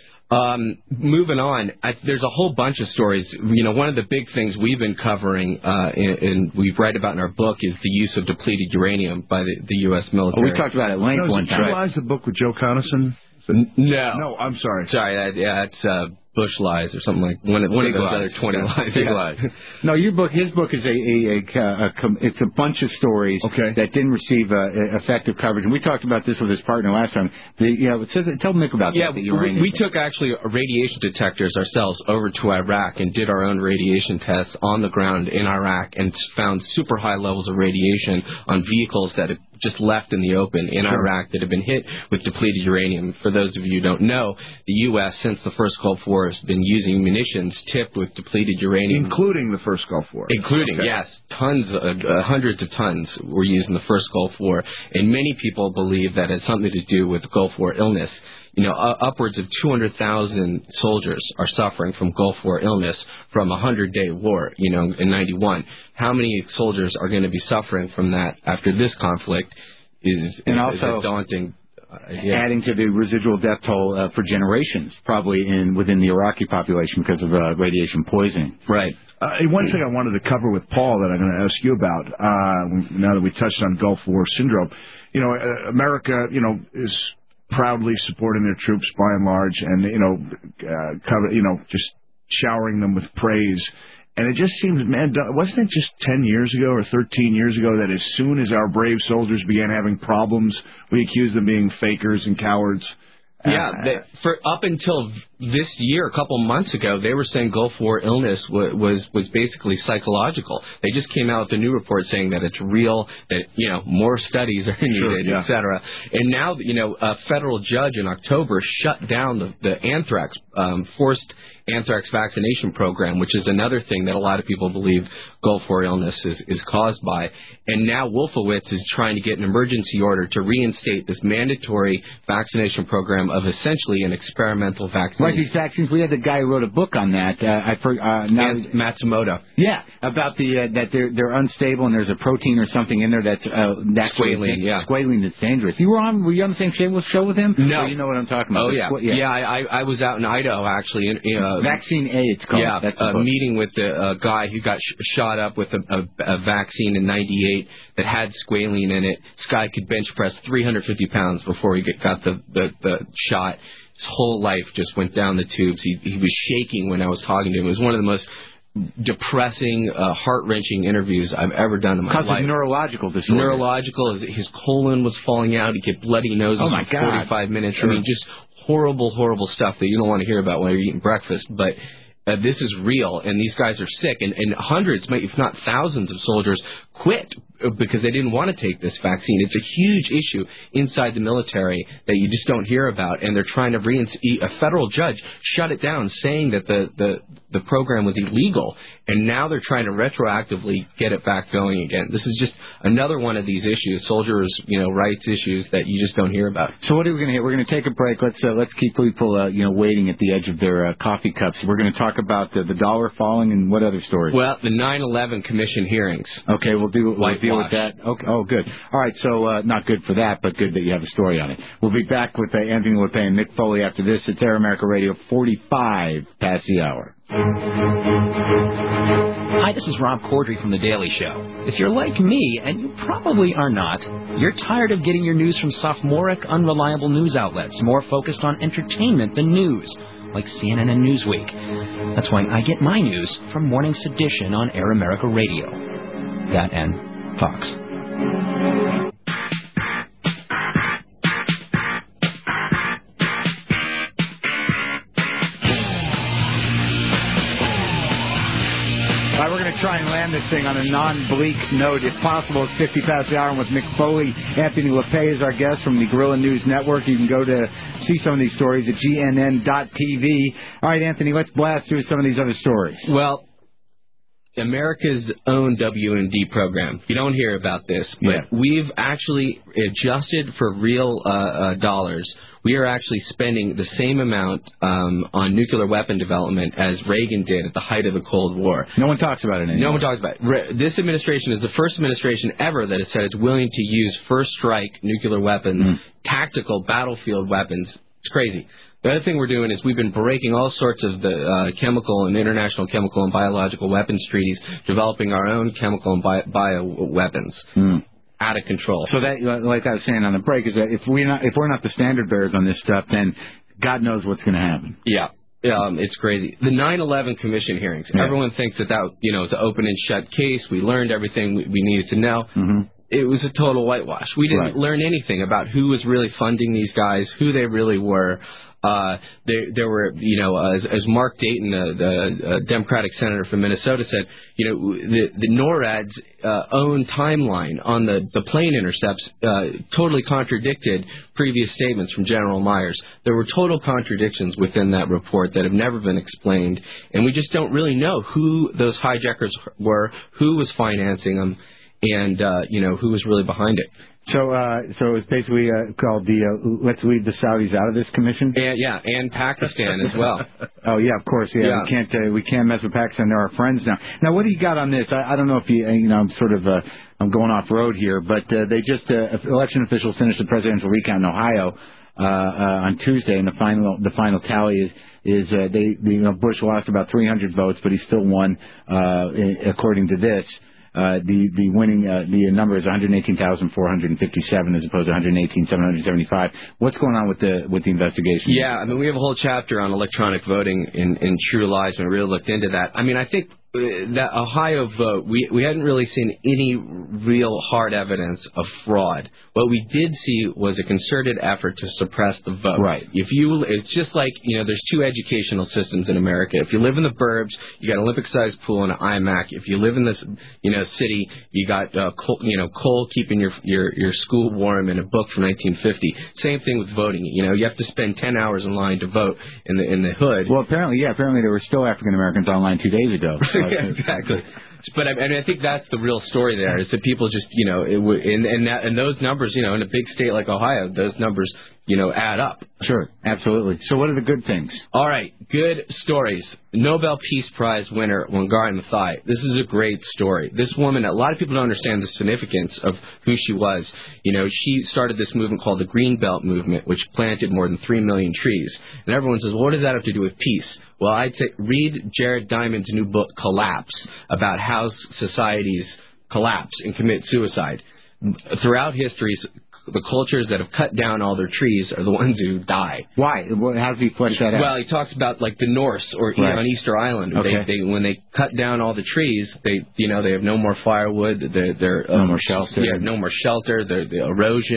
Um, moving on, I, there's a whole bunch of stories. You know, one of the big things we've been covering, uh, and, and we've read about in our book, is the use of depleted uranium by the, the U S military. Oh, we talked about it at length No, one did you time. realize the book with Joe Conason? N- No. No, I'm sorry. Sorry, that, yeah, it's uh, Bush lies or something like one of, one of Big those lies. other twenty Yeah. lies. Big Yeah. lies. No, your book, his book is a, a, a, a, a it's a bunch of stories Okay. that didn't receive uh, effective coverage, and we talked about this with his partner last time. The, you know, it says, tell Nick about Yeah, that. the we, uranium we thing. took actually radiation detectors ourselves over to Iraq and did our own radiation tests on the ground in Iraq and found super high levels of radiation on vehicles that had just left in the open in Sure. Iraq that have been hit with depleted uranium. For those of you who don't know, the U S, since the first Gulf War, has been using munitions tipped with depleted uranium. Including the first Gulf War. Including, Okay. yes, tons, uh, uh, hundreds of tons were used in the first Gulf War. And many people believe that it has something to do with the Gulf War illness. You know, uh, upwards of two hundred thousand soldiers are suffering from Gulf War illness from a hundred-day war, you know, in ninety-one. How many soldiers are going to be suffering from that after this conflict is, And is also- a daunting uh, yeah. adding to the residual death toll uh, for generations, probably in within the Iraqi population because of uh, radiation poisoning. Right. Uh, one thing I wanted to cover with Paul that I'm going to ask you about, uh, now that we touched on Gulf War syndrome, you know, uh, America, you know, is proudly supporting their troops by and large, and you know, uh, cover, you know, just showering them with praise. And it just seems, man, wasn't it just ten years ago or thirteen years ago that as soon as our brave soldiers began having problems, we accused them of being fakers and cowards? Yeah, Uh, they, for up until this year, a couple months ago, they were saying Gulf War illness was, was was basically psychological. They just came out with a new report saying that it's real, that you know more studies are needed, Sure, yeah. et cetera. And now, you know, a federal judge in October shut down the, the anthrax um, forced anthrax vaccination program, which is another thing that a lot of people believe Gulf War illness is, is caused by. And now Wolfowitz is trying to get an emergency order to reinstate this mandatory vaccination program of essentially an experimental vaccine. Like these vaccines, we had the guy who wrote a book on that. Uh, I for, uh, now, And Matsumoto. yeah, about the uh, that they're they're unstable and there's a protein or something in there that's uh, naturally Squalene, yeah. squalene that's dangerous. You were on? Were you on the same show, show with him? No. Or you know what I'm talking about? Oh The yeah, squ- yeah. yeah. I, I I was out in Idaho actually. In, in, uh, Vaccine A, it's called. Yeah, That's the a book. meeting with the uh, guy who got sh- shot up with a, a, a vaccine in ninety-eight that had squalene in it. This guy could bench press three hundred fifty pounds before he get, got the, the, the shot. His whole life just went down the tubes. He, he was shaking when I was talking to him. It was one of the most depressing, uh, heart-wrenching interviews I've ever done in my Because life. of neurological disorder. Neurological. His, his colon was falling out. He get bloody noses Oh, my for God. forty-five minutes. Sure. I mean, just horrible, horrible stuff that you don't want to hear about while you're eating breakfast. But uh, this is real, and these guys are sick. And, and hundreds, if not thousands of soldiers quit because they didn't want to take this vaccine. It's a huge issue inside the military that you just don't hear about, and they're trying to reinstate. A federal judge shut it down, saying that the, the, the program was illegal, and now they're trying to retroactively get it back going again. This is just another one of these issues, soldiers, you know, rights issues that you just don't hear about. So what are we going to hear? We're going to take a break. Let's uh, let's keep people, uh, you know, waiting at the edge of their uh, coffee cups. We're going to talk about uh, the dollar falling and what other stories? Well, the nine eleven Commission hearings. Okay, we'll do we'll deal with that. Okay. Oh, good. All right. So uh, not good for that, but good that you have a story on it. We'll be back with uh, Anthony LePay and Mick Foley after this. It's Air America Radio, forty-five past the hour. Hi, this is Rob Corddry from The Daily Show. If you're like me, and you probably are not, you're tired of getting your news from sophomoric, unreliable news outlets, more focused on entertainment than news, like C N N and Newsweek. That's why I get my news from Morning Sedition on Air America Radio. That and Fox. All right, we're going to try and land this thing on a non-bleak note, if possible. It's fifty past the hour with Mick Foley. Anthony LePay is our guest from the Guerrilla News Network. You can go to see some of these stories at G N N dot T V. All right, Anthony, let's blast through some of these other stories. Well, America's own W M D program. You don't hear about this, but yeah. We've actually adjusted for real uh, uh, dollars. We are actually spending the same amount um, on nuclear weapon development as Reagan did at the height of the Cold War. No one talks about it anymore. No one talks about it. Re- this administration is the first administration ever that has said it's willing to use first strike nuclear weapons, mm. tactical battlefield weapons. It's crazy. The other thing we're doing is we've been breaking all sorts of the uh, chemical and international chemical and biological weapons treaties, developing our own chemical and bio, bio weapons. Mm. Out of control. So that, like I was saying on the break, is that if we're not if we're not the standard bearers on this stuff, then God knows what's going to happen. Yeah, um, it's crazy. The nine eleven Commission hearings. Yeah. Everyone thinks that that you know is an open and shut case. We learned everything we, we needed to know. Mm-hmm. It was a total whitewash. We didn't right. learn anything about who was really funding these guys, who they really were. Uh, there, there were, you know, uh, as, as Mark Dayton, uh, the uh, Democratic senator from Minnesota, said, you know, the, the NORAD's uh, own timeline on the, the plane intercepts uh, totally contradicted previous statements from General Myers. There were total contradictions within that report that have never been explained, and we just don't really know who those hijackers were, who was financing them, and, uh, you know, who was really behind it. So, uh, so it's basically uh, called the uh, "Let's Leave the Saudis Out of This" commission. And, yeah, and Pakistan as well. Oh yeah, of course. Yeah, yeah. we can't uh, we can't mess with Pakistan. They're our friends now. Now, what do you got on this? I, I don't know if you you know I'm sort of uh, I'm going off road here, but uh, they just uh, election officials finished the presidential recount in Ohio uh, uh, on Tuesday, and the final the final tally is. Is uh, they you know Bush lost about three hundred votes, but he still won uh, according to this. Uh, the the winning uh, the number is one hundred eighteen thousand four hundred fifty-seven as opposed to one hundred eighteen thousand seven hundred seventy-five. What's going on with the with the investigation? Yeah, I mean we have a whole chapter on electronic voting in, in True Lies, and we really looked into that. I mean I think that Ohio vote, we we hadn't really seen any real hard evidence of fraud. What we did see was a concerted effort to suppress the vote. Right. If you, it's just like, you know, there's two educational systems in America. If you live in the burbs, you got an Olympic-sized pool and an iMac. If you live in this, you know, city, you got, uh, coal, you know, coal keeping your your your school warm and a book from nineteen fifty. Same thing with voting. You know, you have to spend ten hours in line to vote in the in the hood. Well, apparently, yeah, apparently there were still African Americans online two days ago. Yeah, exactly. But I mean, I think that's the real story there is that people just, you know, it w- and and, that, and those numbers, you know, in a big state like Ohio, those numbers, you know, add up. Sure, absolutely. So what are the good things? All right, good stories. Nobel Peace Prize winner Wangari Maathai. This is a great story. This woman, a lot of people don't understand the significance of who she was. You know, she started this movement called the Green Belt Movement, which planted more than three million trees. And everyone says, well, what does that have to do with peace? Well, I'd say read Jared Diamond's new book, Collapse, about how societies collapse and commit suicide. Throughout history, the cultures that have cut down all their trees are the ones who die. Why? How does he flesh that out? Well, he talks about like the Norse or right. you know, on Easter Island. Okay. They, they when they cut down all the trees, they you know they have no more firewood. They're, they're no um, more shelter. Yeah, no more shelter. The the erosion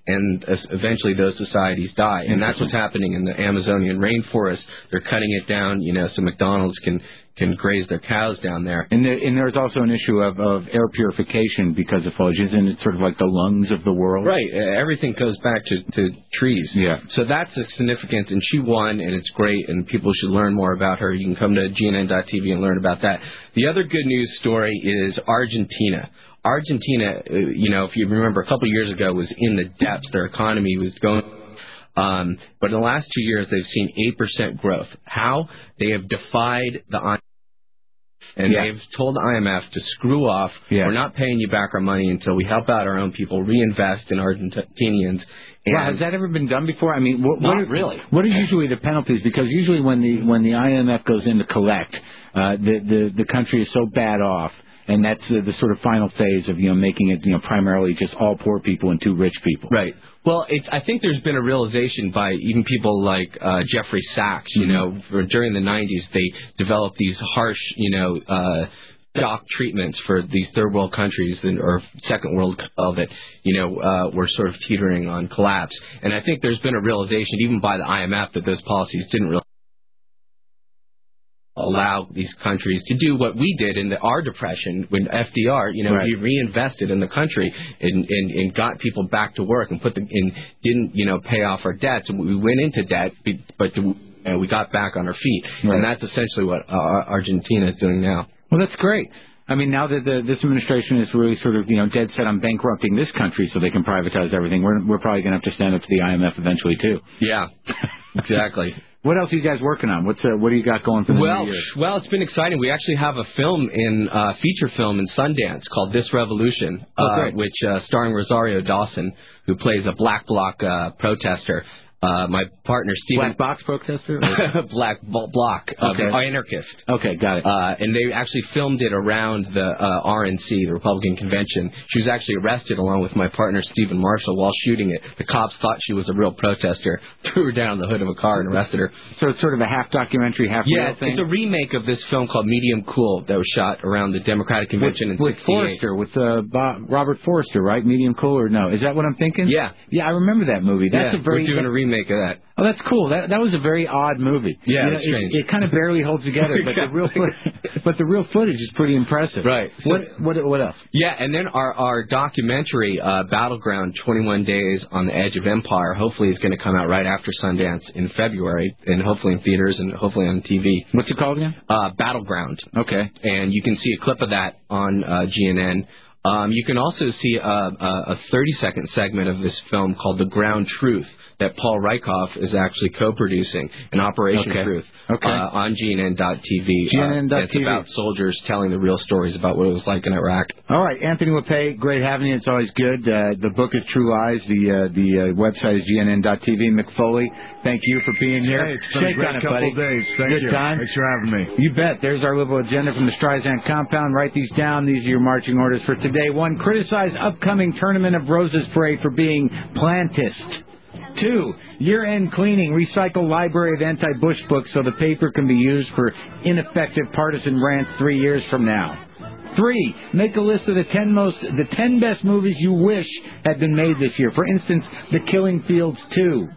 and uh, eventually those societies die. And that's what's happening in the Amazonian rainforest. They're cutting it down, you know, so McDonald's can can graze their cows down there. And, there, and there's also an issue of, of air purification because of foliage. Isn't it sort of like the lungs of the world? Right. Uh, everything goes back to, to trees. Yeah. So that's a significant, and she won, and it's great, and people should learn more about her. You can come to G N N dot T V and learn about that. The other good news story is Argentina. Argentina, uh, you know, if you remember, a couple of years ago was in the depths. Their economy was going... Um, but in the last two years, they've seen eight percent growth. How? They have defied the I M F. And yeah. they've told the I M F to screw off. Yeah. We're not paying you back our money until we help out our own people, reinvest in Argentinians. And well, has that ever been done before? I mean, what, not what are, really. What are usually the penalties? Because usually when the when the I M F goes in to collect, uh, the, the the country is so bad off. And that's uh, the sort of final phase of, you know, making it, you know, primarily just all poor people and two rich people. Right. Well, it's, I think there's been a realization by even people like uh, Jeffrey Sachs, you mm-hmm. know, for, during the nineties, they developed these harsh, you know, uh, shock treatments for these third world countries and, or second world of it, you know, uh, were sort of teetering on collapse. And I think there's been a realization, even by the I M F, that those policies didn't really allow these countries to do what we did in the our depression when F D R, you know, right. he reinvested in the country and, and, and got people back to work and put them in, didn't, you know, pay off our debts. And we went into debt, but to, you know, we got back on our feet. Right. And that's essentially what uh, Argentina is doing now. Well, that's great. I mean, now that the, this administration is really sort of, you know, dead set on bankrupting this country so they can privatize everything, we're, we're probably going to have to stand up to the I M F eventually, too. Yeah, exactly. What else are you guys working on? What's uh, what do you got going for the well, new year? Well, it's been exciting. We actually have a film in uh, feature film in Sundance called This Revolution, oh, uh, which uh, starring Rosario Dawson, who plays a Black Bloc uh, protester. Uh, my partner, Stephen... Black box protester? Black bloc. Okay. Uh, anarchist. Okay, got it. Uh, and they actually filmed it around the uh, R N C, the Republican Convention. She was actually arrested along with my partner, Stephen Marshall, while shooting it. The cops thought she was a real protester, threw her down the hood of a car and arrested her. So it's sort of a half documentary, half yeah, real thing? It's a remake of this film called Medium Cool that was shot around the Democratic Convention with, in sixty-eight. With Forrester, with uh, Bob, Robert Forrester, right? Medium Cool, or no? Is that what I'm thinking? Yeah. Yeah, I remember that movie. That's yeah, a very... we're doing a remake of that. Oh, that's cool. That that was a very odd movie. Yeah, you know, it's strange. It, it kind of barely holds together, but the real footage, but the real footage is pretty impressive. Right. So, what what what else? Yeah, and then our our documentary, uh, Battleground: twenty-one Days on the Edge of Empire, hopefully is going to come out right after Sundance in February, and hopefully in theaters and hopefully on T V. What's it called again? Uh, Battleground. Okay. And you can see a clip of that on uh, G N N. Um, you can also see a, a thirty-second segment of this film called The Ground Truth that Paul Rykoff is actually co-producing in Operation okay. Truth okay. uh, on G N N dot T V. G N N dot T V. Uh, it's about soldiers telling the real stories about what it was like in Iraq. All right, Anthony LePay, great having you. It's always good. Uh, the book is True Lies. The uh, the uh, website is G N N dot T V. Mick Foley, thank you for being here. Hey, it's been Shake a great on it, couple buddy. of days. Thank good you. time. Thanks for having me. You bet. There's our liberal agenda from the Streisand compound. Write these down. These are your marching orders for today. One, criticize upcoming Tournament of Roses parade for being plantist. Two, year-end cleaning. Recycle library of anti-Bush books so the paper can be used for ineffective partisan rants three years from now. Three, make a list of the ten most, the ten best movies you wish had been made this year. For instance, The Killing Fields two.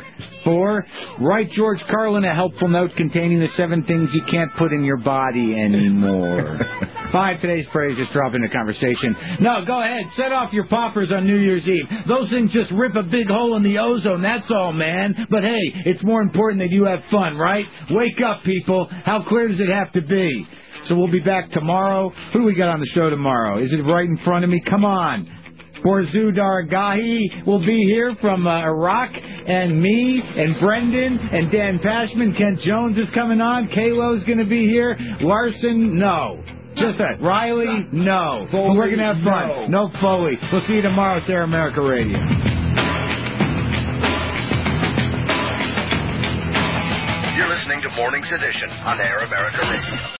Four, write George Carlin a helpful note containing the seven things you can't put in your body anymore. Five, today's phrase, just drop into conversation. No, go ahead, set off your poppers on New Year's Eve. Those things just rip a big hole in the ozone, that's all, man. But hey, it's more important that you have fun, right? Wake up, people. How clear does it have to be? So we'll be back tomorrow. Who do we got on the show tomorrow? Is it right in front of me? Come on. Borzu Dargahi will be here from uh, Iraq, and me, and Brendan, and Dan Pashman. Kent Jones is coming on. Kalo's going to be here. Larson, no. Just that. Riley, no. Foley, but we're going to have fun. No. no Foley. We'll see you tomorrow at Air America Radio. You're listening to Morning's Edition on Air America Radio.